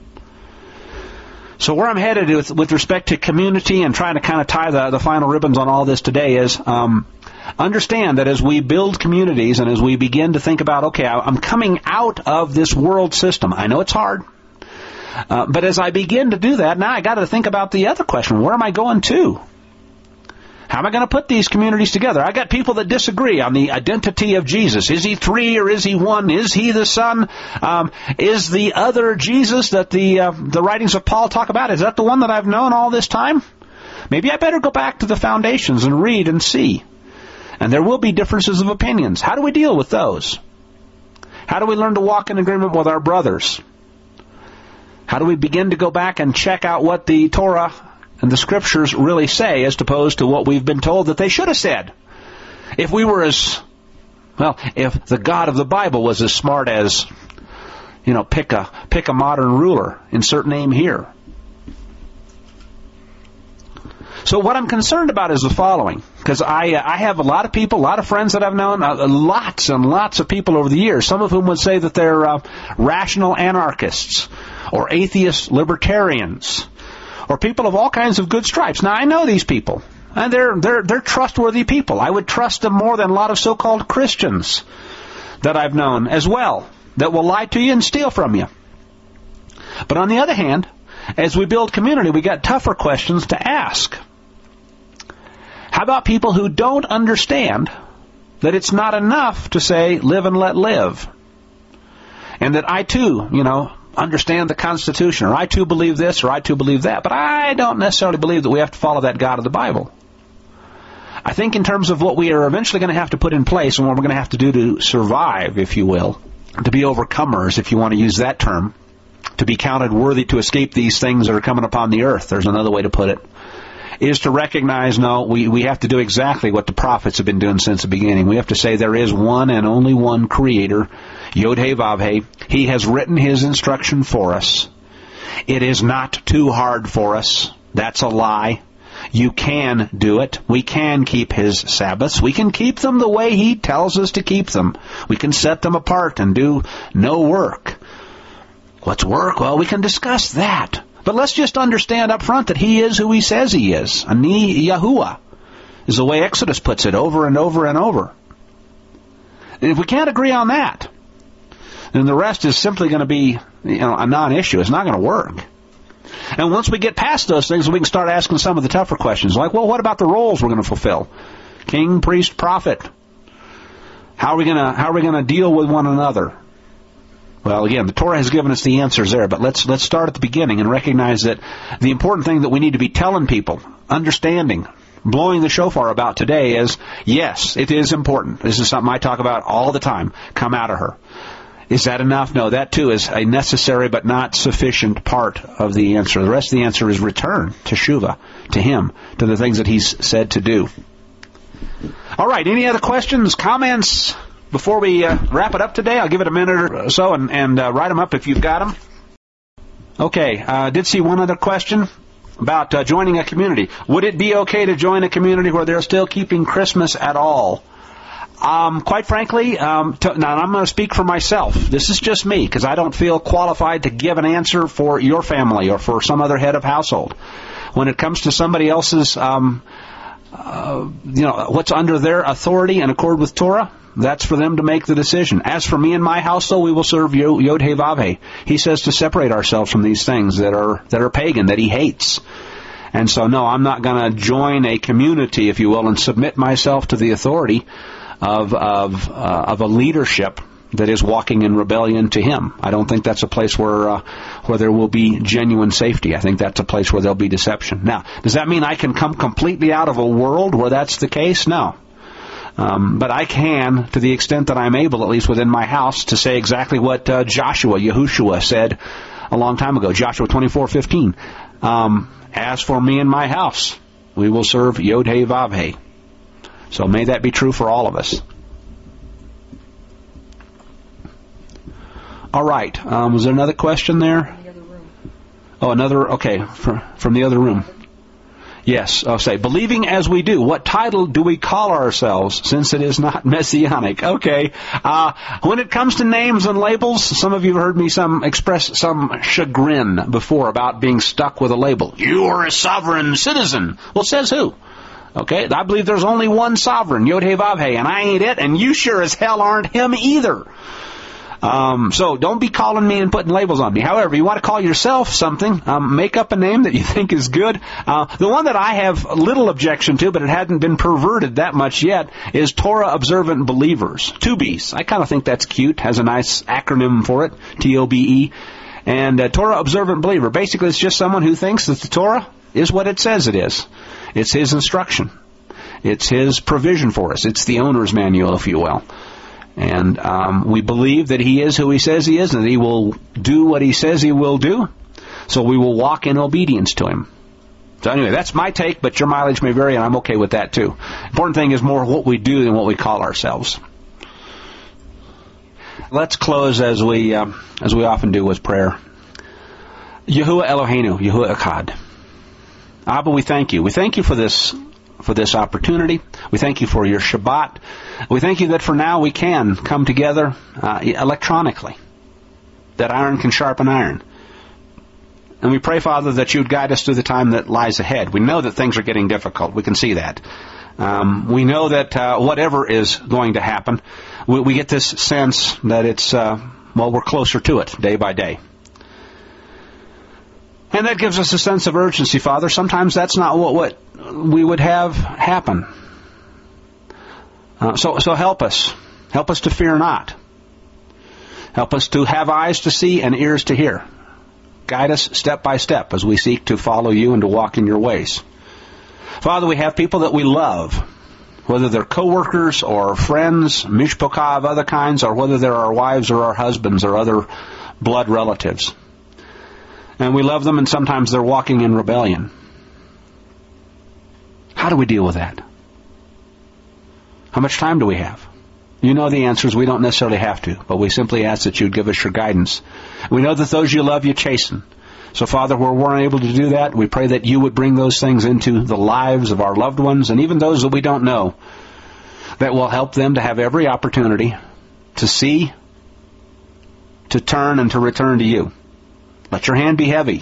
So where I'm headed with, with respect to community and trying to kind of tie the, the final ribbons on all this today is um, understand that as we build communities and as we begin to think about, okay, I'm coming out of this world system. I know it's hard. Uh, but as I begin to do that, now I got to think about the other question. Where am I going to? How am I going to put these communities together? I got people that disagree on the identity of Jesus. Is he three or is he one? Is he the Son? Um, is the other Jesus that the uh, the writings of Paul talk about, is that the one that I've known all this time? Maybe I better go back to the foundations and read and see. And there will be differences of opinions. How do we deal with those? How do we learn to walk in agreement with our brothers? How do we begin to go back and check out what the Torah and the Scriptures really say as opposed to what we've been told that they should have said? If we were as, well, if the God of the Bible was as smart as, you know, pick a pick a modern ruler, insert name here. So what I'm concerned about is the following, because I uh, I have a lot of people, a lot of friends that I've known, uh, lots and lots of people over the years, some of whom would say that they're uh, rational anarchists or atheist libertarians, or people of all kinds of good stripes. Now, I know these people, and they're they're they're trustworthy people. I would trust them more than a lot of so-called Christians that I've known as well, that will lie to you and steal from you. But on the other hand, as we build community, we got tougher questions to ask. How about people who don't understand that it's not enough to say, live and let live? And that I too, you know, understand the Constitution, or I too believe this, or I too believe that. But I don't necessarily believe that we have to follow that God of the Bible. I think in terms of what we are eventually going to have to put in place and what we're going to have to do to survive, if you will, to be overcomers, if you want to use that term, to be counted worthy to escape these things that are coming upon the earth, there's another way to put it, is to recognize, no, we, we have to do exactly what the prophets have been doing since the beginning. We have to say there is one and only one Creator, Yod-Heh Vav-Heh. He has written His instruction for us. It is not too hard for us. That's a lie. You can do it. We can keep His Sabbaths. We can keep them the way He tells us to keep them. We can set them apart and do no work. What's work? Well, we can discuss that. But let's just understand up front that He is who He says He is. Ani Yahuwah is the way Exodus puts it over and over and over. And if we can't agree on that, then the rest is simply going to be, you know, a non-issue. It's not going to work. And once we get past those things, we can start asking some of the tougher questions. Like, well, what about the roles we're going to fulfill? King, priest, prophet. How are we going to, how are we going to deal with one another? Well, again, the Torah has given us the answers there, but let's let's start at the beginning and recognize that the important thing that we need to be telling people, understanding, blowing the shofar about today is, yes, it is important. This is something I talk about all the time. Come out of her. Is that enough? No, that too is a necessary but not sufficient part of the answer. The rest of the answer is return to Shuvah, to Him, to the things that He's said to do. All right, any other questions, comments? Before we uh, wrap it up today, I'll give it a minute or so and, and uh, write them up if you've got them. Okay, I uh, did see one other question about uh, joining a community. Would it be okay to join a community where they're still keeping Christmas at all? Um, quite frankly, um, to, now I'm going to speak for myself. This is just me, because I don't feel qualified to give an answer for your family or for some other head of household. When it comes to somebody else's, um, uh, you know, what's under their authority in accord with Torah, that's for them to make the decision. As for me and my house, though, we will serve Yod He Vav He. He says to separate ourselves from these things that are that are pagan, that He hates. And so, no, I'm not going to join a community, if you will, and submit myself to the authority of of uh, of a leadership that is walking in rebellion to Him. I don't think that's a place where uh, where there will be genuine safety. I think that's a place where there'll be deception. Now, does that mean I can come completely out of a world where that's the case? No. Um, but I can, to the extent that I'm able, at least within my house, to say exactly what uh, Joshua, Yahushua, said a long time ago, Joshua twenty-four fifteen. Um, As for me and my house, we will serve Yod He Vav He. So may that be true for all of us. All right. Um, was there another question there? From the other room. Oh, another, okay, from, from the other room. Yes, I'll say, believing as we do, what title do we call ourselves since it is not messianic? Okay, uh, when it comes to names and labels, some of you have heard me some express some chagrin before about being stuck with a label. You are a sovereign citizen. Well, says who? Okay, I believe there's only one sovereign, Yod He Vav He, and I ain't it, and you sure as hell aren't him either. Um, so don't be calling me and putting labels on me. However, you want to call yourself something, um, make up a name that you think is good. Uh, the one that I have little objection to, but it hadn't been perverted that much yet, is Torah Observant Believers. Two B's. I kind of think that's cute. Has a nice acronym for it, T O B E. And uh, Torah Observant Believer. Basically, it's just someone who thinks that the Torah is what it says it is. It's His instruction. It's His provision for us. It's the owner's manual, if you will. And um, we believe that He is who He says He is, and that He will do what He says He will do. So we will walk in obedience to Him. So anyway, that's my take, but your mileage may vary, and I'm okay with that too. Important thing is more what we do than what we call ourselves. Let's close as we uh, as we often do with prayer. Yahuwah Eloheinu, Yahuwah Echad. Abba, we thank you. We thank you for this for this opportunity. We thank you for your Shabbat. We thank you that for now we can come together uh, electronically, that iron can sharpen iron. And we pray, Father, that you would guide us through the time that lies ahead. We know that things are getting difficult. We can see that. Um, we know that uh, whatever is going to happen, we, we get this sense that it's, uh, well, we're closer to it day by day. And that gives us a sense of urgency, Father. Sometimes that's not what, what we would have happen. Uh, so, so help us. Help us to fear not. Help us to have eyes to see and ears to hear. Guide us step by step as we seek to follow you and to walk in your ways. Father, we have people that we love, whether they're coworkers or friends, mishpokah of other kinds, or whether they're our wives or our husbands or other blood relatives. And we love them, and sometimes they're walking in rebellion. How do we deal with that? How much time do we have? You know the answers. We don't necessarily have to, but we simply ask that you'd give us your guidance. We know that those you love, you chasten. So, Father, where we're unable to do that, we pray that you would bring those things into the lives of our loved ones, and even those that we don't know, that will help them to have every opportunity to see, to turn, and to return to you. Let your hand be heavy.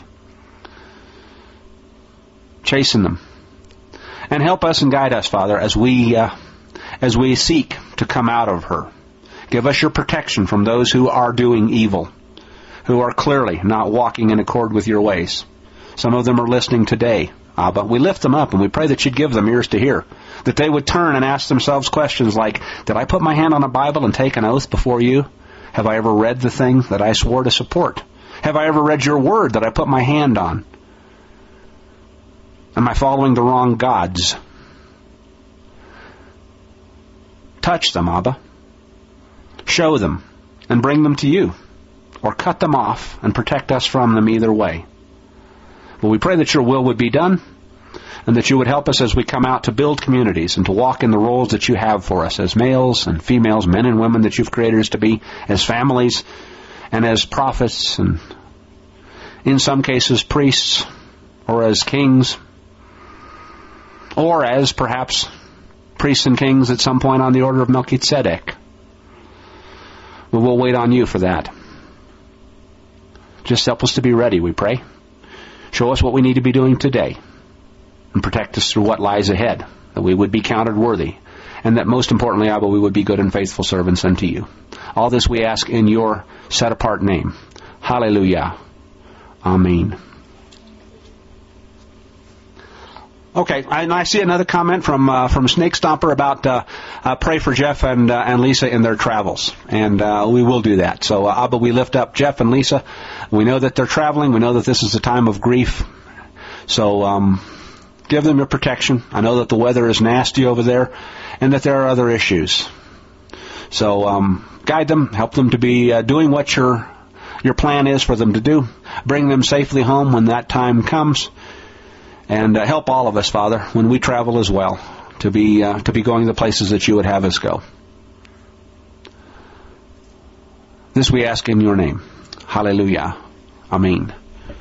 Chasten them. And help us and guide us, Father, as we uh, as we seek to come out of her. Give us your protection from those who are doing evil, who are clearly not walking in accord with your ways. Some of them are listening today, Abba. We lift them up and we pray that you'd give them ears to hear, that they would turn and ask themselves questions like, did I put my hand on a Bible and take an oath before you? Have I ever read the thing that I swore to support? Have I ever read your word that I put my hand on? Am I following the wrong gods? Touch them, Abba. Show them and bring them to you. Or cut them off and protect us from them either way. But we pray that your will would be done, and that you would help us as we come out to build communities and to walk in the roles that you have for us as males and females, men and women that you've created us to be, as families and as prophets and in some cases priests, or as kings, or as perhaps priests and kings at some point on the order of Melchizedek. But we'll wait on you for that. Just help us to be ready, we pray. Show us what we need to be doing today, and protect us through what lies ahead, that we would be counted worthy, and that most importantly, Abba, we would be good and faithful servants unto you. All this we ask in your set-apart name. Hallelujah. Amen. Okay, and I see another comment from uh, from Snake Stomper about uh, uh, pray for Jeff and uh, and Lisa in their travels, and uh, we will do that. So, uh, Abba, we lift up Jeff and Lisa. We know that they're traveling. We know that this is a time of grief. So, um, give them your protection. I know that the weather is nasty over there, and that there are other issues. So, um, guide them, help them to be uh, doing what your your plan is for them to do. Bring them safely home when that time comes. And uh, help all of us, Father, when we travel as well, to be uh, to be going the places that you would have us go. This we ask in your name. Hallelujah. Amen.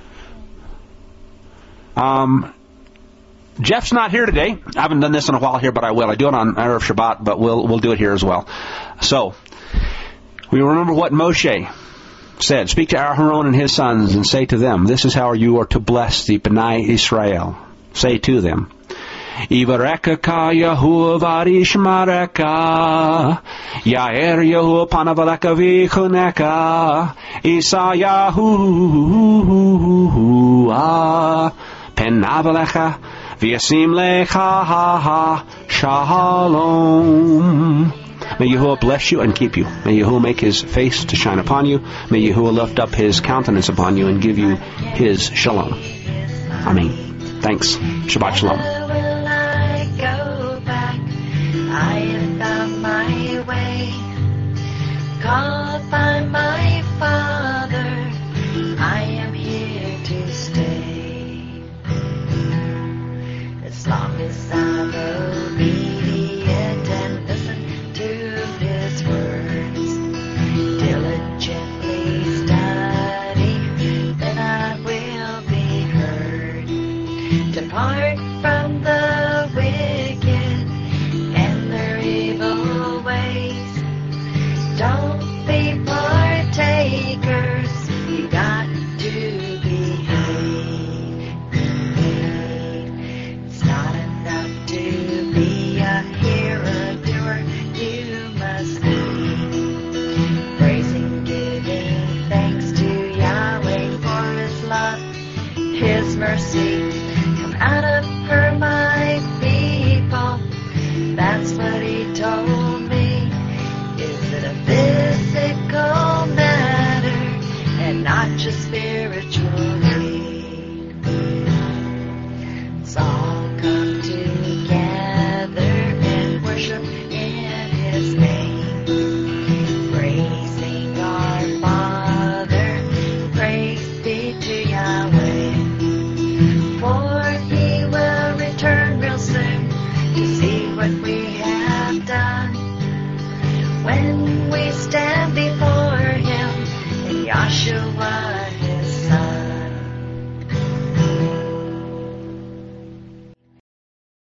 Um, Jeff's not here today. I haven't done this in a while here, but I will. I do it on Erev Shabbat, but we'll we'll do it here as well. So, we remember what Moshe said. Speak to Aharon and his sons and say to them, this is how you are to bless the B'nai Israel. Say to them, Ivareka Yahuwah varishmareka, Yair Yahuwah panavaleka vichuneka, Isayahu penavalecha v'yasim lecha shalom. May Yahuwah bless you and keep you. May Yahuwah make his face to shine upon you. May Yahuwah lift up his countenance upon you and give you his shalom. Amen. Thanks. Shabbat shalom. Where will I go back? I have found my way. Called by my Father, I am here to stay. As long as I'm obedient and listen to his words, diligently study, then I will be heard. Depart from the wicked and their evil ways. Don't be partakers, you got to behave. It's not enough to be a hearer, doer, you must be praising, giving thanks to Yahweh for his love, his mercy. Come out of her, my people. That's what he told me. Is it a physical matter and not just spiritual?